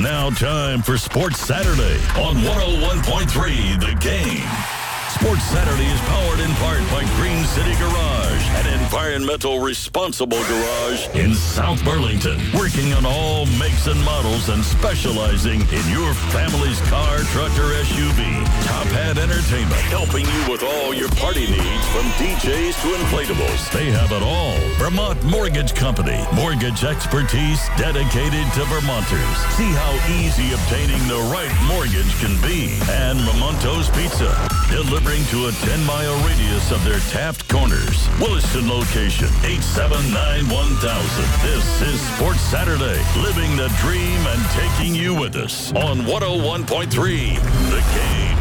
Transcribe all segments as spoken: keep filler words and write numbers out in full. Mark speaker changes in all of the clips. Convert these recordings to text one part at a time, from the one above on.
Speaker 1: Now time for Sports Saturday on one oh one point three The Game. Sports Saturday is powered in part by Green City Garage, an environmental responsible garage in South Burlington, working on all makes and models and specializing in your family's car, truck, or S U V. Top Hat Entertainment, helping you with all your party needs from D Js to inflatables. They have it all. Vermont Mortgage Company, mortgage expertise dedicated to Vermonters. See how easy obtaining the right mortgage can be. And Ramonto's Pizza, delivering to a ten-mile radius of their Taft Corners, Williston location, eight seven nine one thousand. This is Sports Saturday, living the dream and taking you with us on one oh one point three The Game.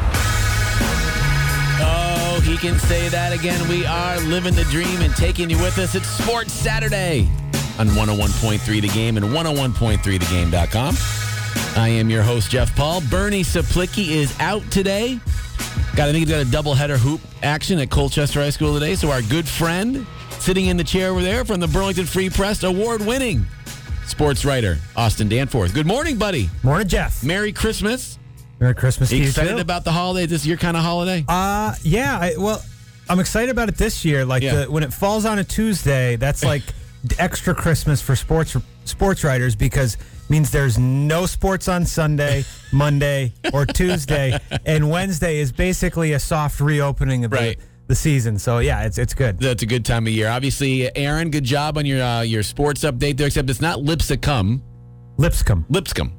Speaker 2: Oh, he can say that again. We are living the dream and taking you with us. It's Sports Saturday on one oh one point three The Game and one oh one point three the game dot com. I am your host, Jeff Paul. Bernie Saplicki is out today. Got, I think he's got a doubleheader hoop action at Colchester High School today. So our good friend sitting in the chair over there from the Burlington Free Press, award-winning sports writer, Austin Danforth. Good morning, buddy.
Speaker 3: Morning, Jeff.
Speaker 2: Merry Christmas.
Speaker 3: Merry Christmas to you,
Speaker 2: excited
Speaker 3: too?
Speaker 2: about the holiday? This is your kind of holiday?
Speaker 3: Uh, yeah. I, well, I'm excited about it this year. Like
Speaker 2: Yeah.
Speaker 3: the, when it falls on a Tuesday, that's like extra Christmas for sports sports writers because it means there's no sports on Sunday, Monday, or Tuesday, and Wednesday is basically a soft reopening of the,
Speaker 2: Right.
Speaker 3: the season. So yeah, it's it's good.
Speaker 2: That's a good time of year. Obviously, Aaron, good job on your uh, your sports update there, except it's not Lipscomb.
Speaker 3: Lipscomb.
Speaker 2: Lipscomb.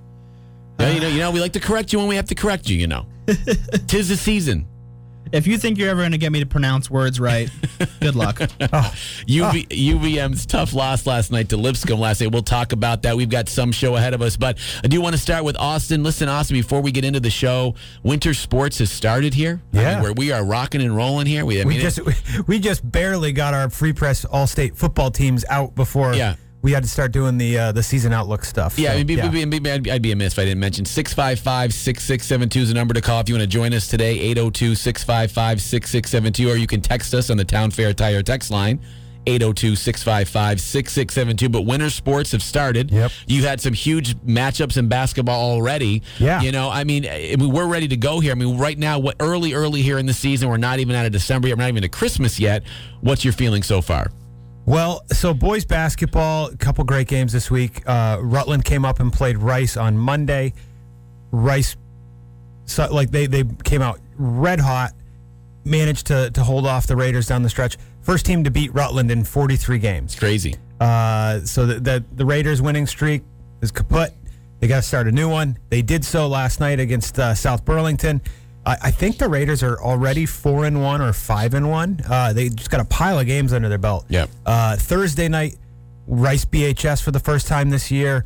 Speaker 2: Uh, you know, you know, we like to correct you when we have to correct you, you know. Tis the season.
Speaker 4: If you think you're ever going to get me to pronounce words right, good luck.
Speaker 3: Oh,
Speaker 2: U V, U V M's tough loss last night to Lipscomb last night. We'll talk about that. We've got some show ahead of us, but I do want to start with Austin. Listen, Austin, before we get into the show, winter sports has started here. I
Speaker 3: Yeah.
Speaker 2: mean, where we are rocking and rolling here. We, I
Speaker 3: we
Speaker 2: mean,
Speaker 3: just we, we just barely got our Free Press All-State football teams out before
Speaker 2: Yeah.
Speaker 3: we had to start doing the uh, the season outlook stuff.
Speaker 2: Yeah,
Speaker 3: So,
Speaker 2: I mean, be- be- be- be- I'd, I'd be amiss if I didn't mention six five five, six six seven two is the number to call if you want to join us today, eight oh two, six five five, six six seven two, or you can text us on the Town Fair Tire text line, eight oh two, six five five, six six seven two. But winter sports have started.
Speaker 3: Yep.
Speaker 2: You've had some huge matchups in basketball already.
Speaker 3: Yeah.
Speaker 2: You know, I mean, I mean, we're ready to go here. I mean, right now, what early, early here in the season, we're not even out of December yet, we're not even to Christmas yet. What's your feeling so far?
Speaker 3: Well, so boys basketball, a couple great games this week. Uh, Rutland came up and played Rice on Monday. Rice, so, like they, they came out red hot, managed to, to hold off the Raiders down the stretch. First team to beat Rutland in forty-three games.
Speaker 2: It's crazy.
Speaker 3: Uh, so the, the the Raiders' winning streak is kaput. They got to start a new one. They did so last night against uh, South Burlington. I, I think the Raiders are already four and one or five and one. Uh, they just got a pile of games under their belt.
Speaker 2: Yep.
Speaker 3: Uh, Thursday night, Rice B H S for the first time this year.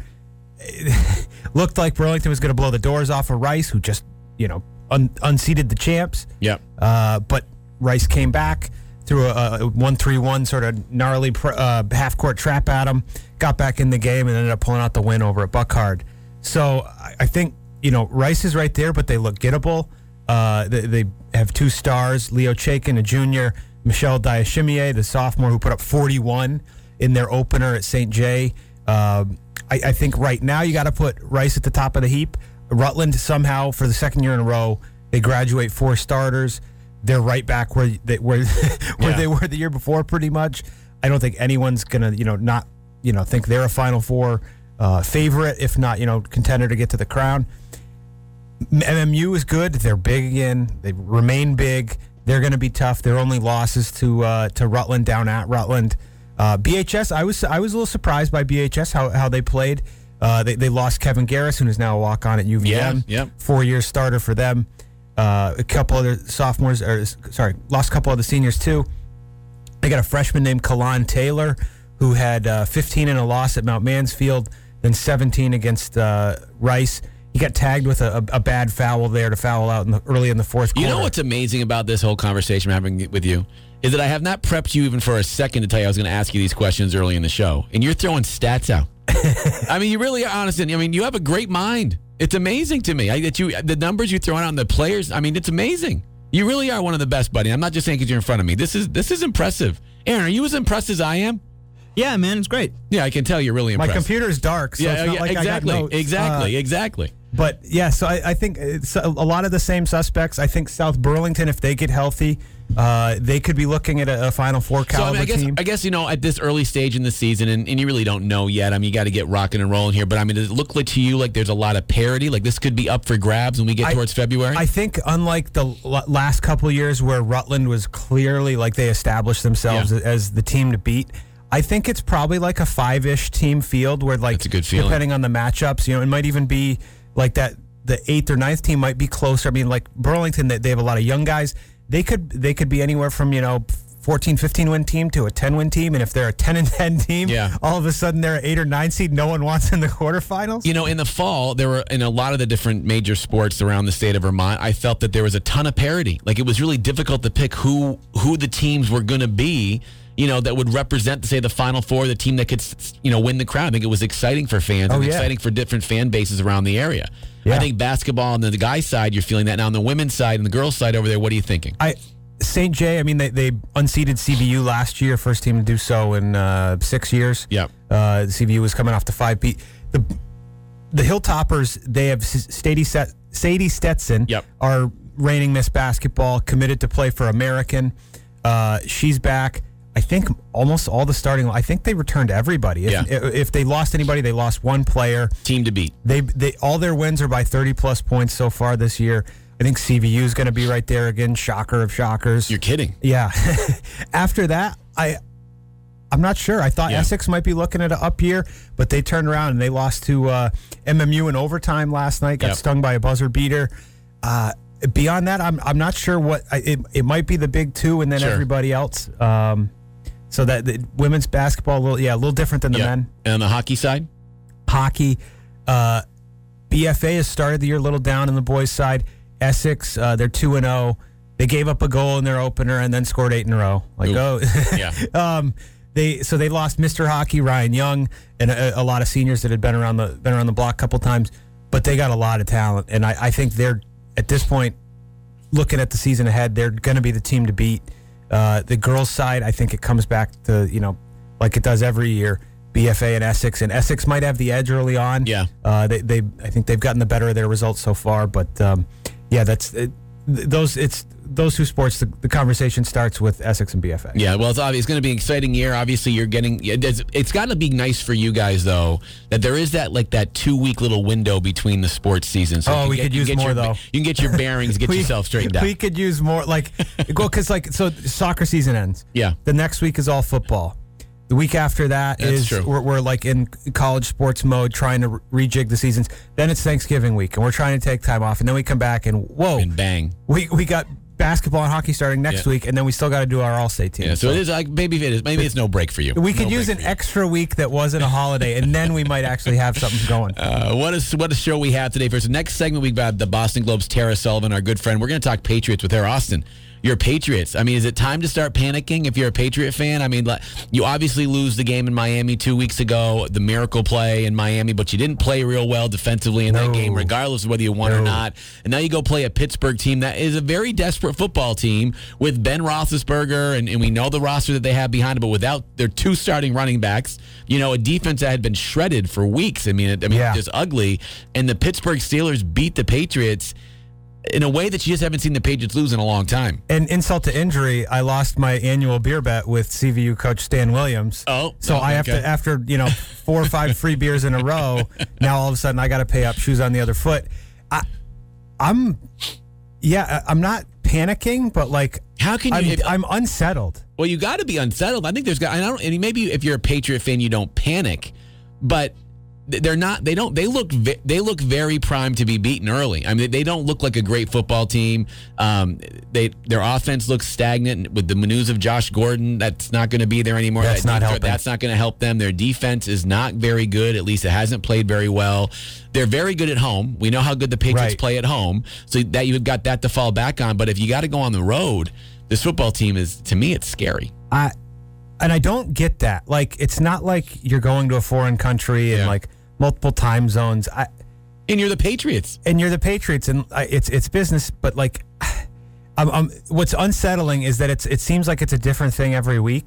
Speaker 3: It looked like Burlington was going to blow the doors off of Rice, who just you know un- unseated the champs.
Speaker 2: Yep.
Speaker 3: Uh, but Rice came back threw a, a one three one sort of gnarly pr- uh, half-court trap at him, got back in the game, and ended up pulling out the win over at Buckhard. So I, I think, you know, Rice is right there, but they look gettable. Uh, they, they have two stars, Leo Chaikin, a junior, Michelle Diashimier, the sophomore, who put up forty-one in their opener at Saint J. Uh, I, I think right now you got to put Rice at the top of the heap. Rutland, somehow, for the second year in a row, they graduate four starters. They're right back where they where where
Speaker 2: Yeah.
Speaker 3: they were the year before, pretty much. I don't think anyone's gonna, you know, not you know think they're a Final Four uh, favorite, if not, you know, contender to get to the crown. M M U is good. They're big again. They remain big. They're going to be tough. Their only losses to uh, to Rutland down at Rutland. Uh, B H S, I was I was a little surprised by B H S how how they played. Uh, they they lost Kevin Garrison, who's now a walk on at U V M.
Speaker 2: Yeah, yep.
Speaker 3: Four year starter for them. Uh, a couple other sophomores, or sorry, lost a couple of the seniors too. They got a freshman named Kalan Taylor, who had uh, fifteen in a loss at Mount Mansfield, then seventeen against uh, Rice. He got tagged with a, a, a bad foul there to foul out in the, early in the fourth
Speaker 2: You
Speaker 3: quarter.
Speaker 2: know what's amazing about this whole conversation I'm having with you is that I have not prepped you even for a second to tell you I was going to ask you these questions early in the show, and you're throwing stats out. I mean, you really are honest. I mean, you have a great mind. It's amazing to me I, that you the numbers you throw out on the players. I mean, it's amazing. You really are one of the best, buddy. I'm not just saying because you're in front of me. This is this is impressive. Aaron, are you as impressed as I am?
Speaker 4: Yeah, man, it's great.
Speaker 2: Yeah, I can tell you're really
Speaker 3: My
Speaker 2: impressed.
Speaker 3: computer's dark, so
Speaker 2: yeah,
Speaker 3: it's not
Speaker 2: yeah,
Speaker 3: like
Speaker 2: exactly,
Speaker 3: I got notes.
Speaker 2: exactly,
Speaker 3: Uh,
Speaker 2: exactly.
Speaker 3: But yeah, so I, I think it's a, a lot of the same suspects. I think South Burlington, if they get healthy, uh, they could be looking at a, a Final Four
Speaker 2: So I,
Speaker 3: caliber
Speaker 2: mean, I guess,
Speaker 3: team.
Speaker 2: I guess you know at this early stage in the season, and, and you really don't know yet. I mean, you got to get rocking and rolling here. But I mean, does it look like to you like there's a lot of parity? Like this could be up for grabs when we get
Speaker 3: I-
Speaker 2: towards February.
Speaker 3: I think unlike the l- last couple of years where Rutland was clearly like they established themselves
Speaker 2: Yeah.
Speaker 3: as the team to beat, I think it's probably like a five-ish team field where like
Speaker 2: That's a good feeling.
Speaker 3: depending on the matchups, you know, it might even be like that. The eighth or ninth team might be closer. I mean, like Burlington, they, they have a lot of young guys. They could they could be anywhere from you know fourteen, fifteen win team to a ten win team. And if they're a ten and ten team,
Speaker 2: Yeah.
Speaker 3: all of a sudden they're an eight or nine seed. No one wants in the quarterfinals.
Speaker 2: You know, in the fall, there were in a lot of the different major sports around the state of Vermont. I felt that there was a ton of parity. Like it was really difficult to pick who who the teams were going to be. You know, that would represent, say, the Final Four, the team that could, you know, win the crown. I think it was exciting for fans
Speaker 3: Oh,
Speaker 2: and
Speaker 3: yeah.
Speaker 2: exciting for different fan bases around the area.
Speaker 3: Yeah.
Speaker 2: I think basketball on the guys' side, you're feeling that now. On the women's side and the girls' side over there, what are you thinking?
Speaker 3: I Saint J. I mean, they they unseated C V U last year, first team to do so in uh, six years.
Speaker 2: Yep.
Speaker 3: Uh, C V U was coming off the five beat. The the Hilltoppers, they have S- Sadie, Set, Sadie Stetson,
Speaker 2: Yep.
Speaker 3: are reigning Miss Basketball, committed to play for American. Uh, she's back. I think almost all the starting. I think they returned everybody. If,
Speaker 2: Yeah.
Speaker 3: if they lost anybody, they lost one player.
Speaker 2: Team to beat.
Speaker 3: They they all their wins are by thirty plus points so far this year. I think C V U is going to be right there again. Shocker of shockers.
Speaker 2: You're kidding.
Speaker 3: Yeah. After that, I I'm not sure. I thought
Speaker 2: Yeah.
Speaker 3: Essex might be looking at an up year, but they turned around and they lost to uh, M M U in overtime last night. Got
Speaker 2: Yep.
Speaker 3: stung by a buzzer beater. Uh, beyond that, I'm I'm not sure what I, it it might be the big two and then
Speaker 2: Sure.
Speaker 3: everybody else. Um, so that the women's basketball, a little yeah, a little different than the
Speaker 2: Yeah.
Speaker 3: men.
Speaker 2: And on the hockey side?
Speaker 3: Hockey, uh, B F A has started the year a little down on the boys' side. Essex, uh, they're two and zero. They gave up a goal in their opener and then scored eight in a row. Like
Speaker 2: Ooh.
Speaker 3: oh,
Speaker 2: Yeah.
Speaker 3: um, they so they lost Mister Hockey Ryan Young and a, a lot of seniors that had been around the been around the block a couple times, but they got a lot of talent, and I, I think they're at this point looking at the season ahead, they're going to be the team to beat. Uh, the girls' side, I think it comes back to you know like it does every year. B F A and Essex, and Essex might have the edge early on.
Speaker 2: Yeah.
Speaker 3: uh, they, they I think they've gotten the better of their results so far, but um, yeah, that's it, th- those. It's those two sports. The, the conversation starts with Essex and B F A.
Speaker 2: Yeah, well, it's obvious. It's going to be an exciting year. Obviously, you're getting. It's, it's got to be nice for you guys, though, that there is that like that two week little window between the sports seasons. So
Speaker 3: Oh,
Speaker 2: you can
Speaker 3: we
Speaker 2: get-
Speaker 3: could
Speaker 2: you
Speaker 3: use
Speaker 2: can get
Speaker 3: more,
Speaker 2: your,
Speaker 3: though.
Speaker 2: You can get your bearings, get
Speaker 3: We-
Speaker 2: yourself straightened out.
Speaker 3: We could use more, like, well, because like so, soccer season ends.
Speaker 2: Yeah.
Speaker 3: The next week is all football. The week after that
Speaker 2: That's
Speaker 3: is
Speaker 2: true.
Speaker 3: we're, we're like in college sports mode, trying to re- rejig the seasons. Then it's Thanksgiving week, and we're trying to take time off, and then we come back and whoa,
Speaker 2: And bang.
Speaker 3: we we got basketball and hockey starting next
Speaker 2: Yeah.
Speaker 3: week, and then we still got to do our All-State team.
Speaker 2: Yeah, so it is like maybe it is maybe it's no break for you.
Speaker 3: We could
Speaker 2: No
Speaker 3: use
Speaker 2: break
Speaker 3: an
Speaker 2: for you.
Speaker 3: extra week that wasn't a holiday, and then we might actually have something going.
Speaker 2: Uh, what is what a show we have today. First, the next segment we've got the Boston Globe's Tara Sullivan, our good friend. We're going to talk Patriots with her. Austin, you're Patriots. I mean, is it time to start panicking if you're a Patriot fan? I mean, like, you obviously lose the game in Miami two weeks ago, the miracle play in Miami, but you didn't play real well defensively in that
Speaker 3: No.
Speaker 2: game, regardless of whether you won or
Speaker 3: No.
Speaker 2: not. And now you go play a Pittsburgh team that is a very desperate football team with Ben Roethlisberger, and, and we know the roster that they have behind it, but without their two starting running backs, you know, a defense that had been shredded for weeks. I mean, it, I mean,
Speaker 3: Yeah.
Speaker 2: just ugly. And the Pittsburgh Steelers beat the Patriots in a way that you just haven't seen the Patriots lose in a long time.
Speaker 3: And insult to injury, I lost my annual beer bet with C V U coach Stan Williams.
Speaker 2: Oh,
Speaker 3: so
Speaker 2: oh,
Speaker 3: I have
Speaker 2: okay.
Speaker 3: to, after you know four or five free beers in a row, now all of a sudden I got to pay up, shoes on the other foot. I, I'm, yeah, I- I'm not panicking, but like,
Speaker 2: How can you?
Speaker 3: I'm,
Speaker 2: if-
Speaker 3: I'm unsettled.
Speaker 2: well, you got to be unsettled. I think there's got. I don't. And maybe if you're a Patriot fan, you don't panic, but they're not. They don't. They look. ve- They look very primed to be beaten early. I mean, they don't look like a great football team. Um, they their offense looks stagnant with the news of Josh Gordon. That's not going to be there anymore.
Speaker 3: That's
Speaker 2: That
Speaker 3: not
Speaker 2: defense-
Speaker 3: helping.
Speaker 2: That's not going to help them. Their defense is not very good. At least it hasn't played very well. They're very good at home. We know how good the Patriots
Speaker 3: Right.
Speaker 2: play at home, so that you've got that to fall back on. But if you got to go on the road, this football team is, to me, it's scary.
Speaker 3: I, and I don't get that. Like, it's not like you're going to a foreign country and
Speaker 2: Yeah.
Speaker 3: like multiple time zones. I,
Speaker 2: And you're the Patriots.
Speaker 3: and you're the Patriots, and I, it's it's business. But like, I'm, I'm, what's unsettling is that it's it seems like it's a different thing every week.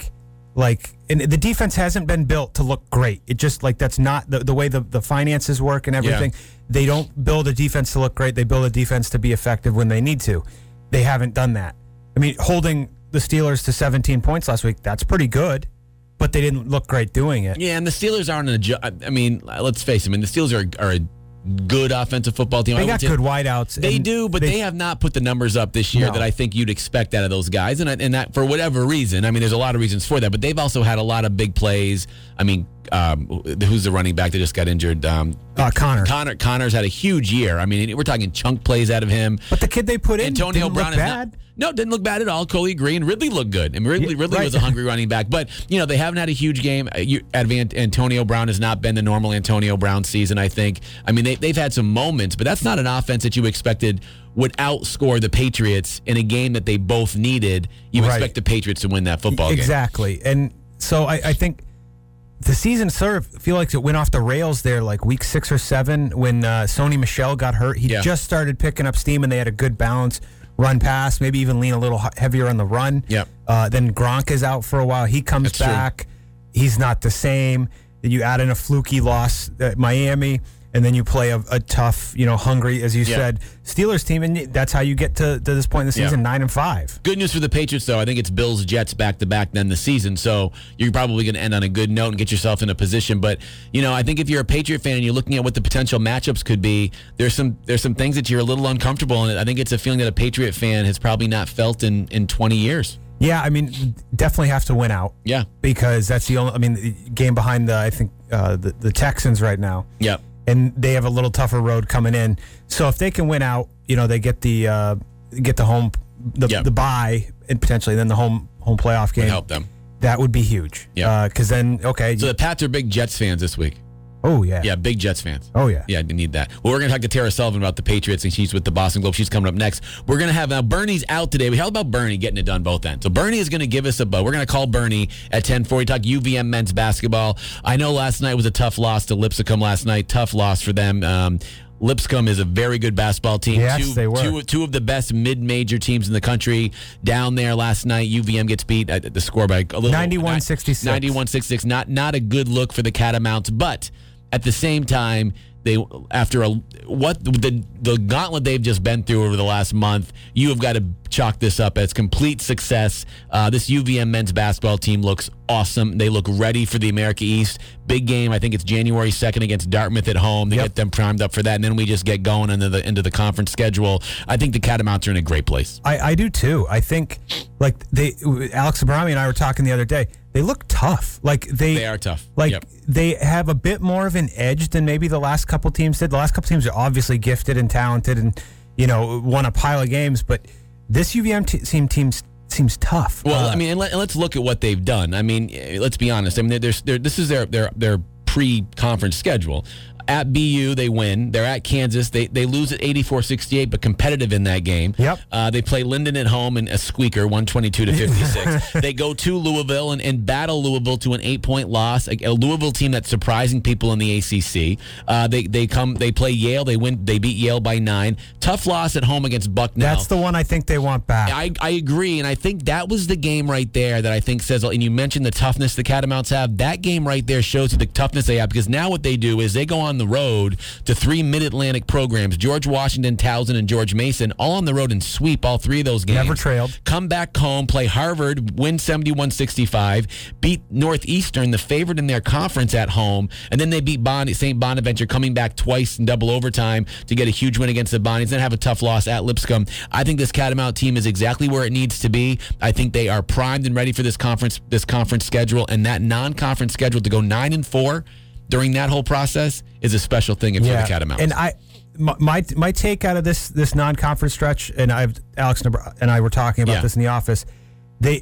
Speaker 3: Like, and the defense hasn't been built to look great. It just, like, that's not the, the way the, the finances work and everything. Yeah. They don't build a defense to look great. They build a defense to be effective when they need to. They haven't done that. I mean, holding the Steelers to seventeen points last week, that's pretty good, but they didn't look great doing it.
Speaker 2: Yeah, and the Steelers aren't a, I mean, let's face it. I mean, the Steelers are, are a good offensive football team.
Speaker 3: They got good wideouts.
Speaker 2: They do, but they, they have not put the numbers up this year
Speaker 3: no.
Speaker 2: that I think you'd expect out of those guys. And, and that, for whatever reason, I mean, there's a lot of reasons for that, but they've also had a lot of big plays. I mean, um, who's the running back that just got injured? Um,
Speaker 3: uh, Connor.
Speaker 2: Connor. Connor's had a huge year. I mean, we're talking chunk plays out of him.
Speaker 3: But the kid they put in
Speaker 2: Antonio
Speaker 3: didn't
Speaker 2: Brown
Speaker 3: look
Speaker 2: is
Speaker 3: bad.
Speaker 2: Not, no, didn't look bad at all. Totally agree. And Ridley looked good. I mean, Ridley,
Speaker 3: Yeah,
Speaker 2: Ridley
Speaker 3: right.
Speaker 2: was a hungry running back. But, you know, they haven't had a huge game. You, Antonio Brown has not been the normal Antonio Brown season, I think. I mean, they, they've had some moments, but that's not an offense that you expected would outscore the Patriots in a game that they both needed. You
Speaker 3: Right.
Speaker 2: expect the Patriots to win that football
Speaker 3: exactly.
Speaker 2: game.
Speaker 3: Exactly. And so I, I think the season sort of feel like it went off the rails there like week six or seven when uh, Sony Michel got hurt. He
Speaker 2: Yeah.
Speaker 3: just started picking up steam and they had a good balance. Run pass, maybe even lean a little heavier on the run.
Speaker 2: Yep.
Speaker 3: Uh, then Gronk is out for a while. He comes
Speaker 2: That's
Speaker 3: back. True. He's not the same. Then you add in a fluky loss at Miami, and then you play a, a tough, you know, hungry, as you
Speaker 2: Yeah.
Speaker 3: said, Steelers team, and that's how you get to, to this point in the season,
Speaker 2: Yeah.
Speaker 3: nine and five.
Speaker 2: Good news for the Patriots, though. I think it's Bills, Jets back to back then the season. So you're probably going to end on a good note and get yourself in a position. But, you know, I think if you're a Patriot fan and you're looking at what the potential matchups could be, there's some there's some things that you're a little uncomfortable in. I think it's a feeling that a Patriot fan has probably not felt in, in twenty years.
Speaker 3: Yeah, I mean, definitely have to win out.
Speaker 2: Yeah.
Speaker 3: Because that's the only, I mean, the game behind the, I think, uh, the, the Texans right now.
Speaker 2: Yep.
Speaker 3: And they have a little tougher road coming in. So if they can win out, you know, they get the uh, get the home the,
Speaker 2: Yep.
Speaker 3: the bye and potentially then the home home playoff game.
Speaker 2: Would help them.
Speaker 3: That would be huge.
Speaker 2: Yeah.
Speaker 3: Because then, okay.
Speaker 2: So the Pats are big Jets fans this week.
Speaker 3: Oh, yeah.
Speaker 2: Yeah, big Jets fans.
Speaker 3: Oh, yeah.
Speaker 2: Yeah, you need that. Well, we're going to talk to Tara Sullivan about the Patriots, and she's with the Boston Globe. She's coming up next. We're going to have, now Bernie's out today. How about Bernie getting it done both ends? So Bernie is going to give us a buzz. We're going to call Bernie at ten forty, talk U V M men's basketball. I know last night was a tough loss to Lipscomb last night. Tough loss for them. Um, Lipscomb is a very good basketball team.
Speaker 3: Yes,
Speaker 2: two,
Speaker 3: they were.
Speaker 2: Two, two of the best mid-major teams in the country down there last night. U V M gets beat at the score by a little
Speaker 3: ninety-one sixty-six.
Speaker 2: ninety-one sixty-six. Not, not a good look for the Catamounts, but at the same time, they after a what the the gauntlet they've just been through over the last month, you have got to chalk this up as complete success. Uh, this U V M men's basketball team looks awesome. They look ready for the America East. Big game. I think it's January second against Dartmouth at home. They
Speaker 3: Yep.
Speaker 2: get them primed up for that, and then we just get going into the into the conference schedule. I think the Catamounts are in a great place.
Speaker 3: I, I do too. I think, like, they, Alex Abrami and I were talking the other day. They look tough. Like they,
Speaker 2: They are tough.
Speaker 3: Like
Speaker 2: Yep.
Speaker 3: they have a bit more of an edge than maybe the last couple teams did. The last couple teams are obviously gifted and talented, and you know won a pile of games. But this U V M te- team teams seems tough.
Speaker 2: Well,
Speaker 3: Uh,
Speaker 2: I mean, and, let, and let's look at what they've done. I mean, eh, let's be honest. I mean, there's they're, this is their their their pre-conference schedule. At B U, they win. They're at Kansas. They they lose at eighty-four sixty-eight, but competitive in that game.
Speaker 3: Yep.
Speaker 2: Uh, they play Linden at home in a squeaker, one twenty-two to fifty-six. They go to Louisville and, and battle Louisville to an eight-point loss. A, a Louisville team that's surprising people in the A C C. Uh, they they come. They play Yale. They win. They beat Yale by nine. Tough loss at home against Bucknell.
Speaker 3: that's the one I think they want back.
Speaker 2: I, I agree, and I think that was the game right there that I think says, and you mentioned the toughness the Catamounts have. That game right there shows you the toughness they have, because now what they do is they go on the road to three Mid-Atlantic programs, George Washington, Towson, and George Mason, all on the road and sweep all three of those games.
Speaker 3: Never trailed.
Speaker 2: Come back home, play Harvard, win seventy-one sixty-five, beat Northeastern, the favorite in their conference at home, and then they beat Bond, Saint Bonaventure, coming back twice in double overtime to get a huge win against the Bonnies, then have a tough loss at Lipscomb. I think this Catamount team is exactly where it needs to be. I think they are primed and ready for this conference this conference schedule, and that non-conference schedule to go nine and four during that whole process is a special thing if you're the Catamounts.
Speaker 3: And I, my, my my take out of this this non-conference stretch, and I've Alex and I were talking about
Speaker 2: Yeah.
Speaker 3: this in the office. They,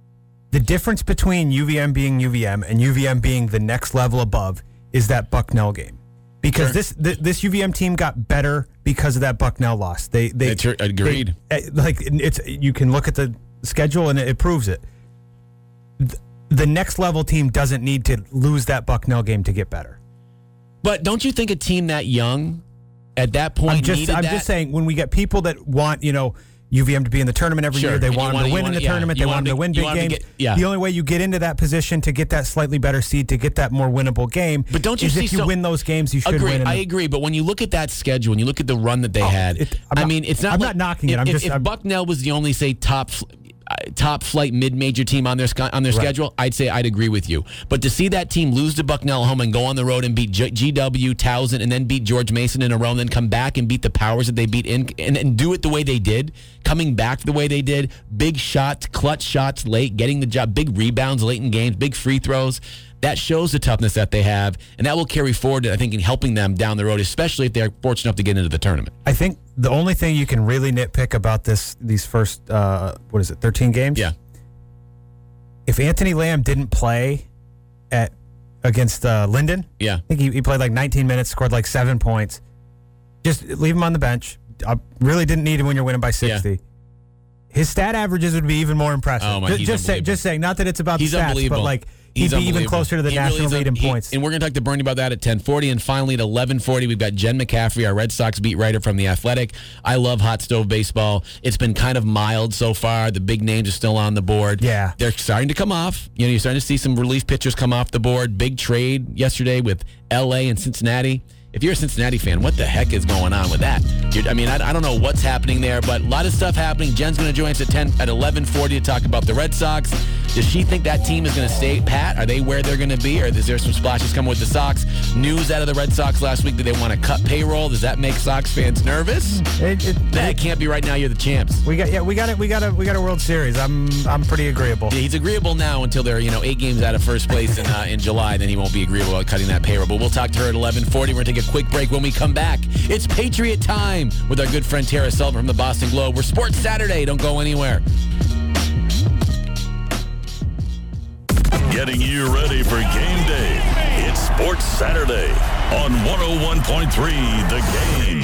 Speaker 3: the difference between U V M being U V M and U V M being the next level above is that Bucknell game, because
Speaker 2: Sure.
Speaker 3: this th- this U V M team got better because of that Bucknell loss. They they
Speaker 2: It's- agreed.
Speaker 3: they- eh, like it's you can look at the schedule and it, it proves it. Th- The next level team doesn't need to lose that Bucknell game to get better.
Speaker 2: But don't you think a team that young at that point
Speaker 3: I'm just
Speaker 2: needed
Speaker 3: I'm
Speaker 2: that?
Speaker 3: just saying, when we get people that want, you know, U V M to be in the tournament every
Speaker 2: Sure.
Speaker 3: year. They
Speaker 2: And you
Speaker 3: want them
Speaker 2: wanna-
Speaker 3: to
Speaker 2: you
Speaker 3: win
Speaker 2: wanna-
Speaker 3: in the
Speaker 2: yeah.
Speaker 3: tournament.
Speaker 2: You
Speaker 3: They want
Speaker 2: wanna
Speaker 3: them to
Speaker 2: be-
Speaker 3: win
Speaker 2: you
Speaker 3: big
Speaker 2: wanna be
Speaker 3: games.
Speaker 2: get- yeah.
Speaker 3: The only way you get into that position to get that slightly better seed, to get that more winnable game,
Speaker 2: But don't you
Speaker 3: is
Speaker 2: see
Speaker 3: if you
Speaker 2: so-
Speaker 3: win those games, you should
Speaker 2: Agree.
Speaker 3: win. in
Speaker 2: I
Speaker 3: the-
Speaker 2: agree. But when you look at that schedule, when you look at the run that they had,
Speaker 3: it- I'm
Speaker 2: I
Speaker 3: not-
Speaker 2: mean, it's not
Speaker 3: I'm
Speaker 2: like,
Speaker 3: not knocking it.
Speaker 2: if-
Speaker 3: I'm
Speaker 2: if,
Speaker 3: just-
Speaker 2: if
Speaker 3: I'm-
Speaker 2: Bucknell was the only, say, top fl- uh, top flight mid-major team on their sc- on their
Speaker 3: Right.
Speaker 2: schedule, I'd say I'd agree with you. But to see that team lose to Bucknell at home and go on the road and beat G- GW, Towson, and then beat George Mason in a row, and then come back and beat the Powers that they beat in, and, and do it the way they did, coming back the way they did, big shots, clutch shots late, getting the job, big rebounds late in games, big free throws. That shows the toughness that they have, and that will carry forward, I think, in helping them down the road, especially if they're fortunate enough to get into the tournament.
Speaker 3: I think the only thing you can really nitpick about this, these first, uh, what is it, thirteen games?
Speaker 2: Yeah.
Speaker 3: If Anthony Lamb didn't play at against uh, Linden,
Speaker 2: Yeah.
Speaker 3: I think he, he played like nineteen minutes, scored like seven points. Just leave him on the bench. I really didn't need him when you're winning by sixty.
Speaker 2: Yeah.
Speaker 3: His stat averages would be even more impressive.
Speaker 2: Oh, my,
Speaker 3: just
Speaker 2: he's
Speaker 3: just, say,
Speaker 2: unbelievable.
Speaker 3: just saying, not that it's about
Speaker 2: He's
Speaker 3: the stats,
Speaker 2: unbelievable.
Speaker 3: but like
Speaker 2: He's
Speaker 3: he'd be even
Speaker 2: unbelievable.
Speaker 3: closer to the
Speaker 2: He
Speaker 3: national
Speaker 2: really is
Speaker 3: lead in
Speaker 2: un- he-
Speaker 3: points.
Speaker 2: And we're going to talk to Bernie about that at ten forty. And finally at eleven forty, we've got Jen McCaffrey, our Red Sox beat writer from The Athletic. I love hot stove baseball. It's been kind of mild so far. The big names are still on the board.
Speaker 3: Yeah.
Speaker 2: They're starting to come off. You know, you're starting to see some relief pitchers come off the board. Big trade yesterday with L A and Cincinnati. If you're a Cincinnati fan, what the heck is going on with that? You're, I mean, I, I don't know what's happening there, but a lot of stuff happening. Jen's going to join us at ten at eleven forty to talk about the Red Sox. Does she think that team is going to stay pat? Are they where they're going to be, or is there some splashes coming with the Sox? News out of the Red Sox last week that they want to cut payroll. Does that make Sox fans nervous?
Speaker 3: It- it-
Speaker 2: That can't be right now. You're the champs.
Speaker 3: we got yeah, we got it. We got a we got a World Series. I'm I'm pretty agreeable.
Speaker 2: Yeah, he's agreeable now until they're, you know, eight games out of first place in uh, in July. Then he won't be agreeable about cutting that payroll. But we'll talk to her at eleven forty. We're going to take a quick break. When we come back, it's Patriot time with our good friend Tara Sullivan from the Boston Globe. We're Sports Saturday. Don't go anywhere.
Speaker 1: Getting you ready for game day. It's Sports Saturday on one oh one point three The Game.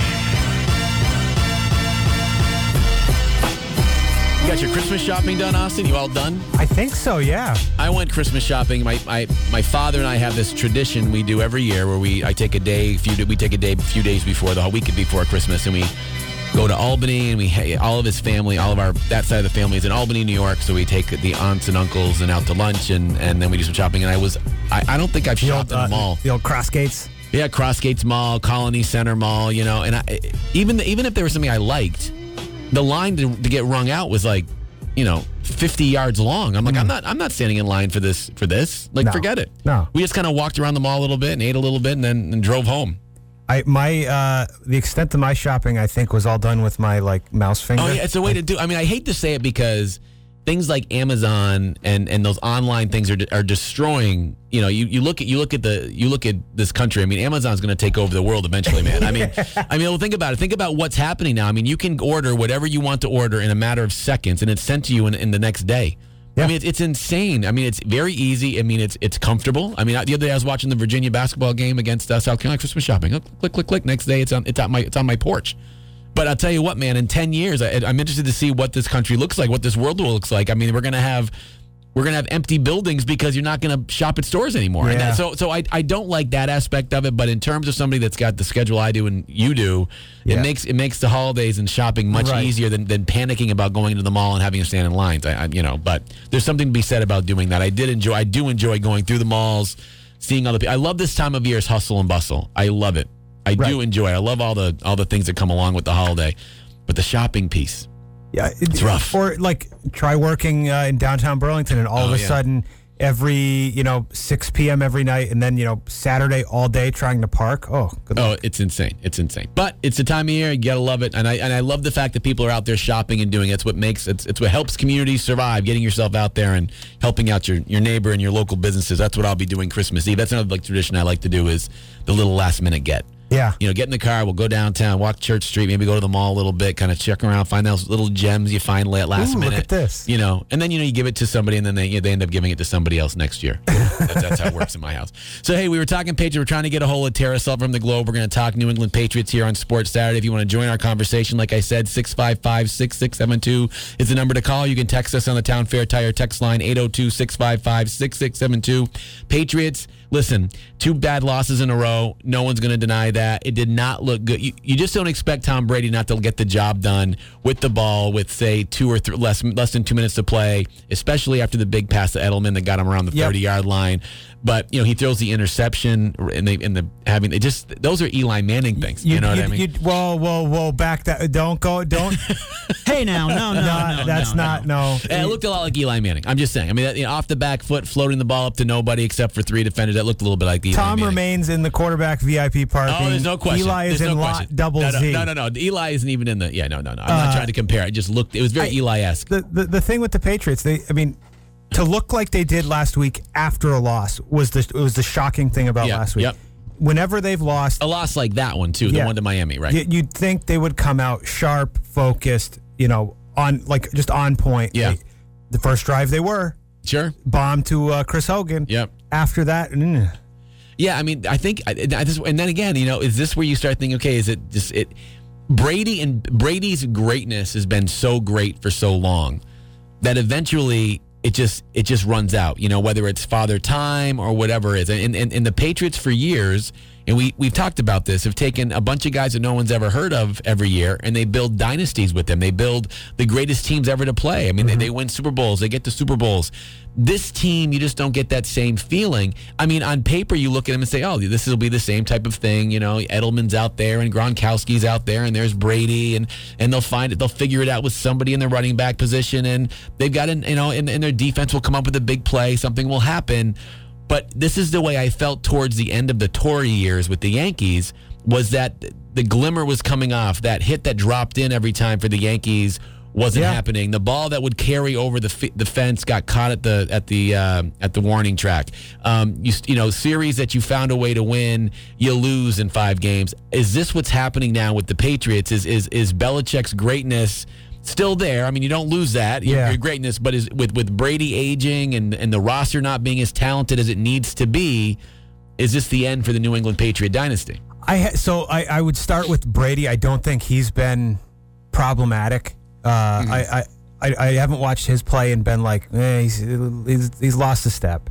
Speaker 2: You got your Christmas shopping done, Austin? You all done?
Speaker 3: I think so. Yeah.
Speaker 2: I went Christmas shopping. My, my my father and I have this tradition we do every year where we I take a day, few we take a day, a few days before the whole week before Christmas, and we go to Albany, and we hey, all of his family, all of our that side of the family is in Albany, New York. So we take the aunts and uncles and out to lunch, and, and then we do some shopping. And I was I, I don't think I've
Speaker 3: The
Speaker 2: shopped
Speaker 3: old,
Speaker 2: in a mall.
Speaker 3: uh, the old cross gates.
Speaker 2: Yeah, Crossgates Mall, Colony Center Mall, you know, and I, even the, even if there was something I liked, the line to, to get wrung out was like, you know, fifty yards long. I'm like, I'm not I'm not standing in line for this for this. Like,
Speaker 3: No.
Speaker 2: forget it.
Speaker 3: No.
Speaker 2: We just kind of walked around the mall a little bit and ate a little bit and then and drove home.
Speaker 3: I my uh, the extent of my shopping, I think, was all done with my like mouse finger.
Speaker 2: Oh yeah, it's a way to do. I mean, I hate to say it because things like Amazon and, and those online things are are destroying. You know, you, you look at you look at the you look at this country. I mean, Amazon's going to take over the world eventually, man. I mean, I mean, well, think about it. Think about what's happening now. I mean, you can order whatever you want to order in a matter of seconds, and it's sent to you in, in the next day.
Speaker 3: Yeah.
Speaker 2: I mean, it's, it's insane. I mean, it's very easy. I mean, it's it's comfortable. I mean, the other day I was watching the Virginia basketball game against uh, South Carolina. Christmas shopping. Oh, click, click, click. Next day, it's on it's on my it's on my porch. But I'll tell you what, man. In ten years, I, I'm interested to see what this country looks like, what this world looks like. I mean, we're gonna have we're gonna have empty buildings because you're not gonna shop at stores anymore. And
Speaker 3: Yeah.
Speaker 2: that, so so I I don't like that aspect of it. But in terms of somebody that's got the schedule I do and you do,
Speaker 3: Yeah.
Speaker 2: it makes it makes the holidays and shopping much
Speaker 3: Right.
Speaker 2: easier than, than panicking about going into the mall and having to stand in lines. I, I you know, but there's something to be said about doing that. I did enjoy. I do enjoy going through the malls, seeing all the people. I love this time of year's hustle and bustle. I love it. I do
Speaker 3: Right.
Speaker 2: enjoy it. I love all the all the things that come along with the holiday, but the shopping piece.
Speaker 3: Yeah,
Speaker 2: It's rough.
Speaker 3: Or like try working uh, in downtown Burlington, and all
Speaker 2: Oh,
Speaker 3: of a
Speaker 2: yeah.
Speaker 3: sudden, every you know six p.m. every night, and then you know Saturday all day trying to park. Oh, good
Speaker 2: Oh,
Speaker 3: luck.
Speaker 2: it's insane. It's insane. But it's the time of year. You gotta love it, and I and I love the fact that people are out there shopping and doing it. It's what makes it's it's what helps communities survive. Getting yourself out there and helping out your your neighbor and your local businesses. That's what I'll be doing Christmas Eve. That's another like tradition I like to do is the little last minute get.
Speaker 3: Yeah.
Speaker 2: You know, get in the car, we'll go downtown, walk Church Street, maybe go to the mall a little bit, kind of check around, find those little gems you find late last
Speaker 3: Ooh, look
Speaker 2: minute.
Speaker 3: at this.
Speaker 2: You know, and then, you know, you give it to somebody and then they, you know, they end up giving it to somebody else next year. that's, that's how it works in my house. So, hey, we were talking Patriots. We're trying to get a hold of Tara Sullivan from the Globe. We're going to talk New England Patriots here on Sports Saturday. If you want to join our conversation, like I said, six five five, six six seven two is the number to call. You can text us on the Town Fair Tire text line, eight oh two, six five five, six six seven two. Patriots listen, two bad losses in a row. No one's going to deny that. It did not look good. You, you just don't expect Tom Brady not to get the job done with the ball with, say, two or three, less less than two minutes to play, especially after the big pass to Edelman that got him around the
Speaker 3: Yep.
Speaker 2: thirty-yard line. But, you know, he throws the interception, and they and the having it just those are Eli Manning things. You, know what I mean?
Speaker 3: You, whoa, whoa, whoa! Back that. Don't go. Don't.
Speaker 4: Hey, now, no, no,
Speaker 3: no,
Speaker 4: no,
Speaker 3: that's
Speaker 4: no,
Speaker 3: not.
Speaker 4: no.
Speaker 3: No.
Speaker 2: It looked a lot like Eli Manning. I'm just saying. I mean, that, you know, off the back foot, floating the ball up to nobody except for three defenders. That looked a little bit like Eli
Speaker 3: Tom
Speaker 2: Manning.
Speaker 3: remains in the quarterback V I P parking.
Speaker 2: Oh, there's no question.
Speaker 3: Eli is
Speaker 2: There's
Speaker 3: in
Speaker 2: no
Speaker 3: lot
Speaker 2: question.
Speaker 3: double
Speaker 2: no, no,
Speaker 3: Z.
Speaker 2: No, no, no. Eli isn't even in the. Yeah, no, no, no. I'm not
Speaker 3: Uh,
Speaker 2: trying to compare. It just looked. It was very
Speaker 3: I-
Speaker 2: Eli-esque.
Speaker 3: The, the the thing with the Patriots, they. I mean, to look like they did last week after a loss was the was the shocking thing about
Speaker 2: Yeah,
Speaker 3: last week.
Speaker 2: yep.
Speaker 3: Whenever they've lost,
Speaker 2: A loss like that one too, the
Speaker 3: Yeah.
Speaker 2: one to Miami, right?
Speaker 3: y- you'd think they would come out sharp, focused, you know, on like just on point.
Speaker 2: Yeah.
Speaker 3: They- the first drive they were
Speaker 2: Sure.
Speaker 3: bomb to uh, Chris Hogan.
Speaker 2: Yep.
Speaker 3: After that, mm,
Speaker 2: Yeah, I mean, I think, I, I just, and then again, you know, is this where you start thinking, okay, is it just it? Brady and Brady's greatness has been so great for so long that eventually it just it just runs out. You know, whether it's father time or whatever it is, and and, and the Patriots for years, and we we've talked about this, have taken a bunch of guys that no one's ever heard of every year, and they build dynasties with them. They build the greatest teams ever to play. I mean, they, they win Super Bowls, they get to Super Bowls. This team, you just don't get that same feeling. I mean, on paper, you look at them and say, oh, this will be the same type of thing. You know, Edelman's out there and Gronkowski's out there and there's Brady, and and they'll find it. They'll figure it out with somebody in the running back position, and they've got, an, you know, and, and their defense will come up with a big play. Something will happen. But this is the way I felt towards the end of the Torrey years with the Yankees, was that the glimmer was coming off. That hit that dropped in every time for the Yankees wasn't
Speaker 3: Yeah.
Speaker 2: happening. The ball that would carry over the f- the fence got caught at the at the uh, at the warning track. Um, you you know, series that you found a way to win, you lose in five games. Is this what's happening now with the Patriots? Is is is Belichick's greatness still there? I mean, you don't lose that, your,
Speaker 3: Yeah.
Speaker 2: your greatness, but is with with Brady aging and and the roster not being as talented as it needs to be, is this the end for the New England Patriot dynasty?
Speaker 3: I ha- so I, I would start with Brady. I don't think he's been problematic. Uh,
Speaker 2: Mm-hmm.
Speaker 3: I, I, I I haven't watched his play and been like, eh, he's, he's he's lost a step.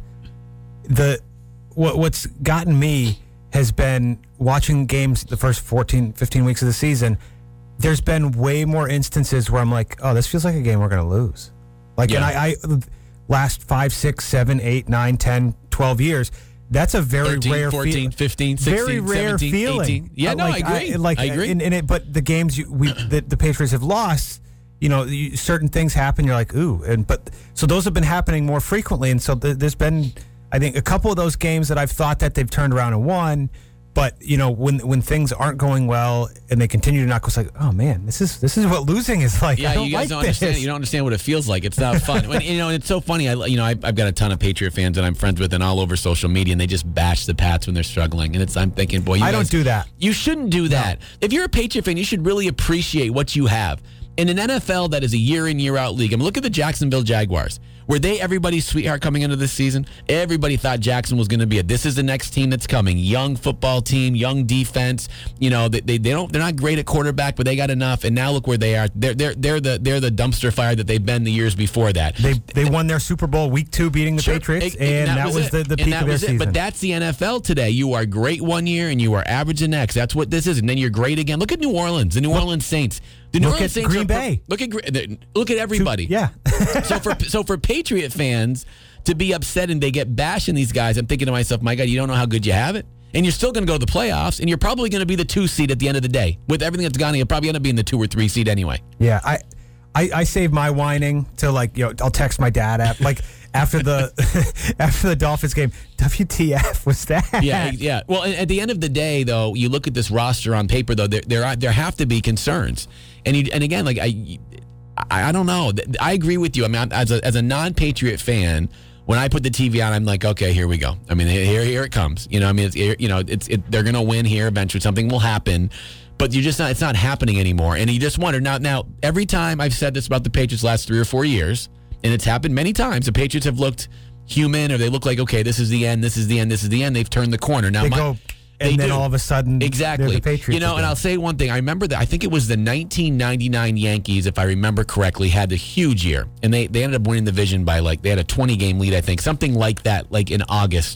Speaker 3: The what what's gotten me has been watching games the first fourteen, fifteen weeks of the season. There's been way more instances where I'm like, oh, this feels like a game we're going to lose. Like,
Speaker 2: Yeah.
Speaker 3: and I, I last five, six, seven, eight, nine, ten, twelve years. That's a very
Speaker 2: thirteen,
Speaker 3: rare
Speaker 2: fourteen,
Speaker 3: feeling.
Speaker 2: fifteen, sixteen,
Speaker 3: very rare
Speaker 2: seventeen,
Speaker 3: feeling.
Speaker 2: eighteen. Yeah,
Speaker 3: Uh,
Speaker 2: no,
Speaker 3: like,
Speaker 2: I agree.
Speaker 3: like,
Speaker 2: I agree.
Speaker 3: In, in it, but the games you, we that the Patriots have lost, you know, you, certain things happen. You're like, ooh, and but so those have been happening more frequently, and so th- there's been, I think, a couple of those games that I've thought that they've turned around and won. But you know, when when things aren't going well and they continue to knock, it's like, oh man, this is this is what losing is like.
Speaker 2: Yeah,
Speaker 3: I don't
Speaker 2: you guys
Speaker 3: like
Speaker 2: don't
Speaker 3: this.
Speaker 2: understand. You don't understand what it feels like. It's not fun. When, you know, and it's so funny. I, you know, I, I've got a ton of Patriot fans that I'm friends with, and all over social media, and they just bash the Pats when they're struggling. And it's, I'm thinking, boy, you
Speaker 3: I
Speaker 2: guys-
Speaker 3: don't do that.
Speaker 2: You shouldn't do that. If you're a Patriot fan, you should really appreciate what you have. In an N F L that is a year in, year out league, I mean, look at the Jacksonville Jaguars. Were they everybody's sweetheart coming into this season? Everybody thought Jackson was going to be it. This is the next team that's coming. Young football team, young defense. You know, they, they, they don't they're not great at quarterback, but they got enough. And now look where they are. They're they're they're the they're the dumpster fire that they've been the years before that.
Speaker 3: They they won their Super Bowl week two, beating the
Speaker 2: Sure.
Speaker 3: Patriots,
Speaker 2: It-
Speaker 3: and, that, was,
Speaker 2: it.
Speaker 3: the, the
Speaker 2: And
Speaker 3: peak
Speaker 2: that
Speaker 3: of their
Speaker 2: was it.
Speaker 3: season.
Speaker 2: But that's the N F L today. You are great one year and you are average the next. That's what this is. And then you're great again. Look at New Orleans, the New Orleans Saints. The New
Speaker 3: Look
Speaker 2: Orleans
Speaker 3: at
Speaker 2: Saints
Speaker 3: Green
Speaker 2: are per-
Speaker 3: Bay.
Speaker 2: Look at Gre- look at everybody.
Speaker 3: yeah.
Speaker 2: so for so for Patriot fans to be upset and they get bashing these guys, I'm thinking to myself, my God, you don't know how good you have it. And you're still going to go to the playoffs, and you're probably going to be the two seed at the end of the day. With everything that's gone on, you'll probably end up being the two or three seed anyway.
Speaker 3: Yeah, I, I, I save my whining to like, you know, I'll text my dad at like after the after the Dolphins game. W T F was that?
Speaker 2: Yeah, yeah. Well, at the end of the day, though, you look at this roster on paper, though, there there, are, there have to be concerns, and you, and again, like I, I, I don't know. I agree with you. I mean, as a as a non-Patriot fan, when I put the T V on, I'm like, okay, here we go. I mean, here here it comes. You know, I mean, it's you know, it's it, they're gonna win here eventually. Something will happen. But you're just not, it's not happening anymore. And you just wonder, now, now, every time I've said this about the Patriots last three or four years, and it's happened many times, the Patriots have looked human, or they look like, okay, this is the end, this is the end, this is the end. They've turned the corner. Now,
Speaker 3: They
Speaker 2: my-
Speaker 3: go, and
Speaker 2: they
Speaker 3: then
Speaker 2: do.
Speaker 3: all of a sudden,
Speaker 2: Exactly.
Speaker 3: they're the Patriots
Speaker 2: You know, and
Speaker 3: again.
Speaker 2: I'll say one thing. I remember that, I think it was the nineteen ninety-nine Yankees, if I remember correctly, had a huge year. And they, they ended up winning the division by like, they had a twenty game lead, I think, something like that, like in August.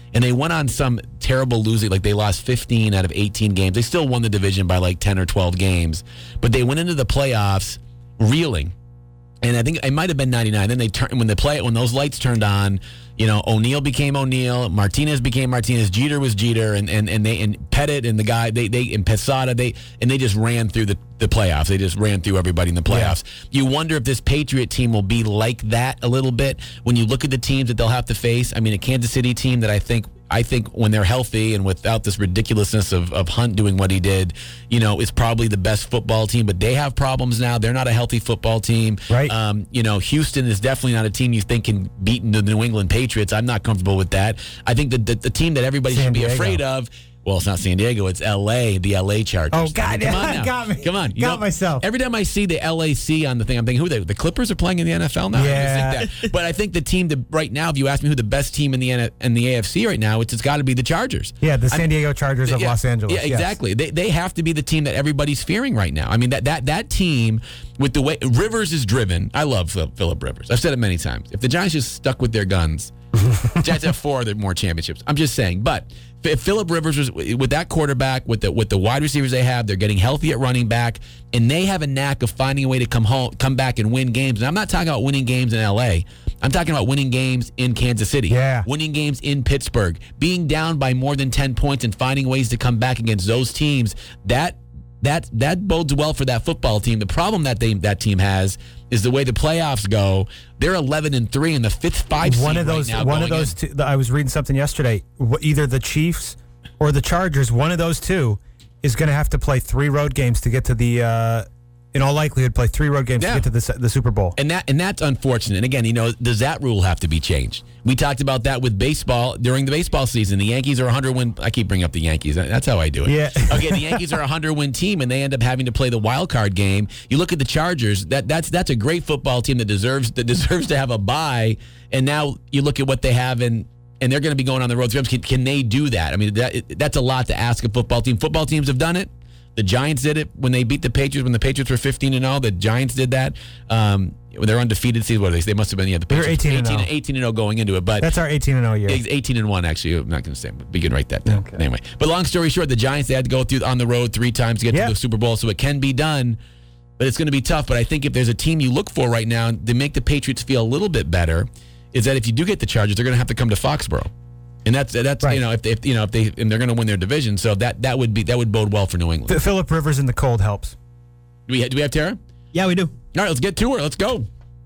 Speaker 2: and they went on some terrible losing, like they lost fifteen out of eighteen games. They still won the division by like ten or twelve games, but they went into the playoffs reeling. And I think it might have been ninety-nine. Then they turned when the play when those lights turned on. You know, O'Neal became O'Neal, Martinez became Martinez, Jeter was Jeter, and and and they and Pettit and the guy they they and Posada they and they just ran through the, the playoffs. They just ran through everybody in the playoffs. Yeah. You wonder if this Patriot team will be like that a little bit when you look at the teams that they'll have to face. I mean, a Kansas City team that I think. I think when they're healthy and without this ridiculousness of, of Hunt doing what he did, you know, is probably the best football team. But they have problems now. They're not a healthy football team.
Speaker 3: Right.
Speaker 2: Um, you know, Houston is definitely not a team you think can beat the New England Patriots. I'm not comfortable with that. I think that the, the team that everybody
Speaker 3: San
Speaker 2: should be
Speaker 3: Diego.
Speaker 2: afraid of. Well, it's not San Diego. It's L A, the L A Chargers.
Speaker 3: Oh, God.
Speaker 2: I mean, come on now.
Speaker 3: Got me.
Speaker 2: Come on. You
Speaker 3: Got
Speaker 2: know,
Speaker 3: myself.
Speaker 2: Every time I see the L A C on the thing, I'm thinking, who are they? The Clippers are playing in the N F L now?
Speaker 3: Yeah.
Speaker 2: I just think that. But I think the team that right now, if you ask me who the best team in the N- in the A F C right now, it's, it's got to be the Chargers.
Speaker 3: Yeah, the San
Speaker 2: I mean,
Speaker 3: Diego Chargers of
Speaker 2: yeah,
Speaker 3: Los Angeles.
Speaker 2: Yeah,
Speaker 3: yes.
Speaker 2: exactly. They they have to be the team that everybody's fearing right now. I mean, that that that team with the way Rivers is driven. I love Phil- Philip Rivers. I've said it many times. If the Giants just stuck with their guns, the Giants have four or more championships. I'm just saying, but. If Philip Rivers was with that quarterback, with the with the wide receivers they have, they're getting healthy at running back, and they have a knack of finding a way to come home, come back and win games. And I'm not talking about winning games in L A. I'm talking about winning games in Kansas City,
Speaker 3: yeah.
Speaker 2: winning games in Pittsburgh, being down by more than ten points and finding ways to come back against those teams. That that that bodes well for that football team. The problem that they that team has is the way the playoffs go. They're eleven and three in the fifth five seed
Speaker 3: one of those
Speaker 2: right now
Speaker 3: one of
Speaker 2: going
Speaker 3: those two, I was reading something yesterday, either the Chiefs or the Chargers, one of those two is going to have to play three road games to get to the uh, in all likelihood play three road games
Speaker 2: Yeah.
Speaker 3: to get to the the Super Bowl.
Speaker 2: And that and that's unfortunate. And again, you know, does that rule have to be changed? We talked about that with baseball during the baseball season. The Yankees are a one hundred win. I keep bringing up the Yankees. That's how I do it.
Speaker 3: Yeah.
Speaker 2: Okay, the Yankees are a one hundred win team, and they end up having to play the wild card game. You look at the Chargers. That that's that's a great football team that deserves that deserves to have a bye. And now you look at what they have in. And they're going to be going on the road. Can, can they do that? I mean, that, that's a lot to ask a football team. Football teams have done it. The Giants did it when they beat the Patriots. When the Patriots were fifteen and oh, the Giants did that. Um, they're undefeated. See what are they? They must have been. Yeah, the
Speaker 3: They're
Speaker 2: Patriots
Speaker 3: eighteen and oh.
Speaker 2: eighteen and oh going into it. But
Speaker 3: that's our eighteen and oh year.
Speaker 2: eighteen and one actually. I'm not going to say. But we can write that down
Speaker 3: Okay.
Speaker 2: anyway. But long story short, the Giants they had to go through on the road three times to get
Speaker 3: Yeah.
Speaker 2: to the Super Bowl, so it can be done. But it's going to be tough. But I think if there's a team you look for right now to make the Patriots feel a little bit better, is that if you do get the Chargers, they're going to have to come to Foxborough. And that's that's
Speaker 3: Right.
Speaker 2: you know if, if you know if they and they're going to win their division, so that that would be that would bode well for New England.
Speaker 3: F- Philip Rivers in the cold helps.
Speaker 2: Do we do we have Tara?
Speaker 4: Yeah, we do.
Speaker 2: All right, let's get to her. Let's go.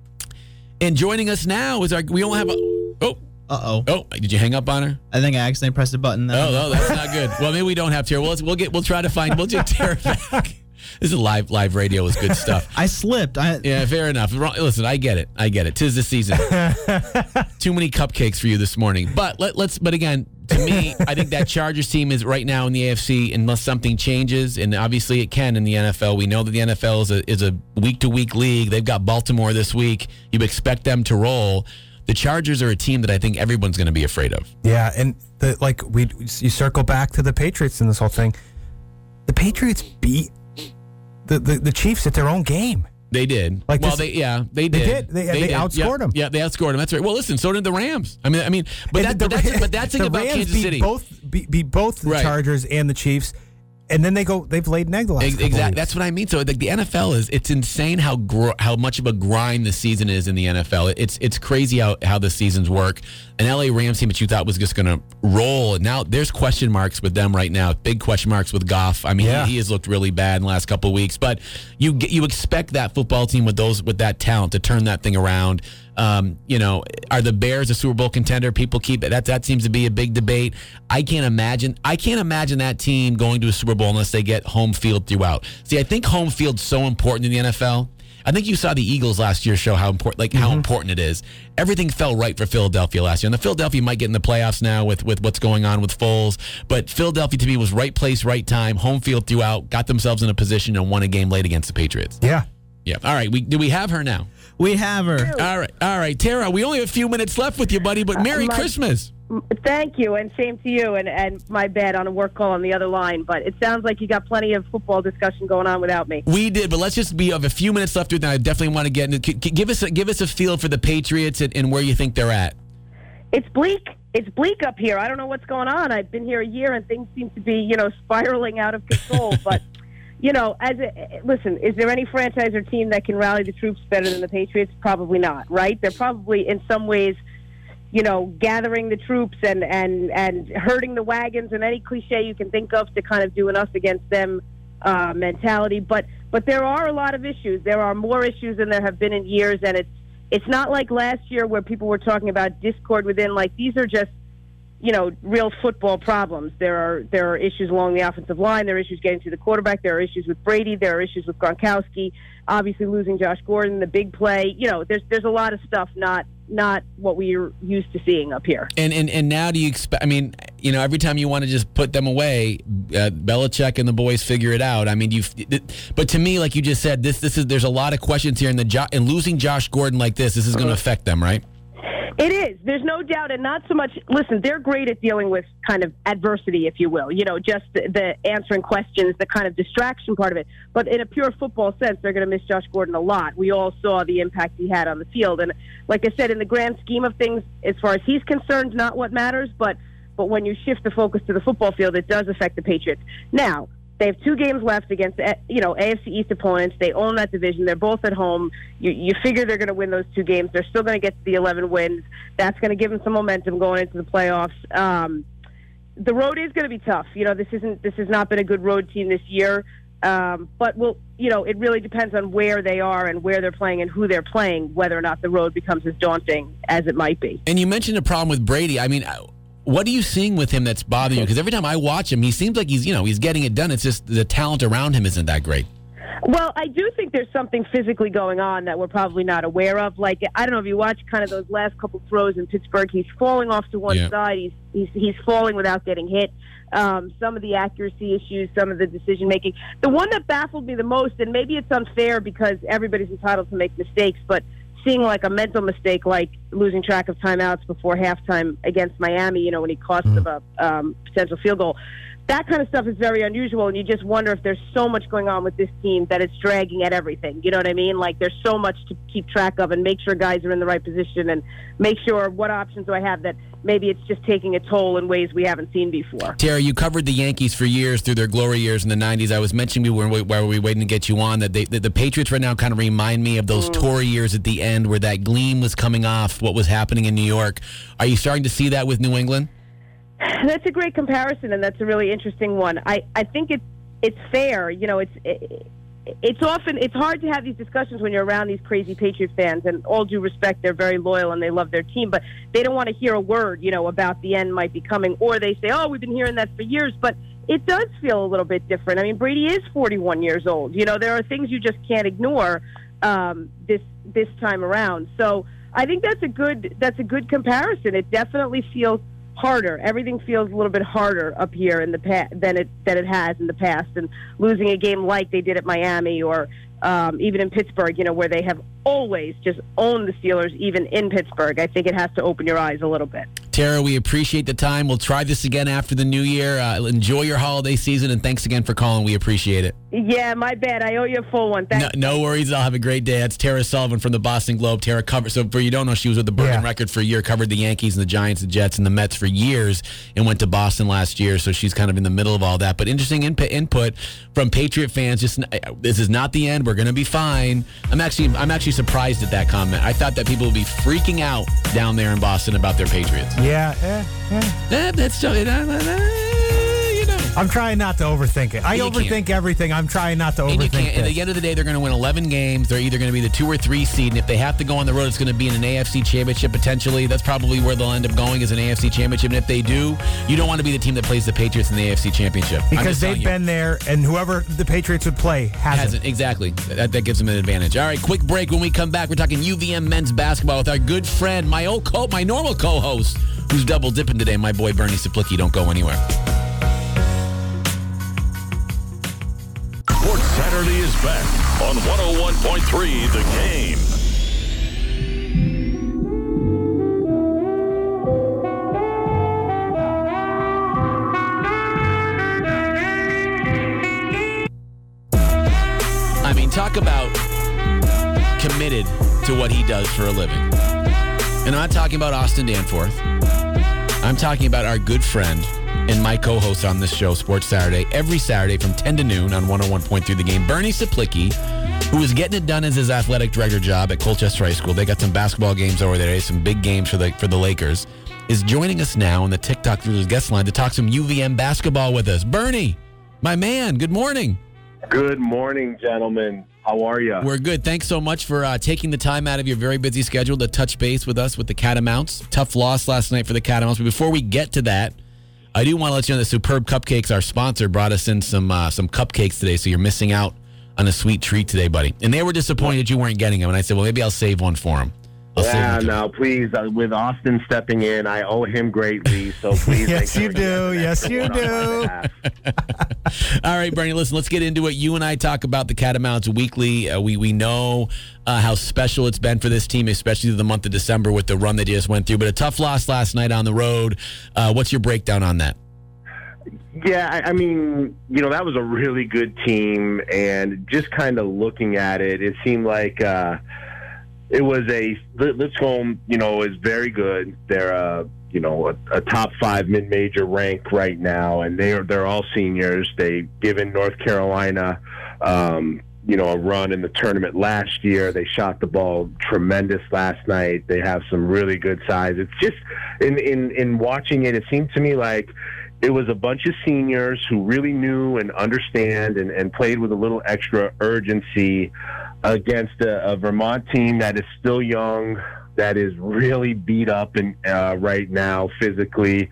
Speaker 2: And joining us now is our we don't have a oh
Speaker 4: Uh-oh.
Speaker 2: oh did you hang up on her?
Speaker 4: I think I accidentally pressed a button.
Speaker 2: Oh no, that's not good. Well, maybe we don't have Tara. Well, let's, we'll get we'll try to find we'll get Tara back. This is live live radio is good stuff.
Speaker 4: I slipped. I,
Speaker 2: Yeah, fair enough. Wrong- Listen, I get it. I get it. Tis the season. Too many cupcakes for you this morning. But let, let's. But again, to me, I think that Chargers team is right now in the A F C unless something changes, and obviously it can in the N F L. We know that the N F L is a is a week to week league. They've got Baltimore this week. You expect them to roll. The Chargers are a team that I think everyone's going to be afraid of.
Speaker 3: Yeah, and the like we you circle back to the Patriots in this whole thing. The Patriots beat the, the, the Chiefs at their own game.
Speaker 2: They did.
Speaker 3: Like
Speaker 2: well,
Speaker 3: this-
Speaker 2: they yeah, they
Speaker 3: they
Speaker 2: did.
Speaker 3: did. They- they outscored
Speaker 2: yeah,
Speaker 3: them.
Speaker 2: Yeah, they outscored them. That's right. Well, listen, so did the Rams. I mean, I mean, but, that,
Speaker 3: And
Speaker 2: but
Speaker 3: the
Speaker 2: that's
Speaker 3: Ra-
Speaker 2: but that's the thing
Speaker 3: the
Speaker 2: about
Speaker 3: Rams
Speaker 2: Kansas
Speaker 3: beat
Speaker 2: City.
Speaker 3: Both beat, beat both the
Speaker 2: Right.
Speaker 3: Chargers and the Chiefs, and then they go. They've laid an egg the last couple
Speaker 2: Exactly.
Speaker 3: weeks.
Speaker 2: That's what I mean. So like the N F L is it's insane how gr- how much of a grind the season is in the N F L. It's it's crazy how, how the seasons work. An L A Rams team that you thought was just going to roll, and now there's question marks with them right now. Big question marks with Goff. I mean,
Speaker 3: Yeah.
Speaker 2: he, he has looked really bad in the last couple of weeks. But you get, you expect that football team with those with that talent to turn that thing around. Um, you know, are the Bears a Super Bowl contender? People keep that. That seems to be a big debate. I can't imagine. I can't imagine that team going to a Super Bowl unless they get home field throughout. See, I think home field's so important in the N F L. I think you saw the Eagles last year show how important, like how important it is. Everything fell right for Philadelphia last year, and the Philadelphia might get in the playoffs now with, with what's going on with Foles. But Philadelphia to me was right place, right time, home field throughout, got themselves in a position and won a game late against the Patriots.
Speaker 3: Yeah.
Speaker 2: Yeah. All right. We do we have her now?
Speaker 4: we have her.
Speaker 2: All right. All right, Tara. We only have a few minutes left with you, buddy. But Merry
Speaker 5: my-
Speaker 2: Christmas.
Speaker 5: Thank you, and same to you. And, and my bad on a work call on the other line, but it sounds like you got plenty of football discussion going on without me.
Speaker 2: We did, but let's just be of a few minutes left with that. I definitely want to get into. Give us a, give us a feel for the Patriots and, and where you think they're at.
Speaker 5: It's bleak. it's bleak up here. I don't know what's going on. I've been here a year, and things seem to be, you know, spiraling out of control. But, you know, as a, listen, is there any franchise or team that can rally the troops better than the Patriots? Probably not, right? They're probably, in some ways, you know, gathering the troops and, and, and herding the wagons and any cliche you can think of to kind of do an us against them uh, mentality. But but there are a lot of issues. There are more issues than there have been in years, and it's it's not like last year where people were talking about discord within. Like, these are just, you know, real football problems. There are there are issues along the offensive line. There are issues getting to the quarterback. There are issues with Brady. There are issues with Gronkowski. Obviously, losing Josh Gordon, the big play. You know, there's there's a lot of stuff not not what we're used to seeing up here.
Speaker 2: And and, and now do you expect? I mean, you know, every time you want to just put them away, uh, Belichick and the boys figure it out. I mean, you. But to me, like you just said, this this is there's a lot of questions here, and the jo- and losing Josh Gordon like this, this is going to affect them, right?
Speaker 5: It is. There's no doubt, and not so much. Listen, they're great at dealing with kind of adversity, if you will. You know, just the, the answering questions, the kind of distraction part of it. But in a pure football sense, they're going to miss Josh Gordon a lot. We all saw the impact he had on the field, and like I said, in the grand scheme of things, as far as he's concerned, not what matters. But but when you shift the focus to the football field, it does affect the Patriots. Now, they have two games left against, you know, A F C East opponents. They own that division. They're both at home. You, you figure they're going to win those two games. They're still going to get to the eleven wins. That's going to give them some momentum going into the playoffs. Um, the road is going to be tough. You know, this isn't this has not been a good road team this year. Um, but we'll, you know, it really depends on where they are and where they're playing and who they're playing, whether or not the road becomes as daunting as it might be.
Speaker 2: And you mentioned a problem with Brady. I mean, what are you seeing with him that's bothering you? Because every time I watch him, he seems like he's, you know, he's getting it done. It's just the talent around him isn't that great.
Speaker 5: Well, I do think there's something physically going on that we're probably not aware of. Like, I don't know if you watch kind of those last couple throws in Pittsburgh. He's falling off to one
Speaker 2: yeah.
Speaker 5: side. He's, he's he's falling without getting hit. Um, some of the accuracy issues, some of the decision making. The one that baffled me the most, and maybe it's unfair because everybody's entitled to make mistakes, but seeing like a mental mistake, like losing track of timeouts before halftime against Miami, you know, when he cost mm-hmm. them a um, potential field goal. That kind of stuff is very unusual, and you just wonder if there's so much going on with this team that it's dragging at everything. You know what I mean? Like, there's so much to keep track of and make sure guys are in the right position and make sure what options do I have that maybe it's just taking a toll in ways we haven't seen before.
Speaker 2: Tara, you covered the Yankees for years through their glory years in the nineties. I was mentioning we were, while we were waiting to get you on that, they, that the Patriots right now kind of remind me of those mm. Tory years at the end where that gleam was coming off what was happening in New York. Are you starting to see that with New England?
Speaker 5: That's a great comparison, and that's a really interesting one. I, I think it's it's fair. You know, it's it, it's often it's hard to have these discussions when you're around these crazy Patriots fans. And all due respect, they're very loyal and they love their team, but they don't want to hear a word, you know, about the end might be coming, or they say, "Oh, we've been hearing that for years." But it does feel a little bit different. I mean, Brady is forty-one years old. You know, there are things you just can't ignore um, this this time around. So I think that's a good that's a good comparison. It definitely feels harder. Everything feels a little bit harder up here in the pa- than it than it has in the past. And losing a game like they did at Miami, or um, even in Pittsburgh, you know, where they have always just owned the Steelers, even in Pittsburgh, I think it has to open your eyes a little bit.
Speaker 2: Tara, we appreciate the time. We'll try this again after the new year. Uh, enjoy your holiday season, and thanks again for calling. We appreciate it.
Speaker 5: Yeah, my bad. I owe you a full one. Thanks.
Speaker 2: No, no worries. I'll have a great day. That's Tara Sullivan from the Boston Globe. Tara covered, so for you don't know, she was with the Bergen yeah. Record for a year, covered the Yankees and the Giants, the Jets, and the Mets for years, and went to Boston last year, so she's kind of in the middle of all that. But interesting input, input from Patriot fans. Just this is not the end. We're going to be fine. I'm actually, I'm actually surprised at that comment. I thought that people would be freaking out down there in Boston about their Patriots.
Speaker 3: Yeah, eh, eh.
Speaker 2: Eh, that's so, you know.
Speaker 3: I'm trying not to overthink it. I
Speaker 2: You
Speaker 3: overthink
Speaker 2: can't.
Speaker 3: everything. I'm trying not to
Speaker 2: And you
Speaker 3: overthink
Speaker 2: can't. At
Speaker 3: this.
Speaker 2: the end of the day, they're going to win eleven games. They're either going to be the two or three seed, and if they have to go on the road, it's going to be in an A F C championship potentially. That's probably where they'll end up going, is an A F C championship. And if they do, you don't want to be the team that plays the Patriots in the A F C championship. I'm
Speaker 3: Because
Speaker 2: just
Speaker 3: they've
Speaker 2: telling you.
Speaker 3: been there, and whoever the Patriots would play hasn't.
Speaker 2: Hasn't. Exactly. That, that gives them an advantage. All right, quick break. When we come back, we're talking U V M men's basketball with our good friend, my old co, my normal co-host, who's double dipping today, my boy Bernie Saplicki. Don't go anywhere.
Speaker 1: Sports Saturday is back on one oh one point three The Game.
Speaker 2: I mean, talk about committed to what he does for a living. And I'm not talking about Austin Danforth. I'm I'm talking about our good friend and my co-host on this show, Sports Saturday, every Saturday from ten to noon on one oh one point three The Game, Bernie Saplicki, who is getting it done as his athletic director job at Colchester High School. They got some basketball games over there, some big games for the for the Lakers, is joining us now on the TikTok Thrillers guest line to talk some U V M basketball with us. Bernie, my man, good morning.
Speaker 6: Good morning, gentlemen. How are you?
Speaker 2: We're good. Thanks so much for uh, taking the time out of your very busy schedule to touch base with us with the Catamounts. Tough loss last night for the Catamounts. But before we get to that, I do want to let you know that Superb Cupcakes, our sponsor, brought us in some uh, some cupcakes today, so you're missing out on a sweet treat today, buddy. And they were disappointed you weren't getting them. And I said, well, maybe I'll save one for them. I'll
Speaker 6: yeah, no, please. Uh, with Austin stepping in, I owe him greatly. So please.
Speaker 3: Yes, you do. Yes, you do.
Speaker 2: All right, Bernie, listen, let's get into it. You and I talk about the Catamounts weekly. Uh, we, we know uh, how special it's been for this team, especially the month of December with the run they just went through. But a tough loss last night on the road. Uh, what's your breakdown on that?
Speaker 6: Yeah, I, I mean, you know, that was a really good team. And just kind of looking at it, it seemed like uh, it was a Lipscomb, you know, is very good. They're uh, you know, a, a top five mid-major rank right now, and they are they're all seniors. They've given North Carolina, um, you know, a run in the tournament last year. They shot the ball tremendous last night. They have some really good size. It's just in in in watching it, it seemed to me like it was a bunch of seniors who really knew and understand and, and played with a little extra urgency against a, a Vermont team that is still young, that is really beat up and uh, right now physically,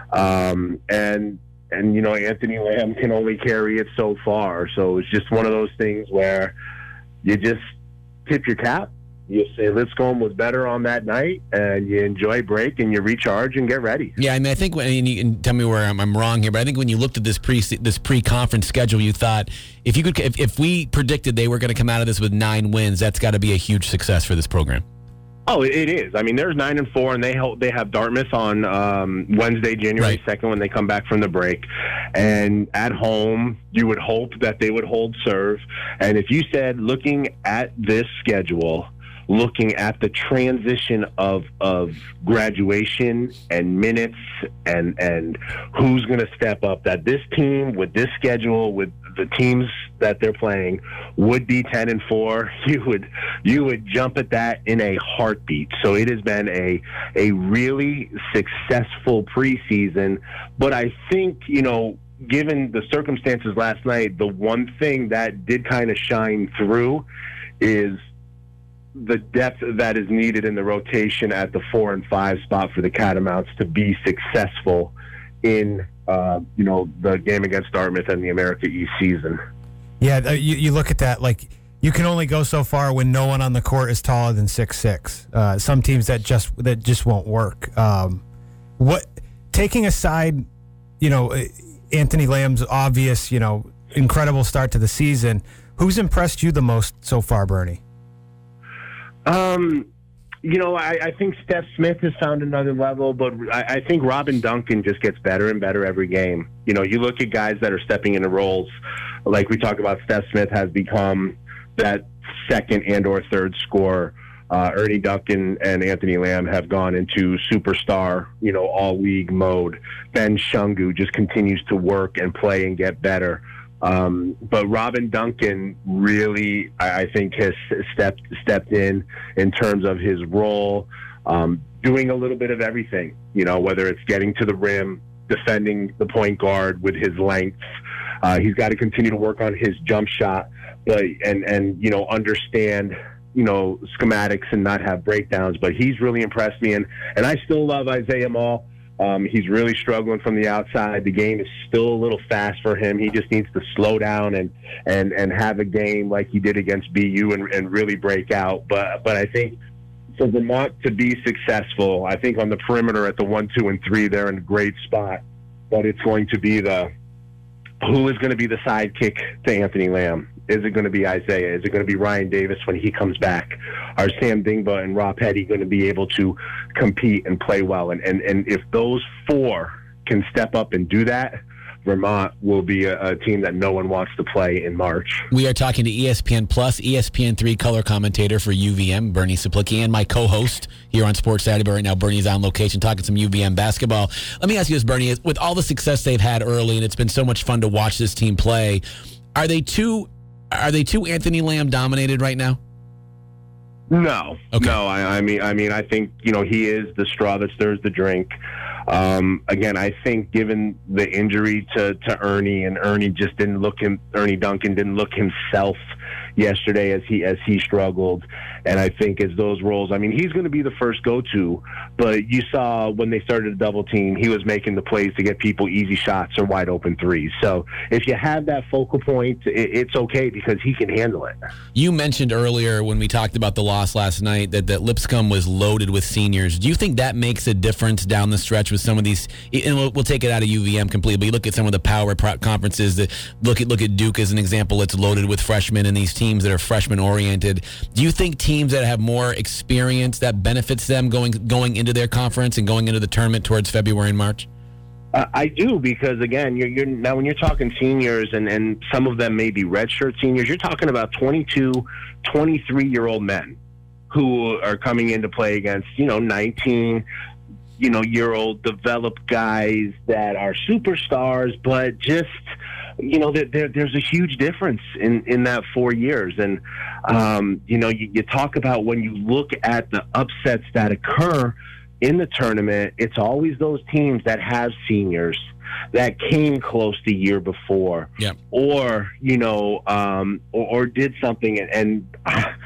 Speaker 6: um, and and you know Anthony Lamb can only carry it so far. So it's just one of those things where you just tip your cap. You say Lipscomb was better on that night, and you enjoy break and you recharge and get ready.
Speaker 2: Yeah, I mean, I think when and you can tell me where I'm, I'm wrong here, but I think when you looked at this pre this pre-conference schedule, you thought if you could if, if we predicted they were going to come out of this with nine wins, that's got to be a huge success for this program.
Speaker 6: Oh, it is. I mean, there's nine and four, and they help, they have Dartmouth on um, Wednesday, January second, when they come back from the break. And at home, you would hope that they would hold serve. And if you said, looking at this schedule, looking at the transition of of graduation and minutes and and who's going to step up, that this team with this schedule, with the teams that they're playing, would be ten and four, you would you would jump at that in a heartbeat. So it has been a a really successful preseason. But I think, you know, given the circumstances last night, the one thing that did kind of shine through is the depth that is needed in the rotation at the four and five spot for the Catamounts to be successful in, uh, you know, the game against Dartmouth and the America East season.
Speaker 3: Yeah, uh, you, you look at that, like, you can only go so far when no one on the court is taller than six six. Uh, some teams that just that just won't work. Um, what taking aside, you know, Anthony Lamb's obvious, you know, incredible start to the season, who's impressed you the most so far, Bernie?
Speaker 6: Um, you know, I, I think Steph Smith has found another level, but I, I think Robin Duncan just gets better and better every game. You know, you look at guys that are stepping into roles, like we talk about, Steph Smith has become that second and or third scorer. Uh, Ernie Duncan and Anthony Lamb have gone into superstar, you know, all-league mode. Ben Shungu just continues to work and play and get better. Um, but Robin Duncan really, I, I think, has stepped stepped in in terms of his role, um, doing a little bit of everything. You know, whether it's getting to the rim, defending the point guard with his length. Uh, he's got to continue to work on his jump shot, but and and you know understand you know schematics and not have breakdowns. But he's really impressed me, and and I still love Isaiah Mall. Um, he's really struggling from the outside. The game is still a little fast for him. He just needs to slow down and and, and have a game like he did against B U and, and really break out. But but I think for Vermont to be successful, I think on the perimeter at the one, two, and three, they're in a great spot. But it's going to be the who is going to be the sidekick to Anthony Lamb? Is it going to be Isaiah? Is it going to be Ryan Davis when he comes back? Are Sam Dingba and Rob Petty going to be able to compete and play well? And, and, and if those four can step up and do that, Vermont will be a, a team that no one wants to play in March.
Speaker 2: We are talking to E S P N Plus, E S P N three color commentator for U V M, Bernie Saplicki, and my co-host here on Sports Saturday. But right now, Bernie's on location talking some U V M basketball. Let me ask you this, Bernie. With all the success they've had early, and it's been so much fun to watch this team play, are they too, are they too Anthony Lamb dominated right now?
Speaker 6: No,
Speaker 2: okay.
Speaker 6: no. I, I mean, I mean, I think you know he is the straw that stirs the drink. Um, again, I think given the injury to, to Ernie, and Ernie just didn't look him. Ernie Duncan didn't look himself yesterday as he as he struggled, and I think as those roles, I mean, he's going to be the first go-to. But you saw when they started to double team, he was making the plays to get people easy shots or wide open threes. So if you have that focal point, it, it's okay because he can handle it.
Speaker 2: You mentioned earlier when we talked about the loss last night that, that Lipscomb was loaded with seniors. Do you think that makes a difference down the stretch with some of these? And we'll, we'll take it out of U V M completely. But you look at some of the power pro- conferences. That look at look at Duke as an example. It's loaded with freshmen and these teams that are freshman oriented. Do you think teams that have more experience that benefits them going going into their conference and going into the tournament towards February and March?
Speaker 6: Uh, I do, because again, you're, you're now when you're talking seniors, and, and some of them may be redshirt seniors, you're talking about twenty-two, twenty-three year old men who are coming in to play against, you know, nineteen, you know, year old developed guys that are superstars, but just, you know, there, there, there's a huge difference in, in that four years. And, um, you know, you, you talk about when you look at the upsets that occur in the tournament, it's always those teams that have seniors that came close the year before,
Speaker 2: yeah.
Speaker 6: or, you know, um, or, or did something. And, and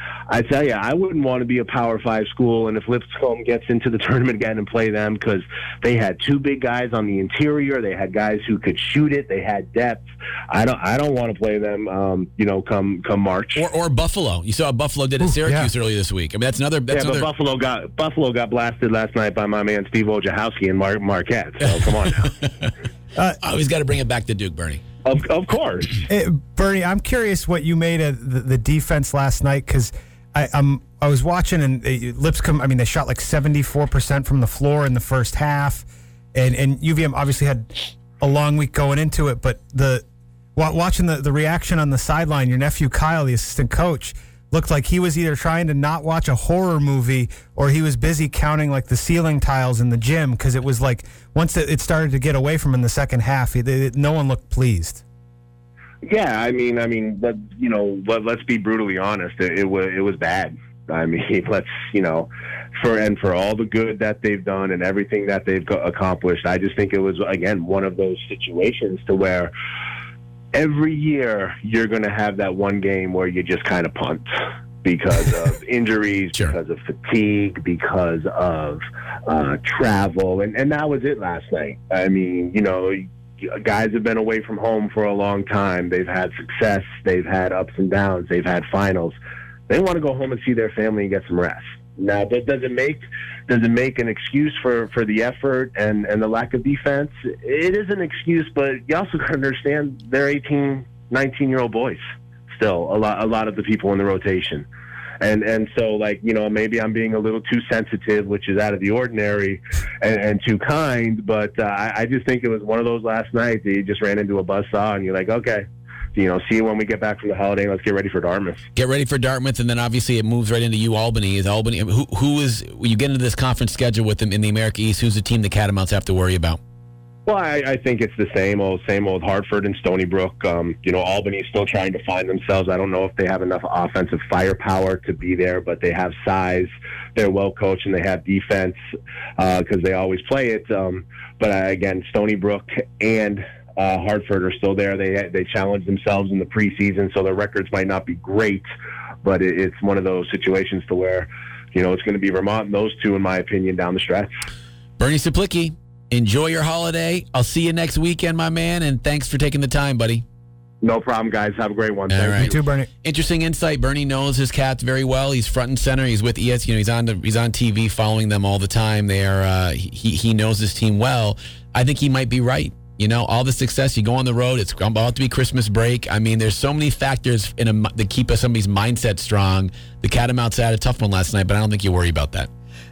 Speaker 6: I tell you, I wouldn't want to be a Power Five school, and if Lipscomb gets into the tournament again and play them, because they had two big guys on the interior, they had guys who could shoot it, they had depth. I don't, I don't want to play them, um, you know, come come March.
Speaker 2: Or, or Buffalo. You saw what Buffalo did at
Speaker 3: Ooh,
Speaker 2: Syracuse
Speaker 3: yeah.
Speaker 2: earlier this week. I mean, that's another. That's
Speaker 6: yeah, but
Speaker 2: another...
Speaker 6: Buffalo got Buffalo got blasted last night by my man Steve Wojciechowski and Mar- Marquette. So come on now.
Speaker 2: Uh, Always got to bring it back to Duke, Bernie.
Speaker 6: Of, of course.
Speaker 3: Hey, Bernie, I'm curious what you made of the, the defense last night, because I um I was watching, and uh, Lipscomb, I mean, they shot like seventy-four percent from the floor in the first half, and and U V M obviously had a long week going into it, but the watching the, the reaction on the sideline, your nephew Kyle, the assistant coach, looked like he was either trying to not watch a horror movie or he was busy counting like the ceiling tiles in the gym, because it was like once it started to get away from him in the second half, he, they, no one looked pleased.
Speaker 6: Yeah, I mean, I mean, but you know, let, let's be brutally honest. It, it was it was bad. I mean, let's you know, for and for all the good that they've done and everything that they've accomplished, I just think it was again one of those situations to where every year you're going to have that one game where you just kind of punt because of injuries,
Speaker 2: sure.
Speaker 6: because of fatigue, because of uh, travel, and and that was it last night. I mean, you know. Guys have been away from home for a long time. They've had success. They've had ups and downs. They've had finals. They want to go home and see their family and get some rest. Now, does it make does it make an excuse for, for the effort and, and the lack of defense? It is an excuse, but you also got to understand they're eighteen, nineteen-year-old boys still, a lot a lot of the people in the rotation. And and so, like, you know, maybe I'm being a little too sensitive, which is out of the ordinary, and, and too kind. But uh, I, I just think it was one of those last nights that you just ran into a buzzsaw, and you're like, okay, you know, see you when we get back from the holiday. Let's get ready for Dartmouth.
Speaker 2: Get ready for Dartmouth, and then obviously it moves right into U Albany. Is Albany who who is when you get into this conference schedule with them in the America East? Who's the team the Catamounts have to worry about?
Speaker 6: Well, I, I think it's the same old, same old Hartford and Stony Brook. Um, you know, Albany's still trying to find themselves. I don't know if they have enough offensive firepower to be there, but they have size. They're well coached and they have defense because uh, they always play it. Um, but uh, again, Stony Brook and uh, Hartford are still there. They they challenge themselves in the preseason, so their records might not be great, but it, it's one of those situations to where, you know, it's going to be Vermont and those two, in my opinion, down the stretch.
Speaker 2: Bernie Saplicki. Enjoy your holiday. I'll see you next weekend, my man, and thanks for taking the time, buddy.
Speaker 6: No problem, guys. Have a great one.
Speaker 2: All
Speaker 6: Thank
Speaker 2: right.
Speaker 6: you.
Speaker 3: You too, Bernie.
Speaker 2: Interesting insight. Bernie knows his Cats very well. He's front and center. He's with E S P N. You know, he's on the, he's on T V, following them all the time. They are uh, he he knows his team well. I think he might be right. You know, all the success. You go on the road. It's about to be Christmas break. I mean, there's so many factors in a, that keep somebody's mindset strong. The Catamounts had a tough one last night, but I don't think you worry about that.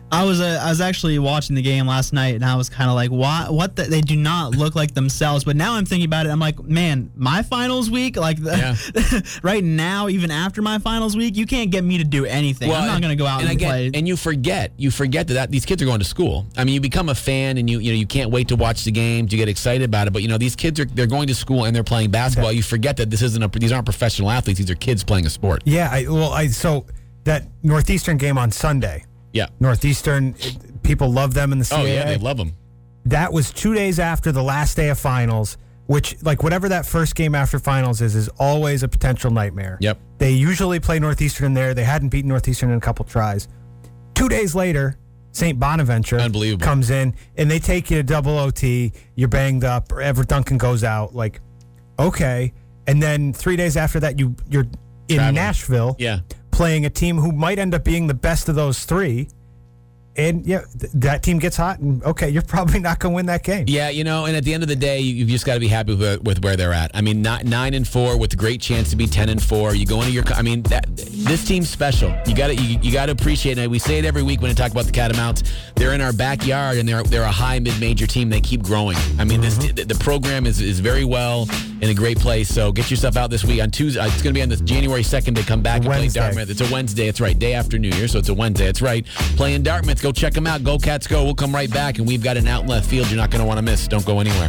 Speaker 4: I was uh, I was actually watching the game last night, and I was kind of like, "What? What? The, they do not look like themselves." But now I'm thinking about it. I'm like, "Man, my finals week, like the, yeah. right now, even after my finals week, you can't get me to do anything.
Speaker 2: Well,
Speaker 4: I'm not going to go out and,
Speaker 2: and
Speaker 4: again, play."
Speaker 2: And you forget, you forget that, that these kids are going to school. I mean, you become a fan, and you you know you can't wait to watch the games. You get excited about it, but you know these kids are they're going to school and they're playing basketball. Yeah. You forget that this isn't a, these aren't professional athletes. These are kids playing a sport.
Speaker 3: Yeah. I, well, I so that Northeastern game on Sunday.
Speaker 2: Yeah.
Speaker 3: Northeastern, people love them in the C A A.
Speaker 2: Oh, yeah, they love them.
Speaker 3: That was two days after the last day of finals, which, like, whatever that first game after finals is, is always a potential nightmare.
Speaker 2: Yep.
Speaker 3: They usually play Northeastern there. They hadn't beaten Northeastern in a couple tries. Two days later, Saint Bonaventure
Speaker 2: Unbelievable.
Speaker 3: comes in, and they take you to double O T. You're banged up. Or Everett Duncan goes out. Like, okay. And then three days after that, you, you're in
Speaker 2: Traveling.
Speaker 3: Nashville.
Speaker 2: Yeah.
Speaker 3: Playing a team who might end up being the best of those three. And, yeah, th- that team gets hot, and, okay, you're probably not going to win that game.
Speaker 2: Yeah, you know, and at the end of the day, you- you've just got to be happy with, with where they're at. I mean, not, nine and four with a great chance to be ten and four. You go into your, I mean, that, this team's special. You got to you, you got to appreciate it. We say it every week when I talk about the Catamounts. They're in our backyard, and they're they're a high mid-major team. They keep growing. I mean, mm-hmm. this the program is is very well in a great place. So get yourself out this week on Tuesday. It's going to be on the January second. They come back and
Speaker 3: Wednesday.
Speaker 2: play Dartmouth. It's a Wednesday. It's right, day after New Year, so it's a Wednesday. It's right. Playing Dartmouth. Go check them out. Go Cats, go. We'll come right back, and we've got an out in left field you're not going to want to miss. Don't go anywhere.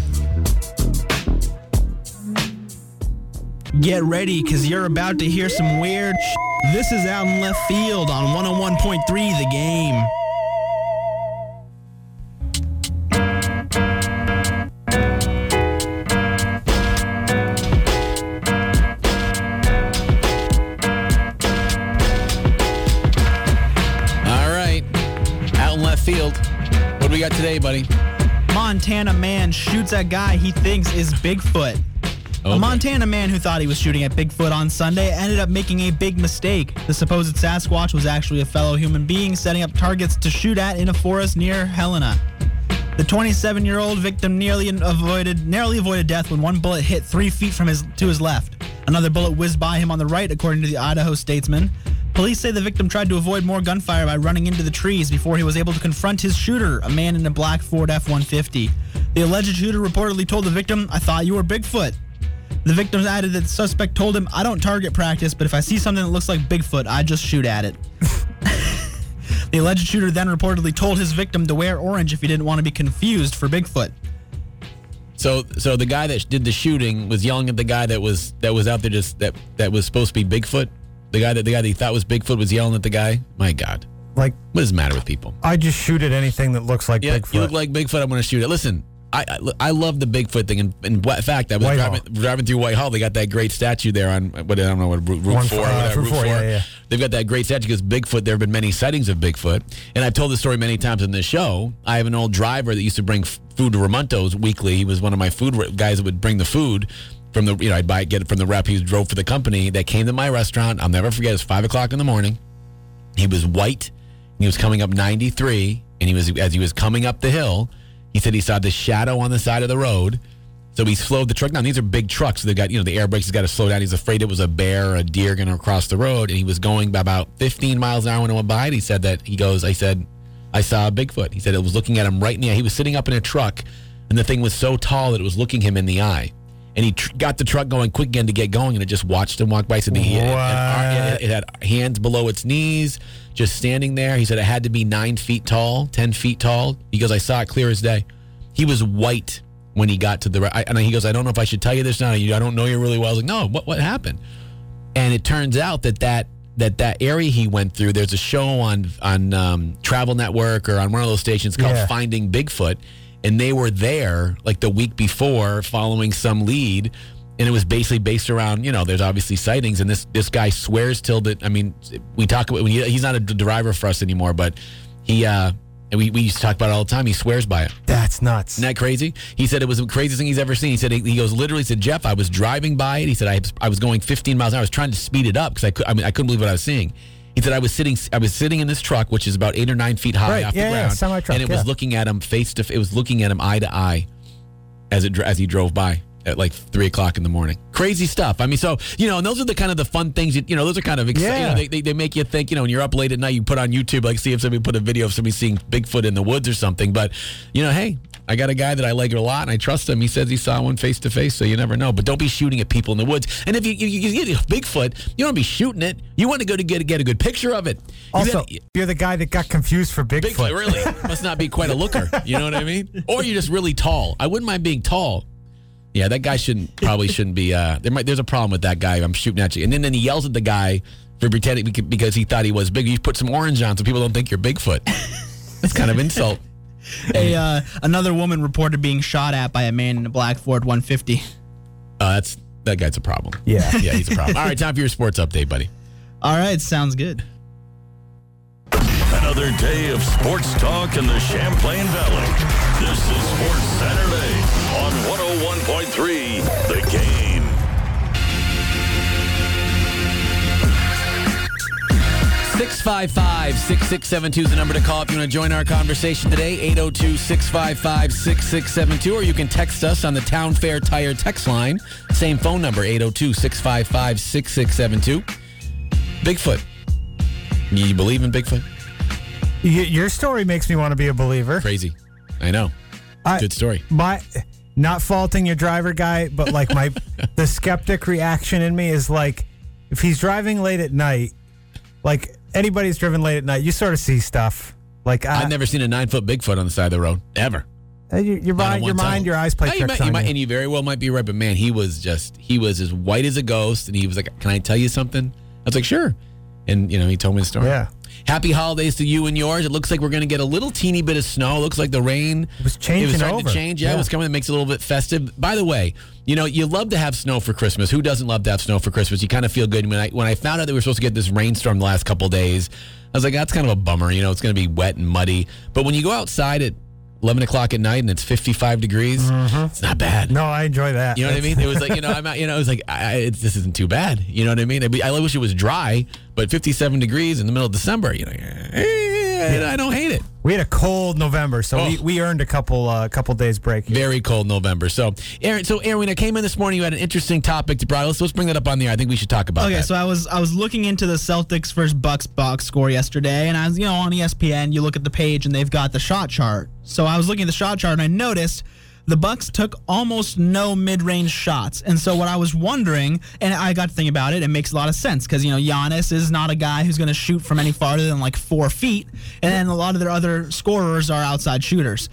Speaker 4: Get ready, because you're about to hear some weird sh- This is Out in Left Field on one oh one point three The Game.
Speaker 2: All right. Out in left field. What do we got today, buddy?
Speaker 4: Montana man shoots at guy he thinks is Bigfoot.
Speaker 2: Okay.
Speaker 4: A Montana man who thought he was shooting at Bigfoot on Sunday ended up making a big mistake. The supposed Sasquatch was actually a fellow human being setting up targets to shoot at in a forest near Helena. The twenty-seven-year-old victim nearly avoided narrowly avoided death when one bullet hit three feet from his to his left. Another bullet whizzed by him on the right, according to the Idaho Statesman. Police say the victim tried to avoid more gunfire by running into the trees before he was able to confront his shooter, a man in a black Ford F one fifty. The alleged shooter reportedly told the victim, "I thought you were Bigfoot." The victim added that the suspect told him, "I don't target practice, but if I see something that looks like Bigfoot, I just shoot at it." The alleged shooter then reportedly told his victim to wear orange if he didn't want to be confused for Bigfoot.
Speaker 2: So, so the guy that did the shooting was yelling at the guy that was that was out there just that that was supposed to be Bigfoot. The guy that the guy that he thought was Bigfoot was yelling at the guy. My God,
Speaker 3: Like,
Speaker 2: what does the matter with people?
Speaker 3: I just shoot at anything that looks like
Speaker 2: Yeah,
Speaker 3: Bigfoot.
Speaker 2: you look like Bigfoot. I'm going to shoot it. Listen, I, I I love the Bigfoot thing. And in fact, I was
Speaker 3: Whitehall.
Speaker 2: driving, driving through Whitehall. They got that great statue there on what I don't know what Route
Speaker 3: One
Speaker 2: Four.
Speaker 3: four,
Speaker 2: or
Speaker 3: uh,
Speaker 2: whatever,
Speaker 3: Route four, yeah, yeah.
Speaker 2: They've got that great statue because Bigfoot. There have been many sightings of Bigfoot, and I've told this story many times in this show. I have an old driver that used to bring f- food to Ramonto's weekly. He was one of my food re- guys that would bring the food from the you know I'd buy it, get it from the rep. He drove for the company that came to my restaurant. I'll never forget. It was five o'clock in the morning. He was white. He was coming up ninety-three, and he was as he was coming up the hill. He said he saw this shadow on the side of the road. So he slowed the truck down. These are big trucks. So they got, you know, the air brakes has got to slow down. He's afraid it was a bear or a deer going to cross the road. And he was going by about fifteen miles an hour when it went by. And he said that, he goes, I said, I saw a Bigfoot. He said it was looking at him right in the eye. He was sitting up in a truck, and the thing was so tall that it was looking him in the eye. And he tr- got the truck going quick again to get going, and it just watched him walk by. He said he had, it, had, it had hands below its knees, just standing there. He said it had to be nine feet tall, ten feet tall. He goes, I saw it clear as day. He was white when he got to the, I, and he goes, I don't know if I should tell you this now. I don't know you really well. I was like, no, what what happened? And it turns out that that that, that area he went through, there's a show on on um, Travel Network or on one of those stations called
Speaker 3: Yeah.
Speaker 2: Finding Bigfoot. And they were there like the week before following some lead. And it was basically based around, you know, there's obviously sightings. And this this guy swears till that, I mean, we talk about, when he, he's not a driver for us anymore, but he, uh, and we, we used to talk about it all the time. He swears by it.
Speaker 3: That's nuts.
Speaker 2: Isn't that crazy? He said it was the craziest thing he's ever seen. He said, he, he goes, literally said, Jeff, I was driving by it. He said, I, I was going fifteen miles an hour. I was trying to speed it up because I, could, I, mean, I couldn't believe what I was seeing. He said, I was sitting I was sitting in this truck, which is about eight or nine feet high
Speaker 3: Right,
Speaker 2: off
Speaker 3: yeah,
Speaker 2: the
Speaker 3: yeah,
Speaker 2: ground.
Speaker 3: semi-truck,
Speaker 2: and it
Speaker 3: yeah.
Speaker 2: was looking at him face to face. It was looking at him eye to eye as it as he drove by. at like three o'clock in the morning. Crazy stuff. I mean, so, you know, and those are the kind of the fun things, you, you know, those are kind of exciting.
Speaker 3: Yeah.
Speaker 2: You know, they, they, they make you think, you know, when you're up late at night, you put on YouTube, like see if somebody put a video of somebody seeing Bigfoot in the woods or something. But, you know, hey, I got a guy that I like a lot and I trust him. He says he saw one face to face, so you never know. But don't be shooting at people in the woods. And if you, you, you get a Bigfoot, you don't want to be shooting it. You want to go to get, get a good picture of it. You
Speaker 3: Also,
Speaker 2: gotta-
Speaker 3: you're the guy that got confused for Bigfoot.
Speaker 2: Bigfoot, really? Must not be quite a looker. You know what I mean? Or you're just really tall. I wouldn't mind being tall. Yeah, that guy shouldn't probably shouldn't be. Uh, there might there's a problem with that guy. I'm shooting at you, and then then he yells at the guy for pretending beca- because he thought he was big. You put some orange on so people don't think you're Bigfoot. That's kind of insult.
Speaker 4: A uh, another woman reported being shot at by a man in a black Ford one fifty.
Speaker 2: Uh, that's that guy's a problem.
Speaker 3: Yeah.
Speaker 2: Yeah, he's a problem. All right, time for your sports update, buddy.
Speaker 4: All right, sounds good.
Speaker 1: Another day of sports talk in the Champlain Valley. This is Sports Saturday on one oh one point three The Game.
Speaker 2: six five five, six six seven two is the number to call if you want to join our conversation today. eight oh two, six five five, six six seven two. Or you can text us on the Town Fair Tire text line. Same phone number, eight oh two, six five five, six six seven two. Bigfoot. You believe in Bigfoot?
Speaker 3: Y- Your story makes me want to be a believer.
Speaker 2: Crazy. I know.
Speaker 3: I-
Speaker 2: Good story.
Speaker 3: My, not faulting your driver guy, but like my, the skeptic reaction in me is like, if he's driving late at night, like anybody's driven late at night, you sort of see stuff. Like I,
Speaker 2: I've never seen a nine-foot Bigfoot on the side of the road, ever.
Speaker 3: uh, your, your
Speaker 2: Not on
Speaker 3: mind,
Speaker 2: one
Speaker 3: your mind,
Speaker 2: tunnel.
Speaker 3: your eyes play
Speaker 2: Oh, you
Speaker 3: tricks
Speaker 2: might, you
Speaker 3: on
Speaker 2: might,
Speaker 3: you.
Speaker 2: and you very well might be right, but man, he was just, he was as white as a ghost, and he was like, can I tell you something? I was like, sure. And, you know, he told me the story.
Speaker 3: Yeah.
Speaker 2: Happy holidays to you and yours. It looks like we're going to get a little teeny bit of snow. It looks like the rain
Speaker 3: It was changing
Speaker 2: It was starting
Speaker 3: over.
Speaker 2: to change. Yeah,
Speaker 3: Yeah.
Speaker 2: it was coming. It makes it a little bit festive. By the way, you know, you love to have snow for Christmas. Who doesn't love to have snow for Christmas? You kind of feel good. When I when I found out that we were supposed to get this rainstorm the last couple of days, I was like, that's kind of a bummer. You know, it's going to be wet and muddy. But when you go outside at eleven o'clock at night and it's fifty-five degrees, it's not bad.
Speaker 3: No, I enjoy that.
Speaker 2: You know what I mean? It was like, you know, I'm out, you know, it was like, I, I, it's, this isn't too bad. You know what I mean? I, I wish it was dry, but fifty-seven degrees in the middle of December, you know, eh, I don't hate it.
Speaker 3: We had a cold November, so
Speaker 2: Oh.
Speaker 3: we, we earned a couple uh, couple days break. Here.
Speaker 2: Very cold November. So, Aaron, so Aaron, when I came in this morning, you had an interesting topic to bring. Let's, let's bring that up on the air. I think we should talk about
Speaker 4: Okay,
Speaker 2: that.
Speaker 4: so I was I was looking into the Celtics versus Bucks box score yesterday, and I was, you know, on E S P N, you look at the page and they've got the shot chart. So I was looking at the shot chart and I noticed the Bucks took almost no mid-range shots. And so what I was wondering, and I got to think about it, it makes a lot of sense because, you know, Giannis is not a guy who's going to shoot from any farther than like four feet, and then a lot of their other scorers are outside shooters.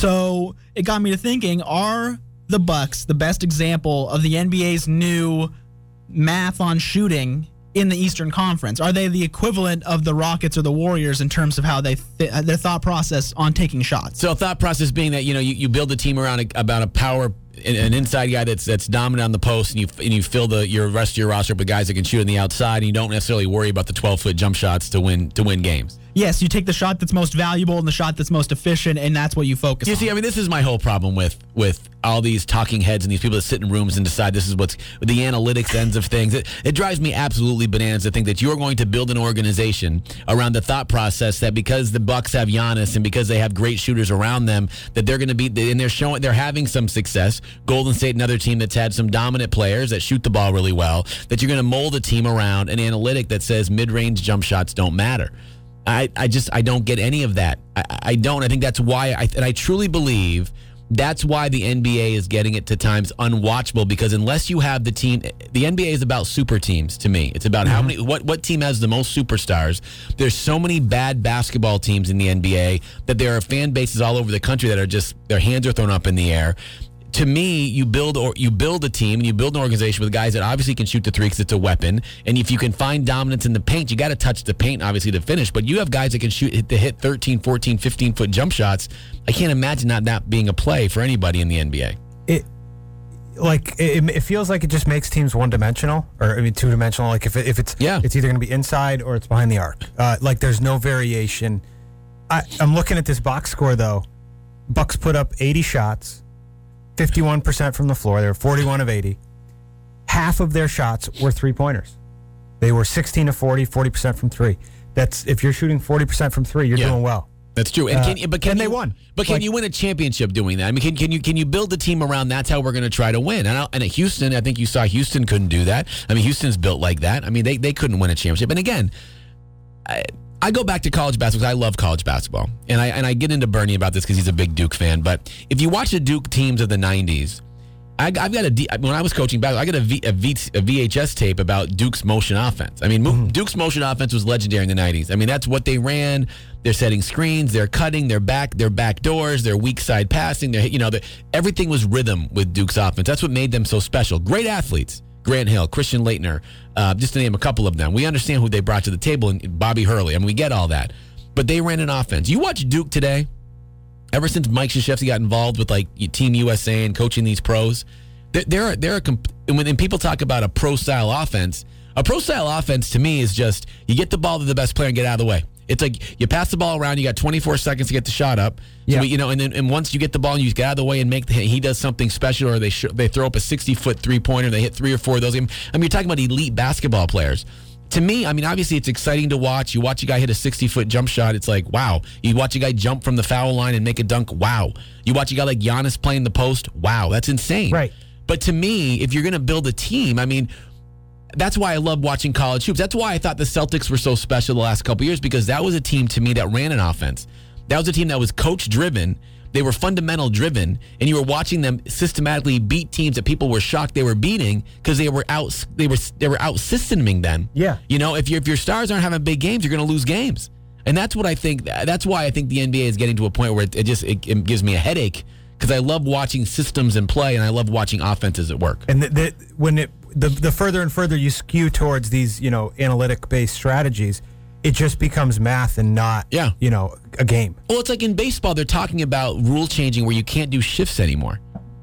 Speaker 4: So it got me to thinking, are the Bucks the best example of the N B A's new math on shooting in the Eastern Conference? Are they the equivalent of the Rockets or the Warriors in terms of how they th- their thought process on taking shots?
Speaker 2: So thought process being that, you know, you, you build a team around a, about a power, an inside guy that's that's dominant on the post, and you and you fill the your rest of your roster up with guys that can shoot on the outside, and you don't necessarily worry about the twelve-foot jump shots to win to win games.
Speaker 4: Yes, you take the shot that's most valuable and the shot that's most efficient, and that's what you focus
Speaker 2: You
Speaker 4: on.
Speaker 2: see, I mean, this is my whole problem with with all these talking heads and these people that sit in rooms and decide this is what's the analytics ends of things. It, it drives me absolutely bananas to think that you're going to build an organization around the thought process that because the Bucks have Giannis and because they have great shooters around them, that they're going to be, and they're showing, they're having some success. Golden State, another team that's had some dominant players that shoot the ball really well, that you're going to mold a team around an analytic that says mid-range jump shots don't matter. I, I just, I don't get any of that. I, I don't. I think that's why, I, and I truly believe that's why the N B A is getting it to times unwatchable, because unless you have the team, the N B A is about super teams to me. It's about mm-hmm. how many, what, what team has the most superstars. There's so many bad basketball teams in the N B A that there are fan bases all over the country that are just, their hands are thrown up in the air. To me, you build or you build a team and you build an organization with guys that obviously can shoot the three because it's a weapon. And if you can find dominance in the paint, you got to touch the paint, obviously, to finish. But you have guys that can shoot hit, to hit thirteen, fourteen, fifteen-foot jump shots. I can't imagine not that being a play for anybody in the N B A.
Speaker 3: It like it, it feels like it just makes teams one-dimensional, or I mean two-dimensional. Like if it, if it's
Speaker 2: Yeah.
Speaker 3: it's either going to be inside or it's behind the arc. Uh, like there's no variation. I, I'm looking at this box score though. Bucks put up eighty shots. fifty-one percent from the floor. They were forty-one of eighty. Half of their shots were three-pointers. They were sixteen to forty, forty percent from three. That's if you're shooting forty percent from three, you're
Speaker 2: Yeah.
Speaker 3: doing well.
Speaker 2: That's true. And
Speaker 3: Uh,
Speaker 2: can, but can
Speaker 3: and
Speaker 2: you,
Speaker 3: they won.
Speaker 2: But can
Speaker 3: Like-
Speaker 2: you win a championship doing that? I mean, can, can you can you build the team around that's how we're going to try to win? And, I, and at Houston, I think you saw Houston couldn't do that. I mean, Houston's built like that. I mean, they, they couldn't win a championship. And again, I, I go back to college basketball because I love college basketball. And I, and I get into Bernie about this because he's a big Duke fan. But if you watch the Duke teams of the nineties, I, I've got a D, when I was coaching basketball, I got a, v, a, v, a V H S tape about Duke's motion offense. I mean, mm-hmm. Duke's motion offense was legendary in the nineties. I mean, that's what they ran. They're setting screens, they're cutting, they're back, they're back doors, they're weak side passing. They're, you know, everything was rhythm with Duke's offense. That's what made them so special. Great athletes. Grant Hill, Christian Laettner, uh, just to name a couple of them. We understand who they brought to the table, and Bobby Hurley. I mean, we get all that. But they ran an offense. You watch Duke today, ever since Mike Krzyzewski got involved with like Team U S A and coaching these pros, they're, they're, they're a comp- and when people talk about a pro-style offense, a pro-style offense to me is just you get the ball to the best player and get out of the way. It's like you pass the ball around, you got twenty-four seconds to get the shot up. So
Speaker 3: yeah.
Speaker 2: we, you know, and then and once you get the ball and you get out of the way and make the, he does something special, or they sh- they throw up a sixty-foot three-pointer, they hit three or four of those. I mean, you're talking about elite basketball players. To me, I mean, obviously it's exciting to watch. You watch a guy hit a sixty-foot jump shot, it's like, wow. You watch a guy jump from the foul line and make a dunk, wow. You watch a guy like Giannis playing the post, wow, that's insane.
Speaker 3: Right.
Speaker 2: But to me, if you're going to build a team, I mean, that's why I love watching college hoops. That's why I thought the Celtics were so special the last couple of years, because that was a team to me that ran an offense. That was a team that was coach-driven. They were fundamental-driven, and you were watching them systematically beat teams that people were shocked they were beating because they were out. They were they were out-systeming them.
Speaker 3: Yeah.
Speaker 2: You know, if you if your stars aren't having big games, you're going to lose games, and that's what I think. That's why I think the N B A is getting to a point where it, it just it, it gives me a headache, because I love watching systems in play and I love watching offenses at work.
Speaker 3: And the, the, when it the the further and further you skew towards these, you know, analytic based strategies, it just becomes math and not,
Speaker 2: yeah.
Speaker 3: you know, a game.
Speaker 2: Well, it's like in baseball, they're talking about rule changing where you can't do shifts anymore.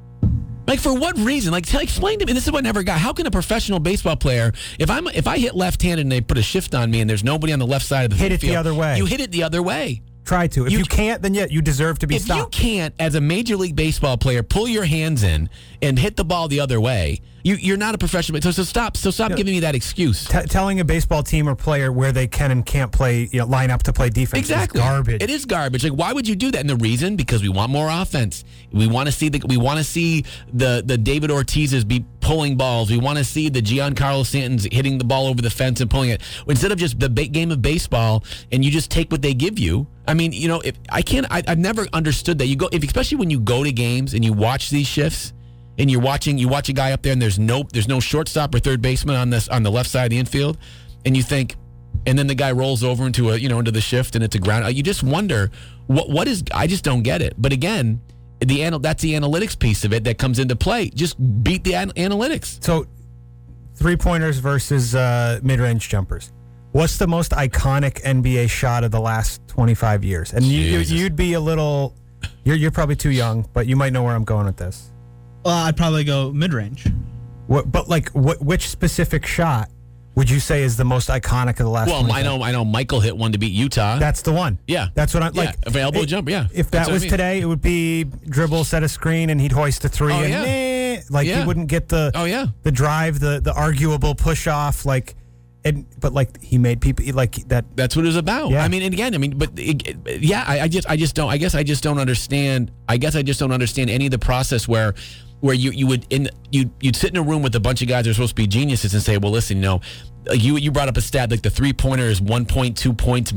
Speaker 2: Like, for what reason? Like, tell, explain to me. This is what I never got. How can a professional baseball player, if I'm if I hit left-handed and they put a shift on me and there's nobody on the left side of the
Speaker 3: hit
Speaker 2: field,
Speaker 3: it the other way.
Speaker 2: You hit it the other way.
Speaker 3: Try to. If
Speaker 2: You
Speaker 3: you, can't, then yeah, you deserve to be
Speaker 2: If
Speaker 3: stopped.
Speaker 2: you can't, as a Major League Baseball player, pull your hands in and hit the ball the other way, you, you're not a professional. So, so stop. So stop
Speaker 3: Yeah.
Speaker 2: giving me that excuse.
Speaker 3: T- telling a baseball team or player where they can and can't play, you know, line up to play defense
Speaker 2: Exactly.
Speaker 3: is garbage.
Speaker 2: It is garbage. Like, why would you do that? And the reason, because we want more offense. We want to see the we want to see the the David Ortizes be pulling balls. We want to see the Giancarlo Stantons hitting the ball over the fence and pulling it. Instead of just the ba- game of baseball and you just take what they give you. I mean, you know, if I can't, I, I've never understood that. You go, if, especially when you go to games and you watch these shifts, and you're watching, you watch a guy up there, and there's no, there's no shortstop or third baseman on this on the left side of the infield, and you think, and then the guy rolls over into a, you know, into the shift, and it's a ground. You just wonder what, what is. I just don't get it. But again, the anal, that's the analytics piece of it that comes into play. Just beat the an, analytics.
Speaker 3: So, three pointers versus uh, mid range jumpers. What's the most iconic N B A shot of the last twenty-five years? And you, you,
Speaker 2: Jesus.
Speaker 3: you'd be a little. You're you're probably too young, but you might know where I'm going with this.
Speaker 4: Well, I'd probably go mid-range.
Speaker 3: What, but like, what, which specific shot would you say is the most iconic of the last?
Speaker 2: Well, I know, I know. Michael hit one to beat Utah.
Speaker 3: That's the one.
Speaker 2: Yeah.
Speaker 3: That's what I'm
Speaker 2: Yeah,
Speaker 3: like.
Speaker 2: if an elbow
Speaker 3: it-
Speaker 2: jump, yeah.
Speaker 3: If
Speaker 2: That's
Speaker 3: that
Speaker 2: what I
Speaker 3: was
Speaker 2: mean.
Speaker 3: today, it would be dribble, set a screen, and he'd hoist a three.
Speaker 2: Oh,
Speaker 3: and
Speaker 2: yeah.
Speaker 3: eh, like
Speaker 2: Yeah.
Speaker 3: he wouldn't get the
Speaker 2: Oh, yeah.
Speaker 3: the drive, the the arguable push off, like, and but like he made people like that.
Speaker 2: That's what it was about.
Speaker 3: Yeah.
Speaker 2: I mean, and again, I mean, but it, it- yeah, I, I just, I just don't. I guess I just don't understand. I guess I just don't understand any of the process where, where you you would in you you'd sit in a room with a bunch of guys that are supposed to be geniuses and say, well, listen, you know, you you brought up a stat like the three pointer is one point two points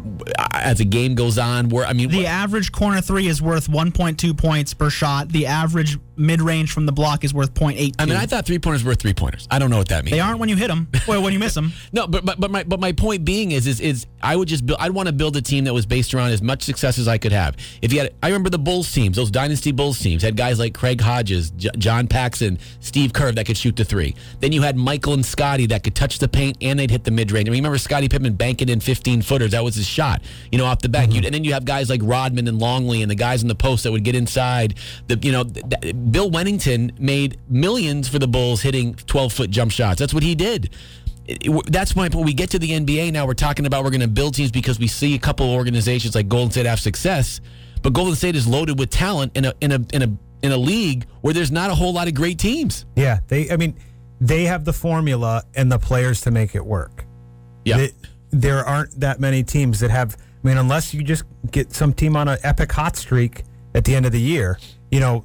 Speaker 2: as a game goes on. Where I mean,
Speaker 4: The
Speaker 2: what-
Speaker 4: average corner three is worth one point two points per shot. The average mid-range from the block is worth zero point eight two.
Speaker 2: I mean, I thought three pointers were three pointers. I don't know what that means.
Speaker 4: They aren't when you hit them or when you miss them.
Speaker 2: No, but but but my but my point being is is is I would just build. I'd want to build a team that was based around as much success as I could have. If you had, I remember the Bulls teams, those dynasty Bulls teams had guys like Craig Hodges, J- John Paxson, Steve Kerr that could shoot the three. Then you had Michael and Scotty that could touch the paint and they'd hit the mid range. I mean, remember Scottie Pippen banking in fifteen footers? That was his shot, you know, off the back. You'd, and then you have guys like Rodman and Longley and the guys in the post that would get inside. The you know, th- th- Bill Wennington made millions for the Bulls hitting twelve foot jump shots. That's what he did. It- it- that's my point. We get to the N B A now. We're talking about we're going to build teams because we see a couple of organizations like Golden State have success, but Golden State is loaded with talent in a in a in a in a league where there's not a whole lot of great teams.
Speaker 3: Yeah, they. I mean, they have the formula and the players to make it work.
Speaker 2: Yeah,
Speaker 3: They- there aren't that many teams that have I mean, unless you just get some team on an epic hot streak at the end of the year, you know,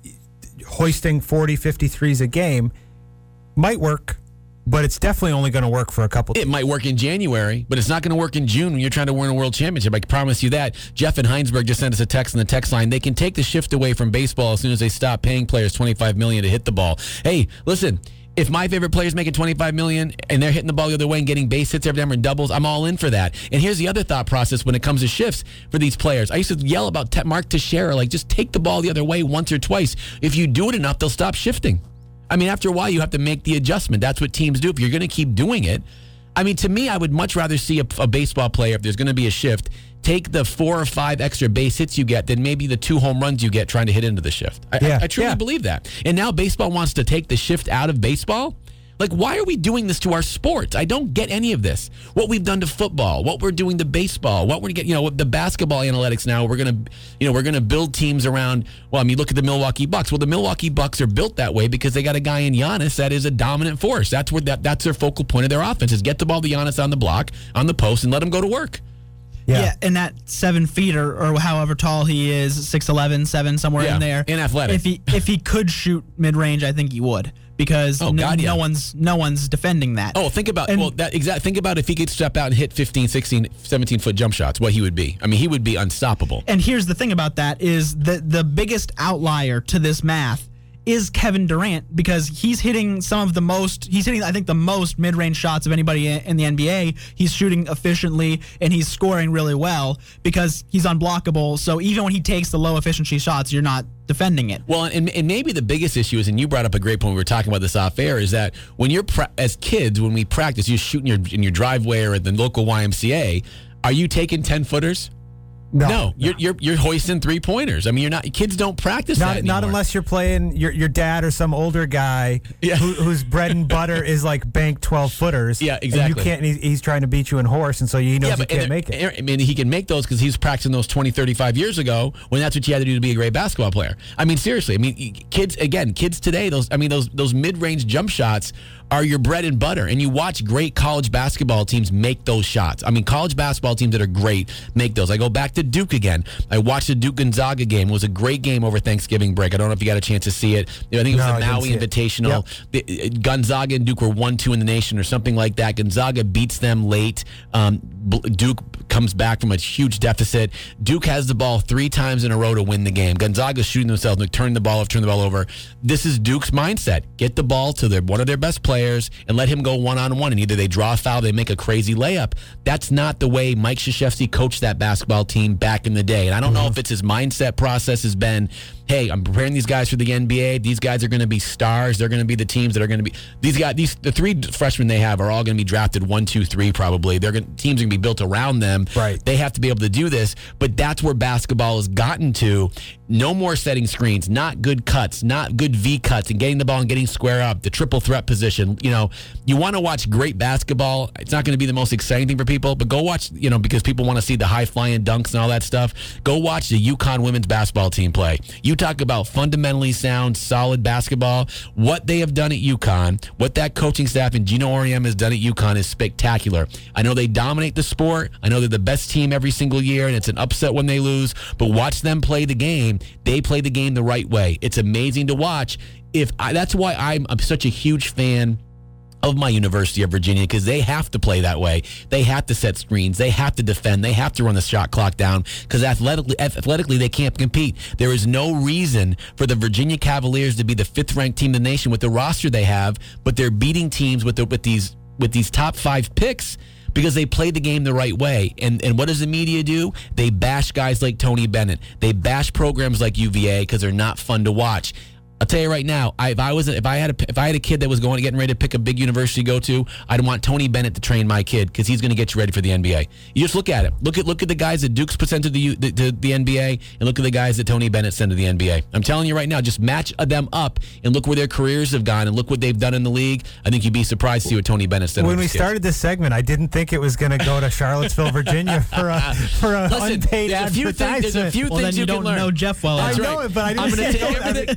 Speaker 3: hoisting forty, fifty threes a game might work, but it's definitely only going to work for a couple.
Speaker 2: It might work in January, but it's not going to work in June when you're trying to win a world championship. I can promise you that. Jeff in Heinsberg just sent us a text in the text line. They can take the shift away from baseball as soon as they stop paying players twenty-five million dollars to hit the ball. Hey, listen, if my favorite player's making twenty-five million dollars and they're hitting the ball the other way and getting base hits every time or doubles, I'm all in for that. And here's the other thought process when it comes to shifts for these players. I used to yell about Te- Mark Teixeira, like, just take the ball the other way once or twice. If you do it enough, they'll stop shifting. I mean, after a while, you have to make the adjustment. That's what teams do. If you're going to keep doing it, I mean, to me, I would much rather see a, a baseball player, if there's going to be a shift, take the four or five extra base hits you get than maybe the two home runs you get trying to hit into the shift. I,
Speaker 3: Yeah,
Speaker 2: I, I truly
Speaker 3: yeah.
Speaker 2: believe that. And now baseball wants to take the shift out of baseball. Like, why are we doing this to our sports? I don't get any of this. What we've done to football, what we're doing to baseball, what we're getting, you know, the basketball analytics now, we're going to, you know, we're going to build teams around, well, I mean, look at the Milwaukee Bucks. Well, the Milwaukee Bucks are built that way because they got a guy in Giannis that is a dominant force. That's where that, that's their focal point of their offense is get the ball to Giannis on the block, on the post, and let him go to work.
Speaker 4: Yeah.
Speaker 3: Yeah.
Speaker 4: and that seven feet or, or however tall he is, six eleven, seven, somewhere
Speaker 2: Yeah,
Speaker 4: in there.
Speaker 2: and athletic.
Speaker 4: If he if he could shoot mid range, I think he would because
Speaker 2: Oh,
Speaker 4: no,
Speaker 2: God, yeah.
Speaker 4: no one's no one's defending that.
Speaker 2: Oh, think about
Speaker 4: And-
Speaker 2: well that exact. Think about if he could step out and hit fifteen, sixteen, seventeen foot jump shots, what he would be. I mean, he would be unstoppable.
Speaker 4: And here's the thing about that is that the biggest outlier to this math is Kevin Durant because he's hitting some of the most, he's hitting, I think, the most mid-range shots of anybody in the N B A. He's shooting efficiently and he's scoring really well because he's unblockable. So even when he takes the low efficiency shots, you're not defending it.
Speaker 2: Well, and, and maybe the biggest issue is, and you brought up a great point, we were talking about this off air, is that when you're, pra- as kids, when we practice, you're shooting your, in your driveway or at the local Y M C A, are you taking ten-footers?
Speaker 3: No,
Speaker 2: No, You're, you're you're hoisting three pointers. I mean, you're not. Kids don't practice
Speaker 3: Not,
Speaker 2: that
Speaker 3: not
Speaker 2: anymore.
Speaker 3: unless you're playing your your dad or some older guy
Speaker 2: Yeah.
Speaker 3: who, whose bread and butter is like bank twelve footers.
Speaker 2: Yeah,
Speaker 3: And
Speaker 2: exactly.
Speaker 3: you can't. He's, he's trying to beat you in horse, and so he knows
Speaker 2: Yeah,
Speaker 3: you
Speaker 2: but
Speaker 3: can't
Speaker 2: and
Speaker 3: make
Speaker 2: they're-
Speaker 3: it.
Speaker 2: I mean, he can make those because he's practicing those twenty, thirty-five years ago when that's what you had to do to be a great basketball player. I mean, seriously. I mean, kids again, kids today. Those I mean, those those mid-range jump shots are your bread and butter, and you watch great college basketball teams make those shots. I mean, college basketball teams that are great make those. I go back to Duke again. I watched the Duke Gonzaga game. It was a great game over Thanksgiving break. I don't know if you got a chance to see it. I think it was
Speaker 3: No, I
Speaker 2: the
Speaker 3: didn't
Speaker 2: Maui
Speaker 3: see it.
Speaker 2: Invitational. The, Gonzaga and Duke were one two in the nation or something like that. Gonzaga beats them late. Um, B- Duke comes back from a huge deficit. Duke has the ball three times in a row to win the game. Gonzaga's shooting themselves, like, turn the ball off, turn the ball over. This is Duke's mindset. Get the ball to their, one of their best players and let him go one-on-one, and either they draw a foul, they make a crazy layup. That's not the way Mike Krzyzewski coached that basketball team back in the day. And I don't know if it's his mindset process has been, hey, I'm preparing these guys for the N B A. These guys are going to be stars. They're going to be the teams that are going to be these guys. These the three freshmen they have are all going to be drafted one, two, three probably. They're going teams are going to be built around them.
Speaker 3: Right.
Speaker 2: They have to be able to do this. But that's where basketball has gotten to. No more setting screens, not good cuts, not good V cuts, and getting the ball and getting square up. The triple threat position. You know, you want to watch great basketball. It's not going to be the most exciting thing for people, but go watch. You know, because people want to see the high flying dunks and all that stuff. Go watch the UConn women's basketball team play. You talk about fundamentally sound, solid basketball. What they have done at UConn, what that coaching staff and Gino Auriemma has done at UConn is spectacular. I know they dominate the sport. I know they're the best team every single year, and it's an upset when they lose. But watch them play the game. They play the game the right way. It's amazing to watch. If I, that's why I'm, I'm such a huge fan of my University of Virginia, because they have to play that way. They have to set screens. They have to defend. They have to run the shot clock down because athletically, athletically they can't compete. There is no reason for the Virginia Cavaliers to be the fifth-ranked team in the nation with the roster they have, but they're beating teams with the, with these with these top five picks because they play the game the right way. And and what does the media do? They bash guys like Tony Bennett. They bash programs like U V A because they're not fun to watch. I'll tell you right now, I, if I was if I had a if I had a kid that was going getting ready to pick a big university to go to, I'd want Tony Bennett to train my kid because he's going to get you ready for the N B A. You just look at it. Look at look at the guys that Duke's put sent to the, U- the to the N B A, and look at the guys that Tony Bennett sent to the N B A. I'm telling you right now, just match them up and look where their careers have gone and look what they've done in the league. I think you'd be surprised to see what Tony Bennett did.
Speaker 3: When
Speaker 2: with
Speaker 3: we
Speaker 2: his kids.
Speaker 3: started this segment, I didn't think it was going to go to Charlottesville, Virginia for a for a
Speaker 2: Listen,
Speaker 3: unpaid
Speaker 2: there's a few things.
Speaker 3: advertisement.
Speaker 2: There's a few
Speaker 4: Well,
Speaker 2: things
Speaker 4: then you,
Speaker 2: you
Speaker 4: don't
Speaker 2: can learn.
Speaker 4: know Jeff well
Speaker 3: I
Speaker 2: That's
Speaker 4: enough.
Speaker 3: know
Speaker 2: right.
Speaker 3: it, but I didn't
Speaker 2: I'm going to
Speaker 3: say
Speaker 2: take
Speaker 3: that.
Speaker 2: everything. I'm going to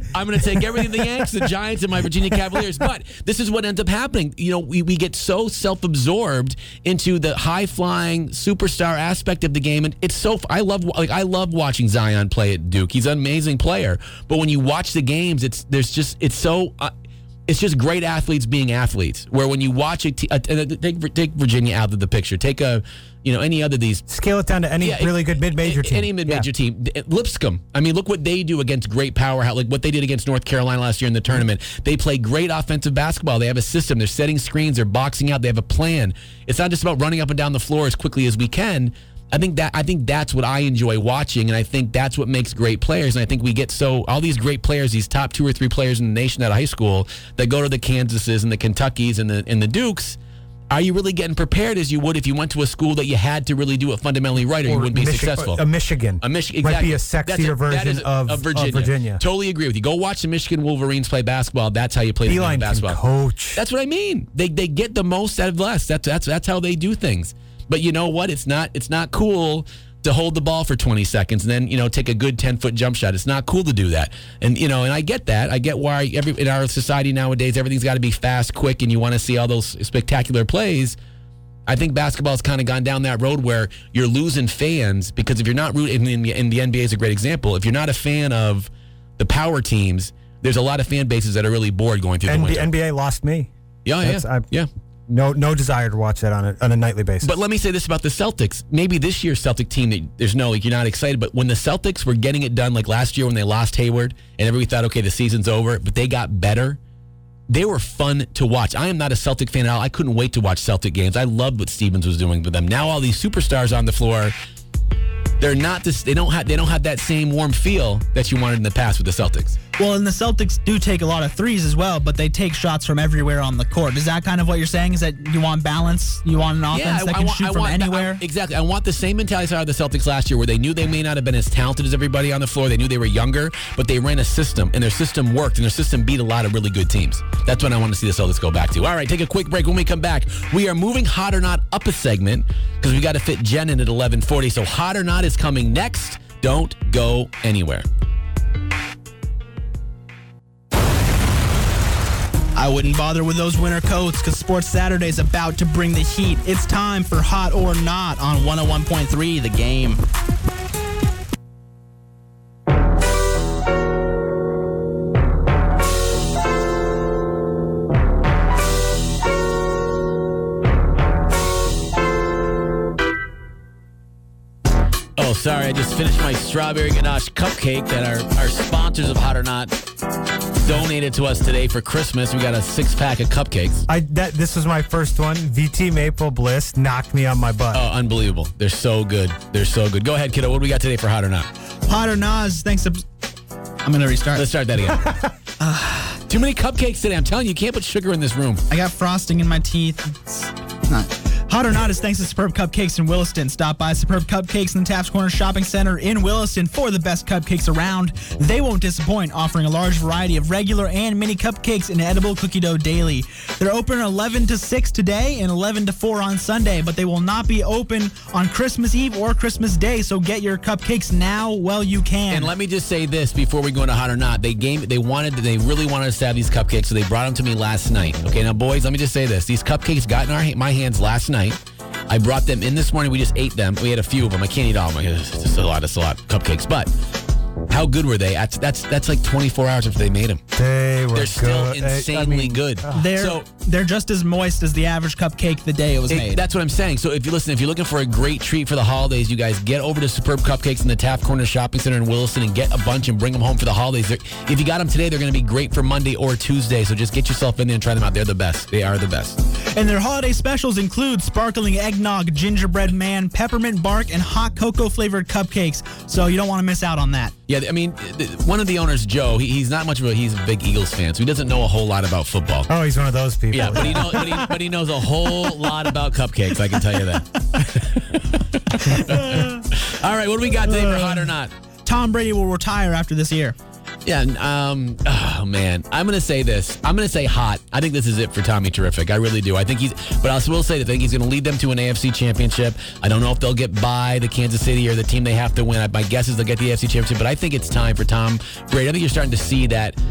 Speaker 2: take everything the Yanks, the Giants, and my Virginia Cavaliers. But this is what ends up happening. You know, we, we get so self-absorbed into the high-flying superstar aspect of the game, and it's so. I love like I love watching Zion play at Duke. He's an amazing player. But when you watch the games, it's there's just it's so. Uh, It's just great athletes being athletes. Where when you watch a, t- a take take Virginia out of the picture, take a you know any other of these,
Speaker 3: scale it down to any
Speaker 2: yeah,
Speaker 3: really good mid-major team,
Speaker 2: any mid-major yeah. team. Lipscomb. I mean, look what they do against great powerhouse, like what they did against North Carolina last year in the tournament. They play great offensive basketball. They have a system. They're setting screens. They're boxing out. They have a plan. It's not just about running up and down the floor as quickly as we can. I think that I think that's what I enjoy watching, and I think that's what makes great players. And I think we get so all these great players, these top two or three players in the nation out of high school that go to the Kansases and the Kentuckys and the and the Dukes. Are you really getting prepared as you would if you went to a school that you had to really do it fundamentally right, or, or you wouldn't be
Speaker 3: Michi-
Speaker 2: successful?
Speaker 3: A Michigan,
Speaker 2: a Michigan exactly.
Speaker 3: might be a sexier a, version
Speaker 2: a,
Speaker 3: of,
Speaker 2: of, Virginia.
Speaker 3: of Virginia.
Speaker 2: Totally agree with you. Go watch the Michigan Wolverines play basketball. That's how you play the game of basketball.
Speaker 3: Coach.
Speaker 2: That's what I mean. They they get the most out of less. That's that's that's how they do things. But you know what? It's not it's not cool to hold the ball for twenty seconds and then, you know, take a good ten-foot jump shot. It's not cool to do that. And, you know, and I get that. I get why every in our society nowadays, everything's got to be fast, quick, and you want to see all those spectacular plays. I think basketball's kind of gone down that road where you're losing fans because if you're not rooting, in the, in the N B A is a great example. If you're not a fan of the power teams, there's a lot of fan bases that are really bored going through
Speaker 3: N B A,
Speaker 2: the winter.
Speaker 3: N B A lost me.
Speaker 2: Yeah,
Speaker 3: That's,
Speaker 2: yeah,
Speaker 3: I,
Speaker 2: yeah.
Speaker 3: No, no desire to watch that on a, on a nightly basis.
Speaker 2: But let me say this about the Celtics. Maybe this year's Celtic team, there's no, like, you're not excited. But when the Celtics were getting it done, like last year when they lost Hayward, and everybody thought, okay, the season's over, but they got better. They were fun to watch. I am not a Celtic fan at all. I couldn't wait to watch Celtic games. I loved what Stevens was doing with them. Now all these superstars on the floor, they're not this. They don't have. They don't have that same warm feel that you wanted in the past with the Celtics.
Speaker 4: Well, and the Celtics do take a lot of threes as well, but they take shots from everywhere on the court. Is that kind of what you're saying? Is that you want balance? You want an offense
Speaker 2: yeah,
Speaker 4: that
Speaker 2: I,
Speaker 4: can
Speaker 2: I,
Speaker 4: shoot
Speaker 2: I
Speaker 4: from
Speaker 2: want,
Speaker 4: anywhere?
Speaker 2: I, exactly. I want the same mentality out of the Celtics last year, where they knew they may not have been as talented as everybody on the floor. They knew they were younger, but they ran a system, and their system worked, and their system beat a lot of really good teams. That's what I want to see the Celtics go back to. All right, take a quick break. When we come back, we are moving Hot or Not up a segment because we got to fit Jen in at eleven forty. So Hot or Not is coming next. Don't go anywhere.
Speaker 4: I wouldn't bother with those winter coats because Sports Saturday is about to bring the heat. It's time for Hot or Not on one oh one point three The Game.
Speaker 2: Oh, sorry, I just finished my strawberry ganache cupcake that our, our sponsors of Hot or Not donated to us today for Christmas. We got a six-pack of cupcakes.
Speaker 3: I that This was my first one. V T Maple Bliss knocked me on my butt.
Speaker 2: Oh, unbelievable. They're so good. They're so good. Go ahead, kiddo. What do we got today for Hot or Not?
Speaker 4: Hot or Not is thanks to... I'm going to restart.
Speaker 2: Let's start that again. uh, Too many cupcakes today. I'm telling you, you can't put sugar in this room.
Speaker 4: I got frosting in my teeth. It's not... Hot or Not is thanks to Superb Cupcakes in Williston. Stop by Superb Cupcakes in the Taps Corner Shopping Center in Williston for the best cupcakes around. They won't disappoint, offering a large variety of regular and mini cupcakes and edible cookie dough daily. They're open eleven to six today and eleven to four on Sunday, but they will not be open on Christmas Eve or Christmas Day, so get your cupcakes now while you can.
Speaker 2: And let me just say this before we go into Hot or Not. They gave, they wanted, they really wanted us to have these cupcakes, so they brought them to me last night. Okay, now boys, let me just say this. These cupcakes got in our, my hands last night. I brought them in this morning. We just ate them. We had a few of them. I can't eat all of them. It's just a lot. It's a lot of cupcakes. But how good were they? That's that's, that's like twenty-four hours after they made them.
Speaker 3: They were
Speaker 2: They're still
Speaker 3: good.
Speaker 2: insanely
Speaker 3: I mean,
Speaker 2: good.
Speaker 3: uh,
Speaker 4: They're,
Speaker 2: so,
Speaker 4: they're just as moist as the average cupcake the day it was
Speaker 2: it,
Speaker 4: made.
Speaker 2: that's what I'm saying. So if you listen, if you're looking for a great treat for the holidays, you guys get over to Superb Cupcakes in the Taft Corner Shopping Center in Williston and get a bunch and bring them home for the holidays. They're, if you got them today, they're going to be great for Monday or Tuesday. So just get yourself in there and try them out. They're the best. They are the best.
Speaker 4: And their holiday specials include sparkling eggnog, gingerbread man, peppermint bark, and hot cocoa flavored cupcakes. So you don't want to miss out on that.
Speaker 2: Yeah, I mean, one of the owners, Joe, he, he's not much of a, he's a big Eagles fan, so he doesn't know a whole lot about football.
Speaker 3: Oh, he's one of those people.
Speaker 2: Yeah, but he, know, but, he, but he knows a whole lot about cupcakes, I can tell you that. All right, what do we got today for Hot or Not?
Speaker 4: Tom Brady will retire after this year.
Speaker 2: Yeah, um, oh man, I'm going to say this. I'm going to say hot. I think this is it for Tommy Terrific. I really do. I think he's, but I will say that I think he's going to lead them to an A F C championship. I don't know if they'll get by the Kansas City or the team they have to win. My guess is they'll get the A F C championship, but I think it's time for Tom Brady. I think you're starting to see that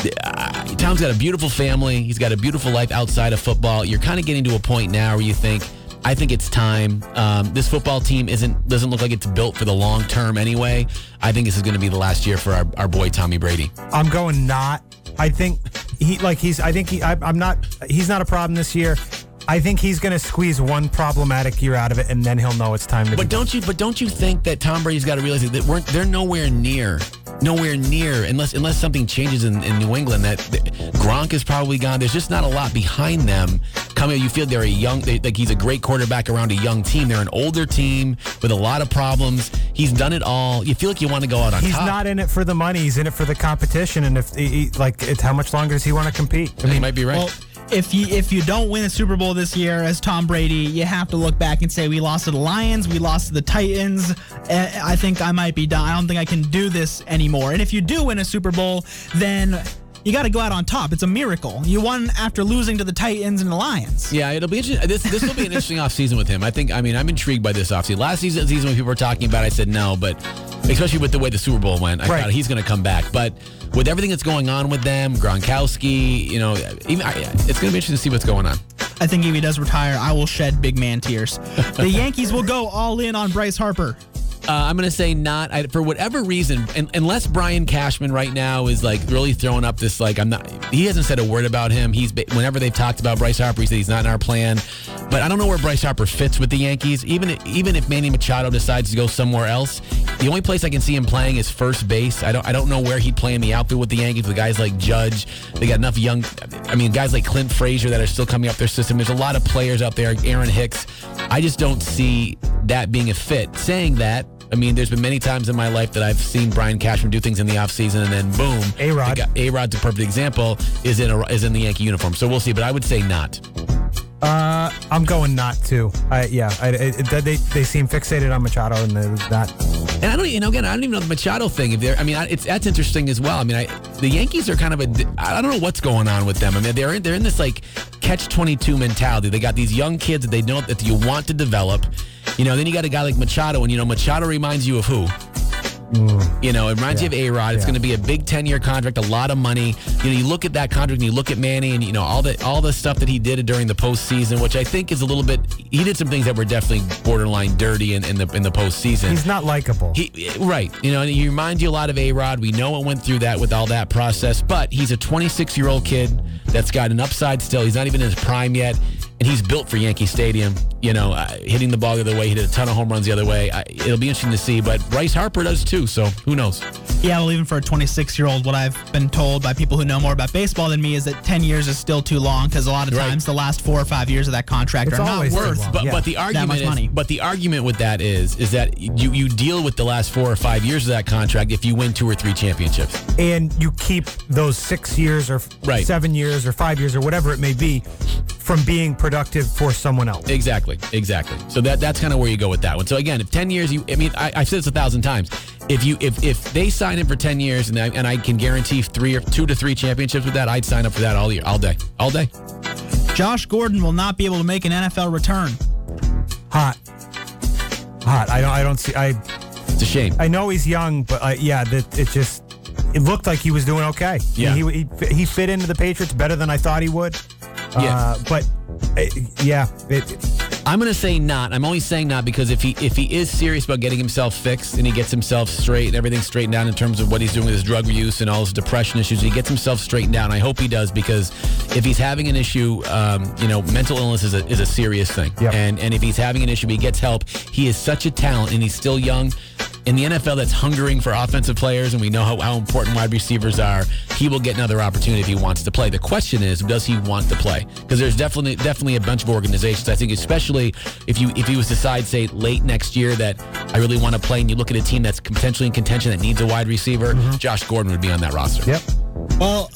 Speaker 2: uh, Tom's got a beautiful family. He's got a beautiful life outside of football. You're kind of getting to a point now where you think, I think it's time. Um, this football team isn't doesn't look like it's built for the long term anyway. I think this is going to be the last year for our, our boy Tommy Brady.
Speaker 3: I'm going not. I think he like he's. I think he. I, I'm not. He's not a problem this year. I think he's going to squeeze one problematic year out of it, and then he'll know it's time to.
Speaker 2: But
Speaker 3: be
Speaker 2: don't you? But don't you think that Tom Brady's got to realize that we're they're nowhere near, nowhere near unless unless something changes in, in New England. That, that Gronk is probably gone. There's just not a lot behind them. Coming, you feel they're a young, they, like he's a great quarterback around a young team. They're an older team with a lot of problems. He's done it all. You feel like you want to go out on
Speaker 3: he's
Speaker 2: top.
Speaker 3: He's not in it for the money. He's in it for the competition. And if he, he- like, it's how much longer does he want to compete?
Speaker 2: I mean, you might be right.
Speaker 4: Well, if you if you don't win a Super Bowl this year as Tom Brady, you have to look back and say we lost to the Lions, we lost to the Titans. Uh, I think I might be done. I don't think I can do this anymore. And if you do win a Super Bowl, then you got to go out on top. It's a miracle. You won after losing to the Titans and the Lions.
Speaker 2: Yeah, it'll be interesting. This this will be an interesting offseason with him. I think. I mean, I'm intrigued by this offseason. Last season, season when people were talking about, it, I said no, but especially with the way the Super Bowl went, I
Speaker 3: Right.
Speaker 2: thought he's going to come back. But with everything that's going on with them, Gronkowski, you know, even I, it's going to be interesting to see what's going on.
Speaker 4: I think if he does retire, I will shed big man tears. The Yankees will go all in on Bryce Harper.
Speaker 2: Uh, I'm going to say not. I, for whatever reason, and, unless Brian Cashman right now is like really throwing up this, like, I'm not, he hasn't said a word about him. He's, whenever they've talked about Bryce Harper, he said he's not in our plan. But I don't know where Bryce Harper fits with the Yankees. Even, even if Manny Machado decides to go somewhere else, the only place I can see him playing is first base. I don't, I don't know where he'd play in the outfield with the Yankees with guys like Judge. They got enough young, I mean, guys like Clint Frazier that are still coming up their system. There's a lot of players out there, Aaron Hicks. I just don't see that being a fit. Saying that, I mean, there's been many times in my life that I've seen Brian Cashman do things in the offseason and then boom.
Speaker 3: A-Rod.
Speaker 2: A-Rod's a perfect example, is in a, is in the Yankee uniform. So we'll see, but I would say not.
Speaker 3: Uh, I'm going not to. I, yeah, I, it, they they seem fixated on Machado, and they're not.
Speaker 2: And I don't, you know, again, I don't even know the Machado thing. If they're, I mean, I, it's that's interesting as well. I mean, I, the Yankees are kind of a, I don't know what's going on with them. I mean, they're in, they're in this like catch twenty-two mentality. They got these young kids that they know that you want to develop. You know, then you got a guy like Machado, and you know, Machado reminds you of who? Mm. You know, it reminds
Speaker 3: Yeah.
Speaker 2: you of A-Rod. It's
Speaker 3: Yeah.
Speaker 2: going to be a big ten-year contract, a lot of money. You know, you look at that contract and you look at Manny and, you know, all the all the stuff that he did during the postseason, which I think is a little bit, he did some things that were definitely borderline dirty in, in the in the postseason.
Speaker 3: He's not likable.
Speaker 2: He, right. You know, and he reminds you a lot of A-Rod. We know it went through that with all that process, but he's a twenty-six-year-old kid that's got an upside still. He's not even in his prime yet, and he's built for Yankee Stadium. You know, uh, hitting the ball the other way. He did a ton of home runs the other way. I, it'll be interesting to see, but Bryce Harper does too, so who knows?
Speaker 4: Yeah, well, even for a twenty-six-year-old, what I've been told by people who know more about baseball than me is that ten years is still too long because a lot of
Speaker 2: Right.
Speaker 4: times the last four or five years of that contract
Speaker 3: It's
Speaker 4: are not
Speaker 3: always too
Speaker 4: worth.
Speaker 3: long.
Speaker 2: But
Speaker 3: Yeah.
Speaker 2: but the argument
Speaker 4: much
Speaker 2: is,
Speaker 4: money.
Speaker 2: but the argument with that is is that you you deal with the last four or five years of that contract if you win two or three championships.
Speaker 3: And you keep those six years or
Speaker 2: Right.
Speaker 3: seven years or five years or whatever it may be from being productive for someone else.
Speaker 2: Exactly, exactly. So that that's kind of where you go with that one. So again, if ten years, you I mean, I, I've said this a thousand times. If you if if they sign him for ten years and I, and I can guarantee three or two to three championships with that, I'd sign up for that all year, all day, all day.
Speaker 4: Josh Gordon will not be able to make an N F L return.
Speaker 3: Hot, hot. I don't. I don't see. I.
Speaker 2: It's a shame.
Speaker 3: I know he's young, but uh, yeah, that it just. It looked like he was doing okay.
Speaker 2: Yeah.
Speaker 3: He, he he fit into the Patriots better than I thought he would.
Speaker 2: Yeah.
Speaker 3: Uh, but uh, yeah, it,
Speaker 2: I'm going to say not. I'm only saying not because if he if he is serious about getting himself fixed and he gets himself straight and everything straightened down in terms of what he's doing with his drug use and all his depression issues, he gets himself straightened down. I hope he does because if he's having an issue, um, you know, mental illness is a is a serious thing.
Speaker 3: Yep.
Speaker 2: And and if he's having an issue, he gets help. He is such a talent and he's still young. In the N F L that's hungering for offensive players, and we know how, how important wide receivers are, he will get another opportunity if he wants to play. The question is, does he want to play? Because there's definitely definitely a bunch of organizations, I think, especially if you if he was to decide, say, late next year that I really want to play, and you look at a team that's potentially in contention that needs a wide receiver, mm-hmm. Josh Gordon would be on that roster.
Speaker 3: yep.
Speaker 4: Well,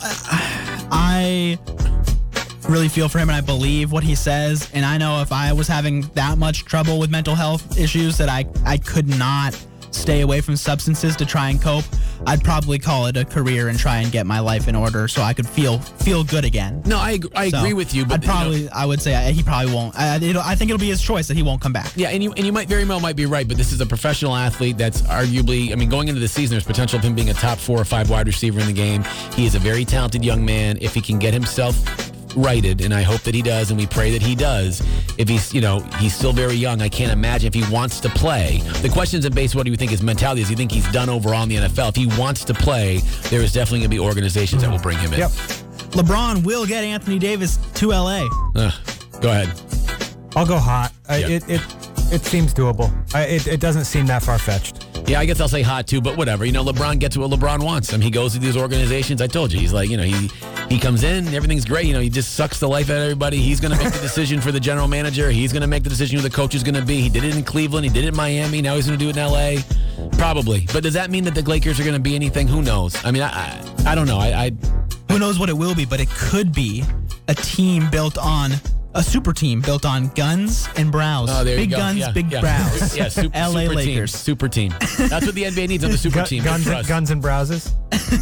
Speaker 4: I really feel for him and I believe what he says. And I know if I was having that much trouble with mental health issues that I, I could not stay away from substances to try and cope, I'd probably call it a career and try and get my life in order so I could feel feel good again.
Speaker 2: No, I ag- I
Speaker 4: So,
Speaker 2: agree with you, but
Speaker 4: I'd probably,
Speaker 2: you know,
Speaker 4: I would say I, he probably won't. I, it'll, I think it'll be his choice that he won't come back.
Speaker 2: yeah, and you and you might very well might be right, but this is a professional athlete that's arguably, I mean, going into the season, there's potential of him being a top four or five wide receiver in the game. He is a very talented young man. If he can get himself righted, and I hope that he does, and we pray that he does. If he's, you know, he's still very young. I can't imagine if he wants to play. The questions in baseball, what do you think his mentality is? Do you think he's done overall in the N F L? If he wants to play, there is definitely going to be organizations that will bring him in.
Speaker 3: Yep.
Speaker 4: LeBron will get Anthony Davis to L A.
Speaker 2: Uh, go ahead.
Speaker 3: I'll go hot. I,
Speaker 2: Yeah.
Speaker 3: it, it it seems doable. I, it, it doesn't seem that far-fetched.
Speaker 2: Yeah, I guess I'll say hot too, but whatever. You know, LeBron gets what LeBron wants. I mean, he goes to these organizations. I told you, he's like, you know, he he comes in, everything's great. You know, he just sucks the life out of everybody. He's going to make the decision for the general manager. He's going to make the decision who the coach is going to be. He did it in Cleveland. He did it in Miami. Now he's going to do it in L A. Probably. But does that mean that the Lakers are going to be anything? Who knows? I mean, I I, I don't know. I, I
Speaker 4: Who knows what it will be, but it could be a team built on a super team built on guns and brows.
Speaker 2: Oh, there you
Speaker 4: big
Speaker 2: go.
Speaker 4: guns,
Speaker 2: Yeah,
Speaker 4: big
Speaker 2: yeah.
Speaker 4: brows.
Speaker 2: Yeah, super,
Speaker 4: L A
Speaker 2: super
Speaker 4: Lakers.
Speaker 2: Team, super team. That's what the N B A needs on the super
Speaker 3: Gu-
Speaker 2: team.
Speaker 3: guns,
Speaker 2: Good
Speaker 3: and,
Speaker 2: trust.
Speaker 3: guns and browses.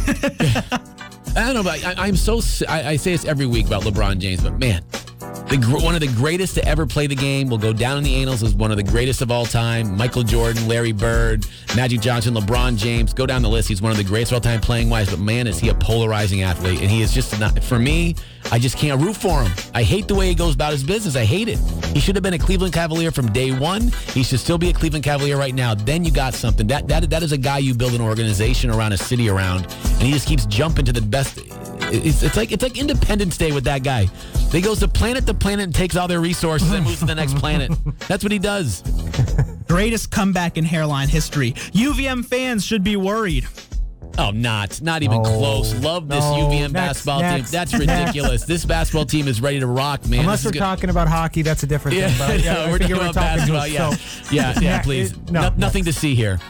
Speaker 2: I don't know, but I, I'm so. I, I say this every week about LeBron James, but man, the gr- one of the greatest to ever play the game will go down in the annals as one of the greatest of all time. Michael Jordan, Larry Bird, Magic Johnson, LeBron James. Go down the list. He's one of the greatest of all time playing wise. But man, is he a polarizing athlete? And he is just not. For me, I just can't root for him. I hate the way he goes about his business. I hate it. He should have been a Cleveland Cavalier from day one. He should still be a Cleveland Cavalier right now. Then you got something. That that that is a guy you build an organization around, a city around, and he just keeps jumping to the best. It's, it's like it's like Independence Day with that guy. He goes to planet to planet and takes all their resources and moves to the next planet. That's what he does.
Speaker 4: Greatest comeback in hairline history. U V M fans should be worried.
Speaker 2: Oh, not. Not even
Speaker 3: No.
Speaker 2: close. Love this
Speaker 3: No.
Speaker 2: U V M
Speaker 3: Next,
Speaker 2: basketball
Speaker 3: next.
Speaker 2: team. That's ridiculous. This basketball team is ready to rock, man.
Speaker 3: Unless
Speaker 2: This
Speaker 3: we're
Speaker 2: is good.
Speaker 3: talking about hockey, that's a different
Speaker 2: Yeah,
Speaker 3: thing. But yeah,
Speaker 2: no,
Speaker 3: I
Speaker 2: we're
Speaker 3: figure
Speaker 2: talking about basketball. Yeah,
Speaker 3: so-
Speaker 2: yeah, yeah,
Speaker 3: Yeah,
Speaker 2: please.
Speaker 3: it- no,
Speaker 2: No- nothing to see here.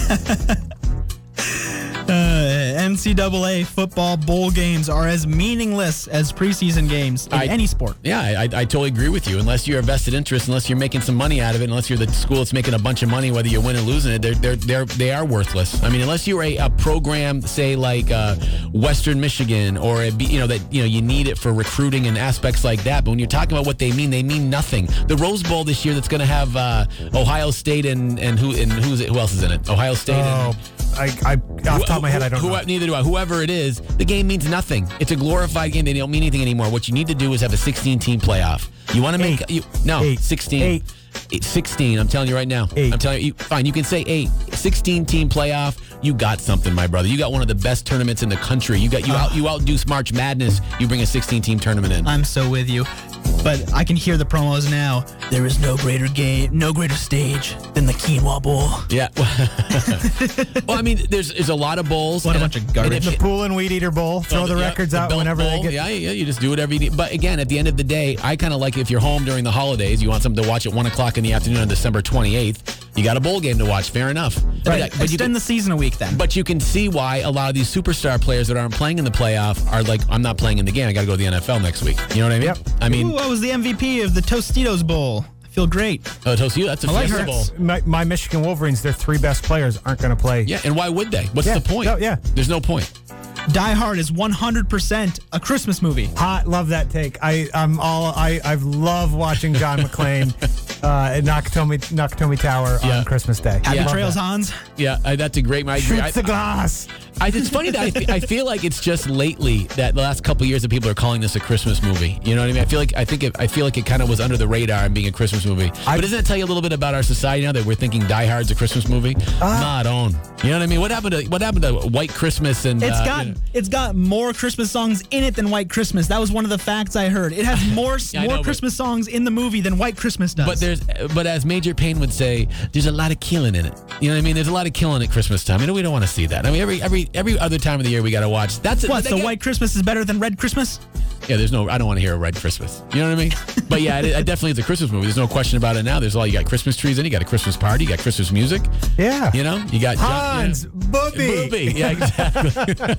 Speaker 4: Uh, N C double A football bowl games are as meaningless as preseason games in
Speaker 2: I-
Speaker 4: any sport.
Speaker 2: Yeah, I, I, I totally agree with you. Unless you're a vested interest, unless you're making some money out of it, unless you're the school that's making a bunch of money, whether you win or losing it, they're they're they're they are worthless. I mean, unless you're a, a program, say like uh, Western Michigan, or a, you know that you know you need it for recruiting and aspects like that. But when you're talking about what they mean, they mean nothing. The Rose Bowl this year, that's going to have uh, Ohio State and and who and who's it, who else is in it? Ohio State.
Speaker 3: Oh,
Speaker 2: and,
Speaker 3: I, I, off the top of my head, I don't
Speaker 2: who,
Speaker 3: know.
Speaker 2: Neither do I. Whoever it is, the game means nothing. It's a glorified game. They don't mean anything anymore. What you need to do is have a sixteen-team playoff. You want to make
Speaker 3: Eight.
Speaker 2: you no
Speaker 3: Eight.
Speaker 2: sixteen.
Speaker 3: Eight.
Speaker 2: Eight, sixteen. I'm telling you right now.
Speaker 3: Eight.
Speaker 2: I'm telling you. Fine. You can say eight. sixteen-team playoff. You got something, my brother. You got one of the best tournaments in the country. You got you out you outdo March Madness. You bring a sixteen-team tournament in.
Speaker 4: I'm so with you. But I can hear the promos now. There is no greater game, no greater stage than the Quinoa Bowl.
Speaker 2: Yeah. Well, I mean, there's there's a lot of bowls.
Speaker 4: What a
Speaker 2: and-
Speaker 4: bunch of
Speaker 2: and
Speaker 4: garbage.
Speaker 2: if-
Speaker 3: The pool and weed eater bowl. Throw
Speaker 2: Oh,
Speaker 3: the
Speaker 2: yeah,
Speaker 3: records
Speaker 2: the
Speaker 3: out
Speaker 2: belt
Speaker 3: whenever
Speaker 2: bowl.
Speaker 3: they get.
Speaker 2: Yeah, yeah, you just do whatever you need. But again, at the end of the day, I kind of like if you're home during the holidays, you want something to watch at one o'clock in the afternoon on December twenty-eighth. You got a bowl game to watch. Fair enough. But,
Speaker 4: Right.
Speaker 2: but you
Speaker 4: Extend
Speaker 2: can,
Speaker 4: the season a week then.
Speaker 2: but you can see why a lot of these superstar players that aren't playing in the playoff are like, I'm not playing in the game. I got to go to the N F L next week. You know what I mean?
Speaker 3: Yep.
Speaker 2: I mean,
Speaker 4: Ooh, I was the M V P of the Tostitos Bowl. I feel great.
Speaker 2: oh, Toast, you, that's a
Speaker 4: I like
Speaker 2: Fiesta
Speaker 4: her.
Speaker 2: Bowl.
Speaker 3: My, my Michigan Wolverines, their three best players aren't going to play.
Speaker 2: Yeah, and why would they? What's
Speaker 3: Yeah,
Speaker 2: the point?
Speaker 3: no, yeah.
Speaker 2: There's no point.
Speaker 4: Die Hard is one hundred percent a Christmas movie.
Speaker 3: Hot, love that take. I, I'm all I, I love watching John McClane uh, at Nakatomi Nakatomi Tower
Speaker 2: Yeah.
Speaker 3: on Christmas Day.
Speaker 4: Happy
Speaker 2: Yeah.
Speaker 4: Trails,
Speaker 3: Love
Speaker 4: Hans.
Speaker 2: Yeah, I, that's a great. I agree. I,
Speaker 3: Shoots the glass.
Speaker 2: I, it's funny that I, fe- I feel like it's just lately that the last couple of years that people are calling this a Christmas movie. You know what I mean? I feel like I think it, I feel like it kind of was under the radar and being a Christmas movie.
Speaker 3: I-
Speaker 2: but doesn't it tell you a little bit about our society now that we're thinking Die Hard's a Christmas movie?
Speaker 3: Uh,
Speaker 2: Not on. You know what I mean? What happened to what happened to White Christmas and?
Speaker 4: It's
Speaker 2: uh,
Speaker 4: got
Speaker 2: you know-
Speaker 4: it's got more Christmas songs in it than White Christmas. That was one of the facts I heard. It has more
Speaker 2: Yeah, I
Speaker 4: more
Speaker 2: know, but-
Speaker 4: Christmas songs in the movie than White Christmas does.
Speaker 2: But there's, but as Major Payne would say, there's a lot of killing in it. You know what I mean? There's a lot of killing at Christmas time. You know, we don't want to see that. I mean, every every every other time of the year we got to watch. That's it.
Speaker 4: what?
Speaker 2: They
Speaker 4: So
Speaker 2: got-
Speaker 4: White Christmas is better than Red Christmas?
Speaker 2: Yeah, there's no. I don't want to hear a Red Christmas. You know what I mean? But yeah, it, it definitely is a Christmas movie. There's no question about it now. There's all you got Christmas trees in. You got a Christmas party. You got Christmas music.
Speaker 3: Yeah.
Speaker 2: You know, you got
Speaker 3: Hans,
Speaker 2: you know,
Speaker 3: Booby.
Speaker 2: Booby. Yeah, exactly.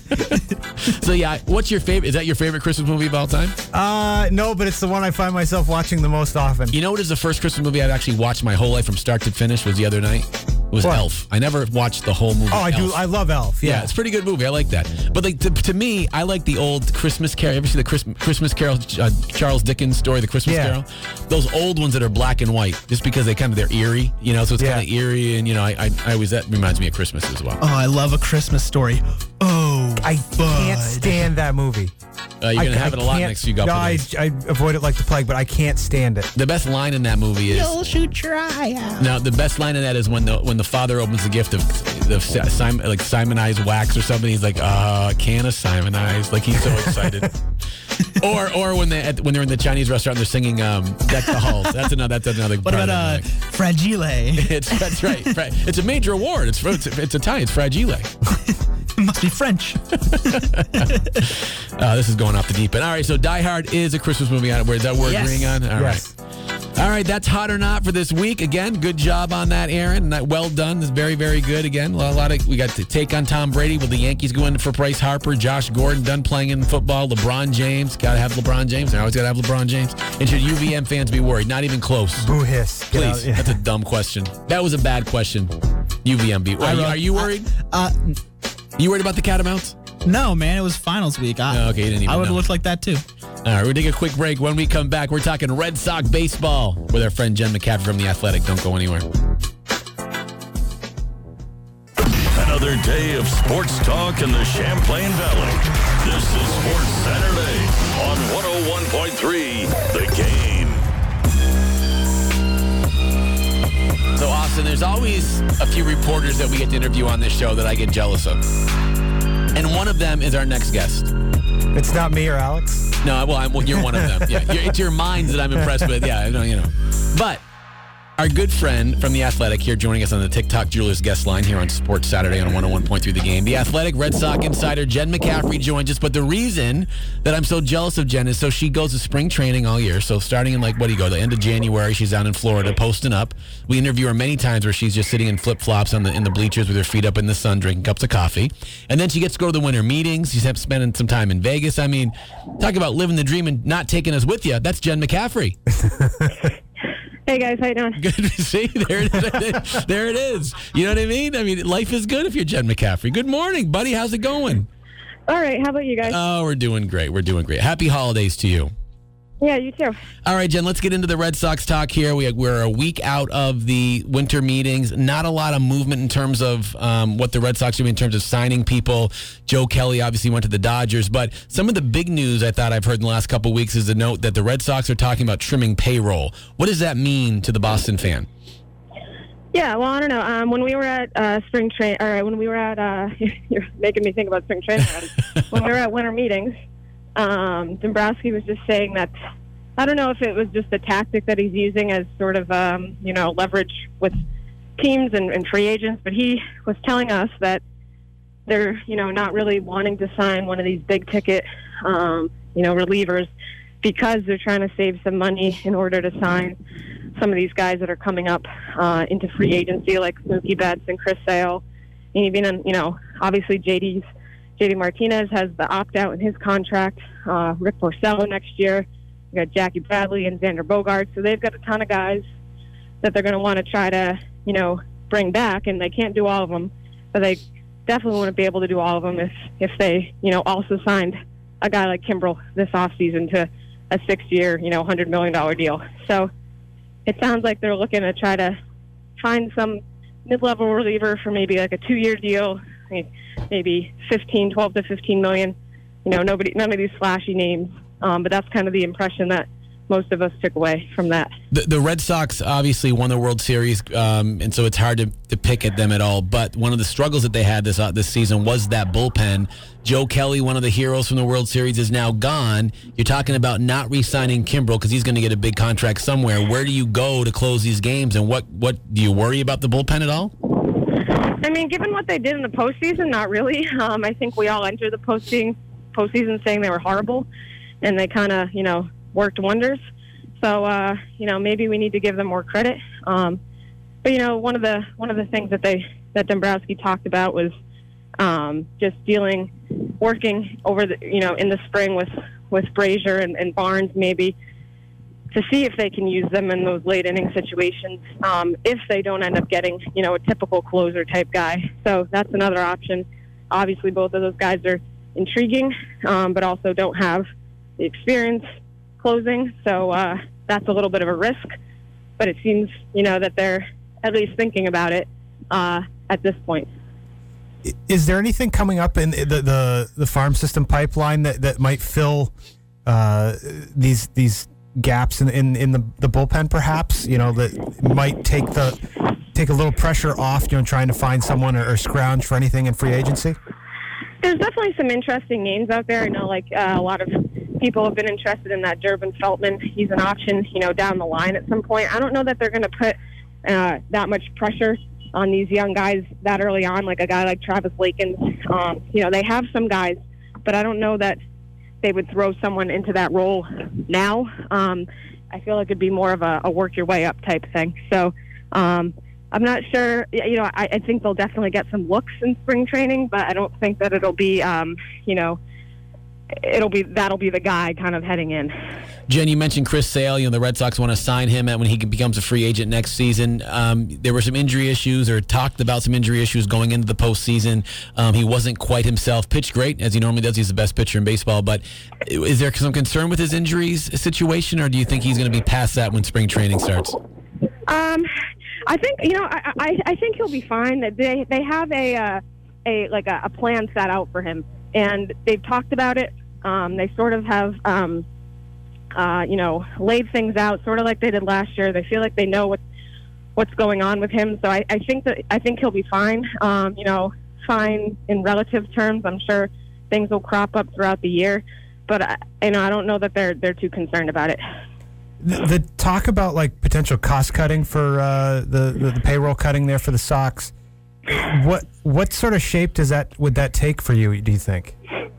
Speaker 2: So yeah, what's your favorite? Is that your favorite Christmas movie of all time?
Speaker 3: Uh, no, but it's the one I find myself watching the most often.
Speaker 2: You know what is the first Christmas movie I've actually watched my whole life from start to finish? Was the other night. It was
Speaker 3: What?
Speaker 2: Elf. I never watched the whole movie.
Speaker 3: Oh, I do.
Speaker 2: Elf.
Speaker 3: I love Elf.
Speaker 2: Yeah,
Speaker 3: Yeah.
Speaker 2: it's a pretty good movie. I like that. But like to, to me, I like the old Christmas Carol. Ever see the Chris, Christmas Carol, uh, Charles Dickens story, The Christmas
Speaker 3: Yeah.
Speaker 2: Carol? Those old ones that are black and white, just because they kind of they're eerie, you know. So it's
Speaker 3: Yeah.
Speaker 2: kind of eerie, and you know, I, I I always that reminds me of Christmas as well.
Speaker 4: Oh, I love A Christmas Story. Oh,
Speaker 3: I can't
Speaker 4: bud.
Speaker 3: stand that movie.
Speaker 2: Uh, you're
Speaker 3: I-
Speaker 2: gonna have
Speaker 3: I
Speaker 2: it a lot
Speaker 3: can't-
Speaker 2: next few couple
Speaker 3: No, I,
Speaker 2: days.
Speaker 3: I avoid it like the plague, but I can't stand it.
Speaker 2: The best line in that movie is
Speaker 4: You'll shoot your eye out.
Speaker 2: now the best line in that is when the when the father opens the gift of the Simon, like Simonized wax or something. He's like, uh, can of Simonized. Like he's so excited. or or when they at, when they're in the Chinese restaurant, they're singing um, "Deck the Halls." That's another. That's another.
Speaker 4: What
Speaker 2: part
Speaker 4: about
Speaker 2: of
Speaker 4: uh,
Speaker 2: the movie.
Speaker 4: Fragile?
Speaker 2: It's that's right. Fra- It's a major award. It's it's, it's Italian. It's Fragile.
Speaker 4: It must be French.
Speaker 2: Uh, this is going off the deep end. All right, so Die Hard is a Christmas movie. On it. Where is that we're
Speaker 4: Yes.
Speaker 2: agreeing on? All
Speaker 3: Yes.
Speaker 2: right. All right, that's Hot or Not for this week. Again, good job on that, Aaron. That- Well done. It's very, very good. Again, a lot of we got to take on Tom Brady. Will the Yankees go in for Bryce Harper? Josh Gordon done playing in football. LeBron James. Got to have LeBron James. I always got to have LeBron James. And should U V M fans be worried? Not even close.
Speaker 3: Boo hiss. Get
Speaker 2: Please.
Speaker 3: out- yeah.
Speaker 2: That's a dumb question. That was a bad question. U V M be. Are, you, are you worried?
Speaker 4: Uh,
Speaker 2: you worried about the Catamounts?
Speaker 4: no, man, it was finals week. I,
Speaker 2: Oh, okay, you didn't even
Speaker 4: I would have
Speaker 2: know.
Speaker 4: looked like that too.
Speaker 2: All right, we'll take a quick break. When we come back, we're talking Red Sox baseball with our friend Jen McCaffrey from The Athletic. Don't go anywhere.
Speaker 1: Another day of sports talk in the Champlain Valley. This is Sports Saturday on one oh one point three The Game.
Speaker 2: So, Austin, there's always a few reporters that we get to interview on this show that I get jealous of. And one of them is our next guest.
Speaker 3: It's not me or Alex.
Speaker 2: No, well, I'm, well you're one of them. Yeah, you're, it's your minds that I'm impressed with. Yeah, I know, you know. But our good friend from The Athletic here joining us on the TikTok Jewelers guest line here on Sports Saturday on one oh one point three The Game. The Athletic Red Sox insider Jen McCaffrey joins us. But the reason that I'm so jealous of Jen is so she goes to spring training all year. So starting in like, what do you go, the end of January, she's down in Florida posting up. We interview her many times where she's just sitting in flip-flops on the in the bleachers with her feet up in the sun drinking cups of coffee. And then she gets to go to the winter meetings. She's spending some time in Vegas. I mean, talk about living the dream and not taking us with you. That's Jen McCaffrey.
Speaker 5: Hey guys, how you doing?
Speaker 2: Good to see. There it is. There it is. You know what I mean? I mean, life is good if you're Jen McCaffrey. Good morning, buddy. How's it going?
Speaker 5: All right, how about you guys?
Speaker 2: Oh, we're doing great. We're doing great. Happy holidays to you.
Speaker 5: yeah, you too.
Speaker 2: All right, Jen, let's get into the Red Sox talk here. We, we're a week out of the winter meetings. Not a lot of movement in terms of um, what the Red Sox are doing in terms of signing people. Joe Kelly obviously went to the Dodgers. But some of the big news I thought I've heard in the last couple of weeks is the note that the Red Sox are talking about trimming payroll. What does that mean to the Boston fan?
Speaker 5: Yeah, well, I don't know. Um, when we were at uh, spring train, or when we were at, uh, you're making me think about spring training. already. When we were at winter meetings, um, Dombrowski was just saying that, I don't know if it was just a tactic that he's using as sort of, um, you know, leverage with teams and, and free agents, but he was telling us that they're, you know, not really wanting to sign one of these big ticket, um, you know, relievers because they're trying to save some money in order to sign some of these guys that are coming up uh, into free agency, like Mookie Betts and Chris Sale. And even, you know, obviously J D's J D Martinez has the opt-out in his contract. Uh, Rick Porcello next year. You got Jackie Bradley and Xander Bogaerts. So they've got a ton of guys that they're going to want to try to, you know, bring back. And they can't do all of them, but they definitely wouldn't be able to do all of them if, if they, you know, also signed a guy like Kimbrel this offseason to a six-year, you know, one hundred million dollars deal. So it sounds like they're looking to try to find some mid-level reliever for maybe like a two-year deal, maybe fifteen, twelve to fifteen million. You know, nobody, none of these flashy names, um, but that's kind of the impression that most of us took away from that.
Speaker 2: The, the Red Sox obviously won the World Series, um, and so it's hard to, to pick at them at all. But one of the struggles that they had this uh, this season was that bullpen. Joe Kelly, one of the heroes from the World Series, is now gone. You're talking about not re-signing Kimbrel because he's going to get a big contract somewhere. Where do you go to close these games, and what, what do you worry about the bullpen at all?
Speaker 5: I mean, given what they did in the postseason, not really. Um, I think we all entered the postseason, postseason saying they were horrible, and they kind of, you know, worked wonders. So, uh, you know, maybe we need to give them more credit. Um, but, you know, one of the one of the things that they that Dombrowski talked about was um, just dealing, working over the, you know, in the spring with, with Brazier and, and Barnes maybe to see if they can use them in those late inning situations um, if they don't end up getting, you know, a typical closer type guy. So that's another option. Obviously, both of those guys are intriguing, um, but also don't have the experience closing. So uh, that's a little bit of a risk. But it seems, you know, that they're at least thinking about it uh, at this point.
Speaker 3: Is there anything coming up in the the, the farm system pipeline that, that might fill uh, these these gaps in in, in the, the bullpen, perhaps? You know, that might take the take a little pressure off, you know, trying to find someone or, or scrounge for anything in free agency?
Speaker 5: There's definitely some interesting names out there. I know, like, uh, a lot of people have been interested in that Durbin Feltman. He's an option, you know, down the line at some point. I don't know that they're going to put uh, that much pressure on these young guys that early on, like a guy like Travis Lakins. Um, you know, they have some guys, but I don't know that they would throw someone into that role now. Um, I feel like it'd be more of a, a work your way up type thing. So um, I'm not sure. You know, I, I think they'll definitely get some looks in spring training, but I don't think that it'll be, um, you know, it'll be that'll be the guy kind of heading in.
Speaker 2: Jen, you mentioned Chris Sale. You know, the Red Sox want to sign him when he becomes a free agent next season. Um, there were some injury issues, or talked about some injury issues going into the postseason. Um, he wasn't quite himself. Pitched great, as he normally does. He's the best pitcher in baseball. But is there some concern with his injuries situation, or do you think he's going to be past that when spring training starts?
Speaker 5: Um, I think you know. I, I, I think he'll be fine. They they have a uh, a like a, a plan set out for him, and they've talked about it. Um, they sort of have. Um, Uh, you know, laid things out sort of like they did last year. They feel like they know what what's going on with him. So I, I think that I think he'll be fine. Um, you know, fine in relative terms. I'm sure things will crop up throughout the year, but I, you know, I don't know that they're they're too concerned about it.
Speaker 3: The, the talk about like potential cost cutting for uh, the, the the payroll cutting there for the Sox. What what sort of shape does that would that take for you? Do you think?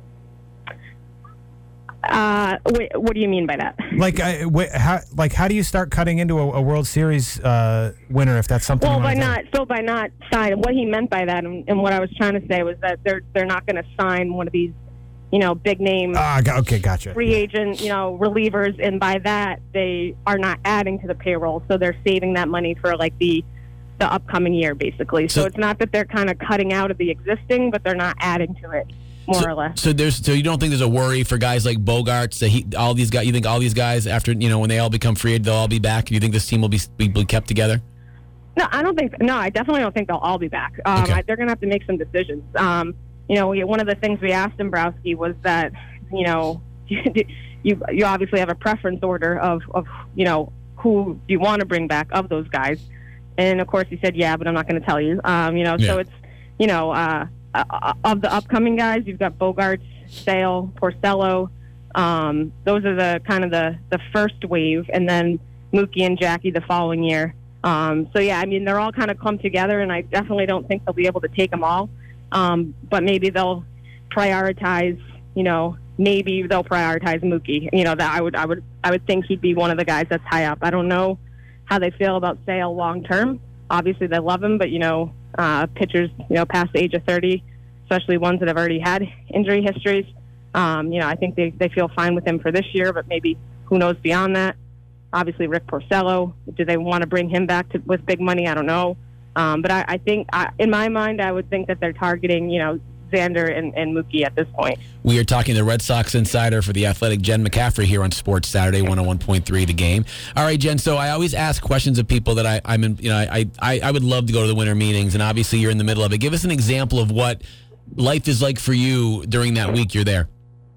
Speaker 5: Uh, wait, what do you mean by that?
Speaker 3: Like, I, wait, how, like, how do you start cutting into a, a World Series uh, winner if that's something?
Speaker 5: Well,
Speaker 3: you
Speaker 5: by
Speaker 3: do?
Speaker 5: not so by not sign. What he meant by that, and, and what I was trying to say was that they're they're not going to sign one of these, you know, big name.
Speaker 3: Ah, uh, okay, gotcha.
Speaker 5: Free agent, you know, relievers, and by that they are not adding to the payroll, so they're saving that money for like the the upcoming year, basically. So, so it's not that they're kind of cutting out of the existing, but they're not adding to it. More
Speaker 2: so,
Speaker 5: or less.
Speaker 2: So there's so you don't think there's a worry for guys like Bogarts that he all these guys you think all these guys after you know when they all become free they'll all be back? Do you think this team will be, be kept together?
Speaker 5: No, I don't think. No, I definitely don't think they'll all be back. Um,
Speaker 2: okay.
Speaker 5: I, they're going to have to make some decisions. Um, you know, we, one of the things we asked Dombrowski was that you know you you obviously have a preference order of of you know who you want to bring back of those guys, and of course he said yeah, but I'm not going to tell you. Um, you know,
Speaker 2: yeah.
Speaker 5: so it's you know. Uh, Uh, of the upcoming guys, you've got Bogarts, Sale, Porcello. Um, those are the kind of the, the first wave, and then Mookie and Jackie the following year. Um, so, yeah, I mean, they're all kind of come together, and I definitely don't think they'll be able to take them all. Um, but maybe they'll prioritize, you know, maybe they'll prioritize Mookie. You know, that I would, I would, I would think he'd be one of the guys that's high up. I don't know how they feel about Sale long term. Obviously, they love him, but you know, uh, pitchers, you know, past the age of thirty, especially ones that have already had injury histories. Um, you know, I think they, they feel fine with him for this year, but maybe who knows beyond that. Obviously, Rick Porcello. Do they want to bring him back to, with big money? I don't know. Um, but I, I think, I, in my mind, I would think that they're targeting, you know, Xander and, and Mookie at this point.
Speaker 2: We are talking to Red Sox insider for The Athletic, Jen McCaffrey, here on Sports Saturday, one oh one point three The Game. All right, Jen, so I always ask questions of people that I, I'm in, you know, I, I, I would love to go to the winter meetings, and obviously you're in the middle of it. Give us an example of what life is like for you during that week you're there.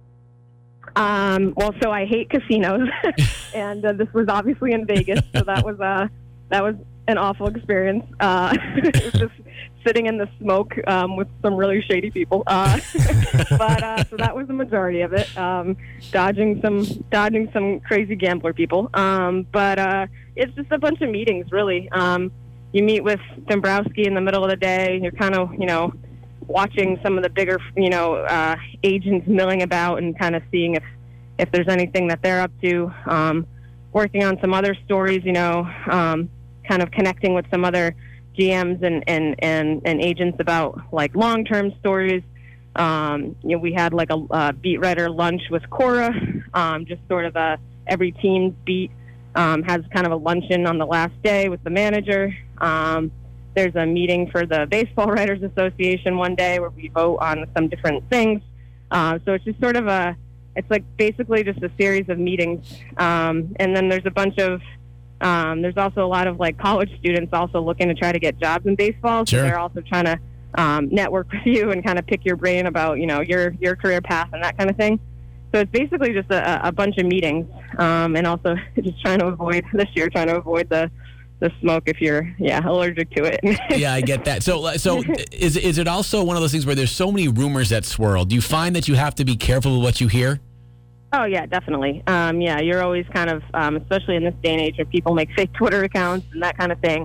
Speaker 5: Um, well, so I hate casinos, and uh, this was obviously in Vegas, so that was uh, that was an awful experience. Uh, it was just sitting in the smoke um, with some really shady people. Uh, but uh, so that was the majority of it. Um, dodging some dodging some crazy gambler people. Um, but uh, it's just a bunch of meetings, really. Um, you meet with Dombrowski in the middle of the day. You're kind of, you know, watching some of the bigger, you know, uh, agents milling about and kind of seeing if, if there's anything that they're up to. Um, working on some other stories, you know, um, kind of connecting with some other G Ms and, and, and, and agents about like long-term stories. Um, you know, we had like a, a beat writer lunch with Cora, um, just sort of a every team's beat um, has kind of a luncheon on the last day with the manager. Um, there's a meeting for the Baseball Writers Association one day where we vote on some different things. Uh, so it's just sort of a, it's like basically just a series of meetings. Um, and then there's a bunch of, um, there's also a lot of like college students also looking to try to get jobs in baseball. So
Speaker 2: Sure.
Speaker 5: they're also trying to um, network with you and kind of pick your brain about, you know, your, your career path and that kind of thing. So it's basically just a, a bunch of meetings, um, and also just trying to avoid this year, trying to avoid the, the smoke if you're, yeah, allergic to it.
Speaker 2: Yeah, I get that. So, so is is it also one of those things where there's so many rumors that swirl? Do you find that you have to be careful with what you hear?
Speaker 5: Oh, yeah, definitely. Um, yeah, you're always kind of, um, especially in this day and age where people make fake Twitter accounts and that kind of thing.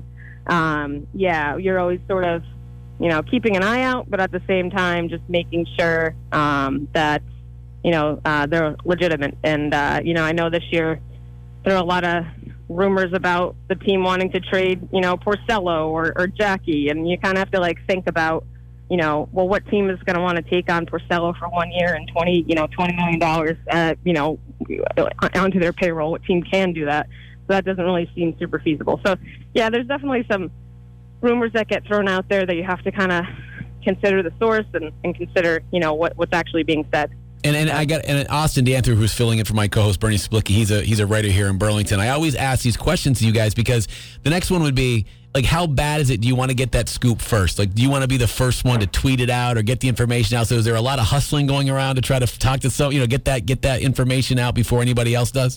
Speaker 5: Um, yeah, you're always sort of, you know, keeping an eye out, but at the same time, just making sure um, that, you know, uh, they're legitimate. And, uh, you know, I know this year there are a lot of rumors about the team wanting to trade, you know, Porcello or, or Jackie. And you kind of have to, like, think about, you know, well, what team is going to want to take on Porcello for one year and twenty, you know, twenty million dollars, uh, you know, onto their payroll? What team can do that? So that doesn't really seem super feasible. So, yeah, there's definitely some rumors that get thrown out there that you have to kind of consider the source and, and consider, you know, what, what's actually being said.
Speaker 2: And and I got and Austin Danthrew, who's filling in for my co-host Bernie Splicki. He's a he's a writer here in Burlington. I always ask these questions to you guys because the next one would be like, how bad is it? Do you want to get that scoop first? Like, do you want to be the first one to tweet it out or get the information out? So is there a lot of hustling going around to try to talk to some, you know, get that get that information out before anybody else does?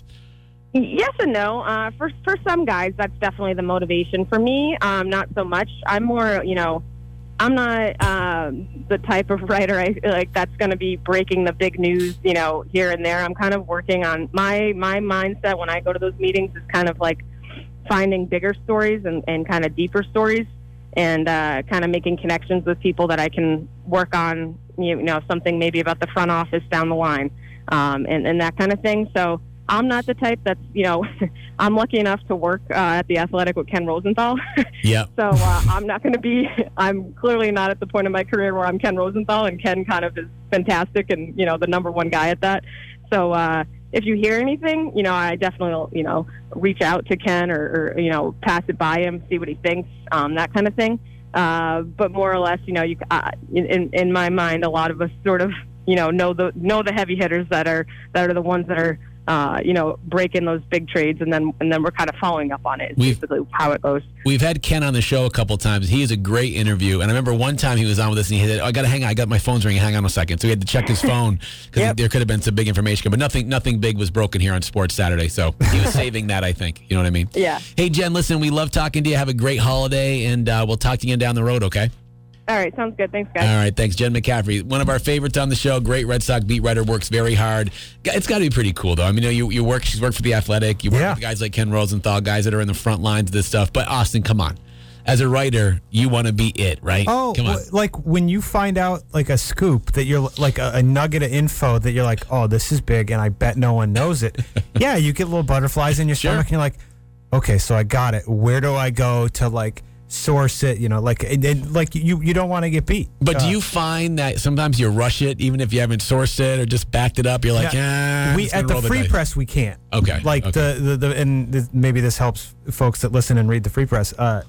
Speaker 5: Yes and no. Uh, for for some guys, that's definitely the motivation. For me, um, not so much. I'm more, you know, I'm not um, the type of writer I like that's going to be breaking the big news, you know, here and there. I'm kind of working on my my mindset when I go to those meetings is kind of like finding bigger stories and, and kind of deeper stories and uh, kind of making connections with people that I can work on, you know, something maybe about the front office down the line um, and, and that kind of thing. So I'm not the type that's, you know, I'm lucky enough to work uh, at The Athletic with Ken Rosenthal.
Speaker 2: Yeah.
Speaker 5: So uh, I'm not going to be, I'm clearly not at the point in my career where I'm Ken Rosenthal, and Ken kind of is fantastic and, you know, the number one guy at that. So uh, if you hear anything, you know, I definitely will, you know, reach out to Ken or, or you know, pass it by him, see what he thinks, um, that kind of thing. Uh, but more or less, you know, you uh, in in my mind, a lot of us sort of, you know, know the know the heavy hitters that are that are the ones that are. Uh, you know, break in those big trades, and then and then we're kind of following up on it. It's
Speaker 2: We've,
Speaker 5: basically how it goes.
Speaker 2: We've had Ken on the show a couple times. He is a great interview. And I remember one time he was on with us, and he said, oh, I got to hang on. I got my phone's ringing. Hang on a second. So he had to check his phone because
Speaker 3: Yep.
Speaker 2: there could have been some big information. But nothing nothing big was broken here on Sports Saturday. So he was saving that, I think. You know what I mean?
Speaker 5: Yeah.
Speaker 2: Hey, Jen, listen, we love talking to you. Have a great holiday, and uh, we'll talk to you again down the road, okay?
Speaker 5: All right, sounds good. Thanks, guys.
Speaker 2: All right, thanks. Jen McCaffrey, one of our favorites on the show, great Red Sox beat writer, works very hard. It's got to be pretty cool, though. I mean, you know, you, you work, she's worked for The Athletic. You work
Speaker 3: Yeah.
Speaker 2: with guys like Ken Rosenthal, guys that are in the front lines of this stuff. But, Austin, come on. As a writer, you want to be it, right?
Speaker 3: Oh,
Speaker 2: come on.
Speaker 3: w- like when you find out like a scoop that you're like a, a nugget of info that you're like, oh, this is big, and I bet no one knows it. Yeah, you get little butterflies in your
Speaker 2: Sure.
Speaker 3: stomach, and you're like, okay, so I got it. Where do I go to like source it? You know, like and, and, like you you don't want to get beat.
Speaker 2: But do
Speaker 3: Uh,
Speaker 2: you find that sometimes you rush it, even if you haven't sourced it or just backed it up? You're like,
Speaker 3: Yeah.
Speaker 2: yeah,
Speaker 3: we at the free press we can't.
Speaker 2: Okay,
Speaker 3: Like
Speaker 2: okay.
Speaker 3: the, the the and this, maybe this helps folks that listen and read the free press. Uh,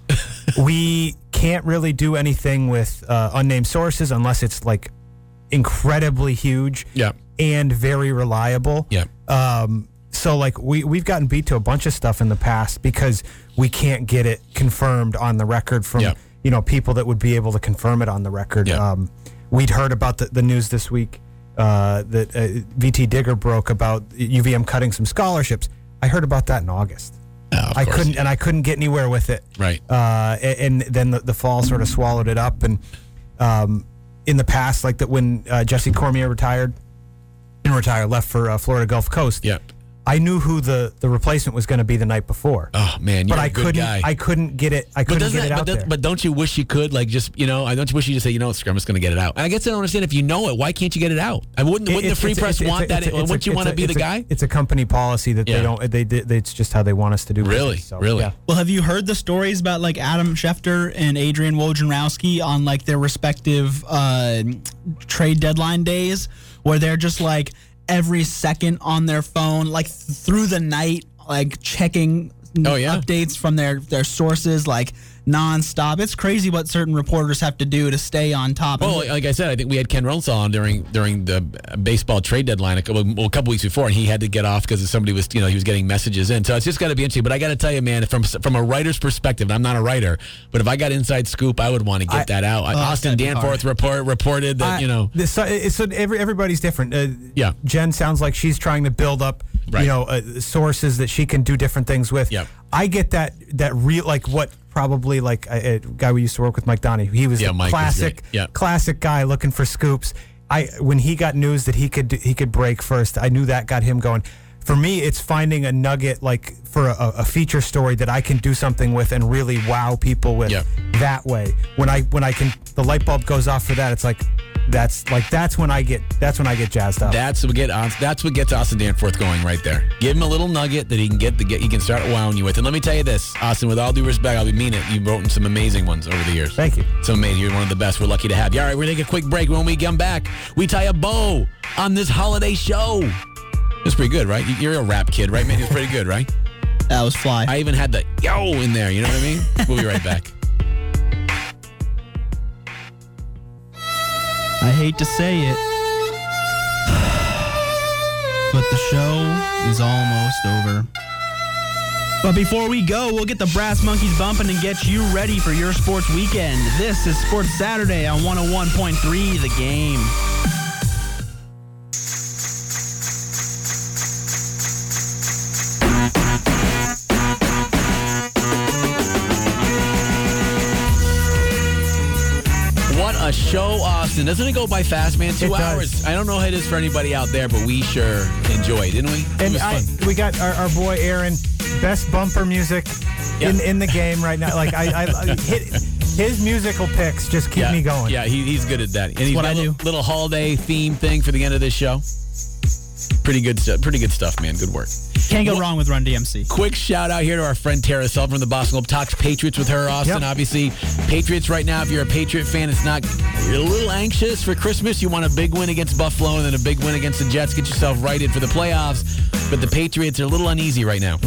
Speaker 3: we can't really do anything with uh, unnamed sources unless it's like incredibly huge
Speaker 2: Yeah.
Speaker 3: and very reliable.
Speaker 2: Yeah.
Speaker 3: Um, so like we we've gotten beat to a bunch of stuff in the past because we can't get it confirmed on the record from
Speaker 2: Yeah.
Speaker 3: you know people that would be able to confirm it on the record.
Speaker 2: Yeah.
Speaker 3: Um, we'd heard about the, the news this week uh, that uh, V T Digger broke about U V M cutting some scholarships. I heard about that in August.
Speaker 2: Oh, of
Speaker 3: I
Speaker 2: course.
Speaker 3: couldn't, and I couldn't get anywhere with it.
Speaker 2: Right.
Speaker 3: Uh, a- and, then the, the fall sort of swallowed it up. And um, in the past, like that when uh, Jesse Cormier retired, and retired, left for uh, Florida Gulf Coast.
Speaker 2: Yep.
Speaker 3: I knew who the, the replacement was going to be the night before.
Speaker 2: Oh man, you're
Speaker 3: but
Speaker 2: a
Speaker 3: I
Speaker 2: good
Speaker 3: couldn't.
Speaker 2: guy.
Speaker 3: I couldn't get it. I
Speaker 2: But
Speaker 3: couldn't
Speaker 2: doesn't
Speaker 3: get it
Speaker 2: that,
Speaker 3: out
Speaker 2: but, does,
Speaker 3: there.
Speaker 2: but don't you wish you could, like, just, you know, I don't you wish you just say, you know what, screw, I'm just going to get it out. And I guess I don't understand, if you know it, why can't you get it out? I mean, wouldn't, wouldn't the
Speaker 3: It's-
Speaker 2: free
Speaker 3: it's-
Speaker 2: press
Speaker 3: it's-
Speaker 2: want
Speaker 3: it's-
Speaker 2: that?
Speaker 3: it's- it's
Speaker 2: Wouldn't
Speaker 3: a-
Speaker 2: you want to
Speaker 3: it's a-
Speaker 2: be the
Speaker 3: it's a-
Speaker 2: guy?
Speaker 3: It's a company policy that
Speaker 2: Yeah.
Speaker 3: they don't. They, they it's just how they want us to do.
Speaker 2: Really?
Speaker 3: business. So,
Speaker 2: Really?
Speaker 3: Yeah.
Speaker 4: Well, have you heard the stories about like Adam Schefter and Adrian Wojnarowski on like their respective uh, trade deadline days, where they're just like every second on their phone, like th- through the night, like checking
Speaker 2: Oh, yeah.
Speaker 4: updates from their, their sources, like nonstop. It's crazy what certain reporters have to do to stay on top.
Speaker 2: Well, like I said, I think we had Ken Ronsall on during during the baseball trade deadline a couple, well, a couple weeks before, and he had to get off because somebody was, you know, he was getting messages in. So it's just got to be interesting. But I got to tell you, man, from from a writer's perspective, and I'm not a writer, but if I got inside scoop, I would want to get
Speaker 3: I,
Speaker 2: that out.
Speaker 4: oh,
Speaker 2: Austin Danforth report reported that
Speaker 3: I,
Speaker 2: you know,
Speaker 3: this, it's, so every, everybody's different. Uh,
Speaker 2: Yeah.
Speaker 3: Jen sounds like she's trying to build up,
Speaker 2: Right.
Speaker 3: you know, uh, sources that she can do different things with.
Speaker 2: Yep.
Speaker 3: I get that that real like what probably like a, a guy we used to work with, Mike Donahue. He was
Speaker 2: Yeah,
Speaker 3: a
Speaker 2: Mike was
Speaker 3: classic,
Speaker 2: great. Yep.
Speaker 3: classic guy looking for scoops. I when he got news that he could he could break first, I knew that got him going. For me, it's finding a nugget like for a, a feature story that I can do something with and really wow people with
Speaker 2: Yep.
Speaker 3: that way. When I when I can, the light bulb goes off for that. It's like that's like that's when I get that's when I get jazzed up.
Speaker 2: that's what get that's what gets Austin Danforth going right there. Give him a little nugget that he can get the get he can start wowing you with. And let me tell you this, Austin, with all due respect, I'll mean it. You've written some amazing ones over the years.
Speaker 3: Thank you.
Speaker 2: So amazing. You're one of the best. We're lucky to have you. All right, we're gonna take a quick break. When we come back, we tie a bow on this holiday show. It's pretty good, right? You're a rap kid, right, man? It's pretty good, right?
Speaker 4: That was fly.
Speaker 2: I even had the yo in there. You know what I mean? We'll be right back.
Speaker 4: I hate to say it, but the show is almost over. But before we go, we'll get the Brass Monkeys bumping and get you ready for your sports weekend. This is Sports Saturday on one oh one point three The Game.
Speaker 2: What a show, Austin. Doesn't it go by fast, man? Two
Speaker 3: It does.
Speaker 2: hours. I don't know how it is for anybody out there, but we sure enjoyed, didn't we? It
Speaker 3: And
Speaker 2: was
Speaker 3: I,
Speaker 2: fun.
Speaker 3: we got our, our boy Aaron, best bumper music in,
Speaker 2: Yeah.
Speaker 3: in the game right now. Like I, I, I hit, his musical picks just keep
Speaker 2: yeah,
Speaker 3: me going.
Speaker 2: Yeah, he, he's good at that. And he's
Speaker 4: what
Speaker 2: got
Speaker 4: I
Speaker 2: a little,
Speaker 4: do.
Speaker 2: little holiday theme thing for the end of this show. Pretty good stuff. Pretty good stuff, man. Good work.
Speaker 4: Can't go wrong with Run D M C.
Speaker 2: Quick shout out here to our friend Tara Sullivan from the Boston Globe. Talks Patriots with her, Austin.
Speaker 3: Yep.
Speaker 2: Obviously, Patriots right now, if you're a Patriot fan, it's not, you're a little anxious for Christmas. You want a big win against Buffalo and then a big win against the Jets. Get yourself righted for the playoffs. But the Patriots are a little uneasy right now.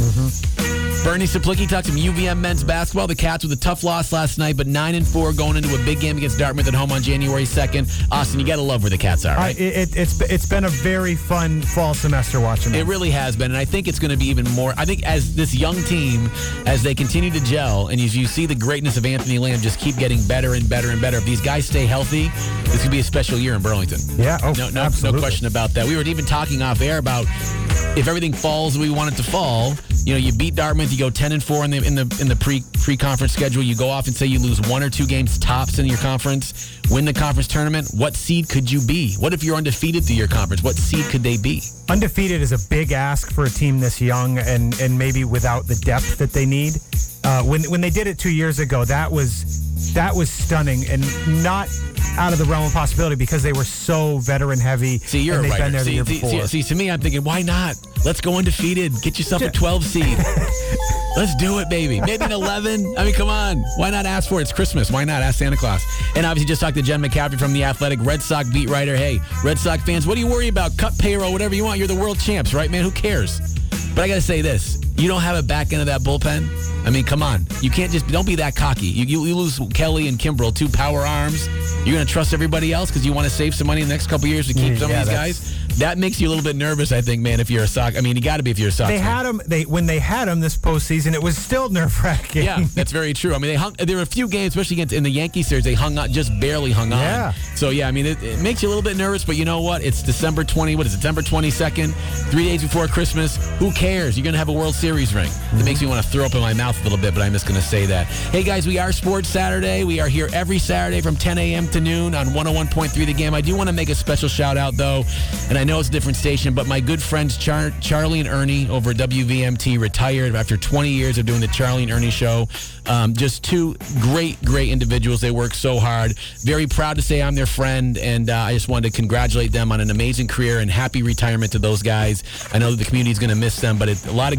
Speaker 2: Bernie Saplicki talks some U V M men's basketball. The Cats with a tough loss last night, but nine and four going into a big game against Dartmouth at home on January second. Austin, you got to love where the Cats are,
Speaker 3: I,
Speaker 2: right?
Speaker 3: it, it's it's been a very fun fall semester watching them.
Speaker 2: It really has been, and I think it's going to be even more. I think as this young team, as they continue to gel, and as you see the greatness of Anthony Lamb just keep getting better and better and better, if these guys stay healthy, this could be a special year in Burlington.
Speaker 3: Yeah, oh,
Speaker 2: no, no,
Speaker 3: absolutely.
Speaker 2: no question about that. We were even talking off air about if everything falls the way we want it to fall. You know, you beat Dartmouth, you go ten and four in the in the in the pre pre conference schedule. You go off and say you lose one or two games tops in your conference, win the conference tournament. What seed could you be? What if you're undefeated through your conference? What seed could they be?
Speaker 3: Undefeated is a big ask for a team this young and, and maybe without the depth that they need. Uh, when when they did it two years ago, that was that was stunning and not out of the realm of possibility because they were so veteran heavy.
Speaker 2: See, you're
Speaker 3: and
Speaker 2: a
Speaker 3: they've
Speaker 2: writer.
Speaker 3: been there the
Speaker 2: see,
Speaker 3: year
Speaker 2: see,
Speaker 3: before.
Speaker 2: see, see, to me, I'm thinking, why not? Let's go undefeated. Get yourself a twelve seed. Let's do it, baby. Maybe an eleven. I mean, come on. Why not ask for it? It's Christmas. Why not ask Santa Claus? And obviously, just talked to Jen McCaffrey from The Athletic, Red Sox beat writer. Hey, Red Sox fans, what do you worry about? Cut payroll, whatever you want. You're the world champs, right, man? Who cares? But I got to say this. You don't have a back end of that bullpen? I mean, come on. You can't just, don't be that cocky. You, you, you lose Kelly and Kimbrell, two power arms. You're going to trust everybody else because you want to save some money in the next couple of years to keep some
Speaker 3: Yeah,
Speaker 2: of these
Speaker 3: that's-
Speaker 2: guys? That makes you a little bit nervous, I think, man, if you're a Sox. I mean, you got to be if you're a Sox
Speaker 3: They
Speaker 2: fan.
Speaker 3: had him. They when they had him this postseason, it was still nerve wracking.
Speaker 2: Yeah, that's very true. I mean, they hung. There were a few games, especially against in the Yankee series, they hung on, just barely hung on.
Speaker 3: Yeah.
Speaker 2: So yeah, I mean, it, it makes you a little bit nervous, but you know what? It's December twentieth. What is it? December twenty-second, three days before Christmas. Who cares? You're gonna have a World Series ring. It makes me want to throw up in my mouth a little bit, but I'm just gonna say that. Hey guys, we are Sports Saturday. We are here every Saturday from ten a.m. to noon on one oh one point three The Game. I do want to make a special shout out though, and I know it's a different station, but my good friends Char- Charlie and Ernie over at W V M T retired after twenty years of doing the Charlie and Ernie show. Um, just two great, great individuals. They work so hard. Very proud to say I'm their friend, and uh, I just wanted to congratulate them on an amazing career and happy retirement to those guys. I know that the community is going to miss them, but it, a lot of good things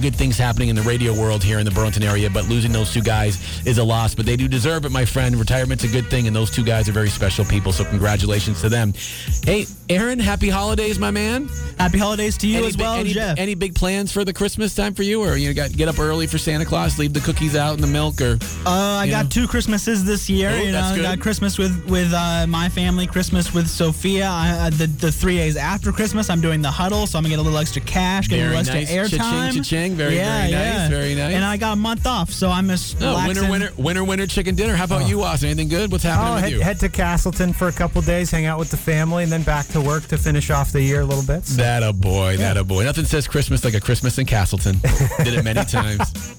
Speaker 2: happening in the radio world here in the Burlington area, but losing those two guys is a loss. But they do deserve it, my friend. Retirement's a good thing, and those two guys are very special people, so congratulations to them. Hey, Aaron, happy holidays, my man.
Speaker 4: Happy holidays to you
Speaker 2: any
Speaker 4: as
Speaker 2: bi-
Speaker 4: well,
Speaker 2: any,
Speaker 4: Jeff.
Speaker 2: Any big plans for the Christmas time for you, or you got get up early for Santa Claus, leave the cookies out and the milk, or?
Speaker 4: Uh, I got
Speaker 2: know?
Speaker 4: two Christmases this year.
Speaker 2: Oh,
Speaker 4: you know,
Speaker 2: that's
Speaker 4: I got
Speaker 2: good.
Speaker 4: Christmas with with uh, my family, Christmas with Sophia. I, uh, the the three days after Christmas, I'm doing the huddle, so I'm gonna get a little extra cash, get
Speaker 2: Very
Speaker 4: a little
Speaker 2: nice.
Speaker 4: extra
Speaker 2: Cha-ching,
Speaker 4: airtime.
Speaker 2: cha-ching. Very,
Speaker 4: yeah,
Speaker 2: very nice,
Speaker 4: yeah.
Speaker 2: very nice.
Speaker 4: And I got a month off, so I'm just
Speaker 2: No,
Speaker 4: relaxing.
Speaker 2: winter, winter, winter, winter chicken dinner. How about you, Austin? Anything good? What's happening
Speaker 3: Oh,
Speaker 2: with
Speaker 3: head,
Speaker 2: you?
Speaker 3: head to Castleton for a couple days, hang out with the family, and then back to work to finish off the year a little bit. So,
Speaker 2: That a boy, that a boy. Nothing says Christmas like a Christmas in Castleton. Did it many times.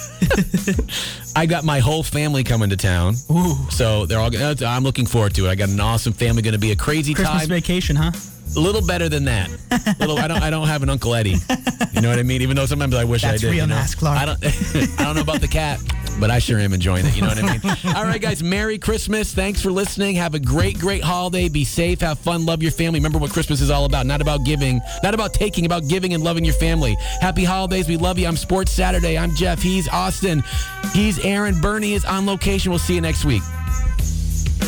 Speaker 2: I got my whole family coming to town.
Speaker 4: Ooh.
Speaker 2: So they're all. gonna- I'm looking forward to it. I got an awesome family. Going to be a crazy
Speaker 4: Christmas
Speaker 2: time.
Speaker 4: vacation, huh?
Speaker 2: A little better than that. Little. I don't. I don't have an Uncle Eddie. You know what I mean? Even though sometimes I wish
Speaker 4: That's
Speaker 2: I did.
Speaker 4: real
Speaker 2: you know?
Speaker 4: nice, Clark.
Speaker 2: I don't. I don't know about the cat, but I sure am enjoying it. You know what I mean? All right, guys. Merry Christmas. Thanks for listening. Have a great, great holiday. Be safe. Have fun. Love your family. Remember what Christmas is all about. Not about giving. Not about taking. About giving and loving your family. Happy holidays. We love you. I'm Sports Saturday. I'm Jeff. He's Austin. He's Aaron. Bernie is on location. We'll see you next week.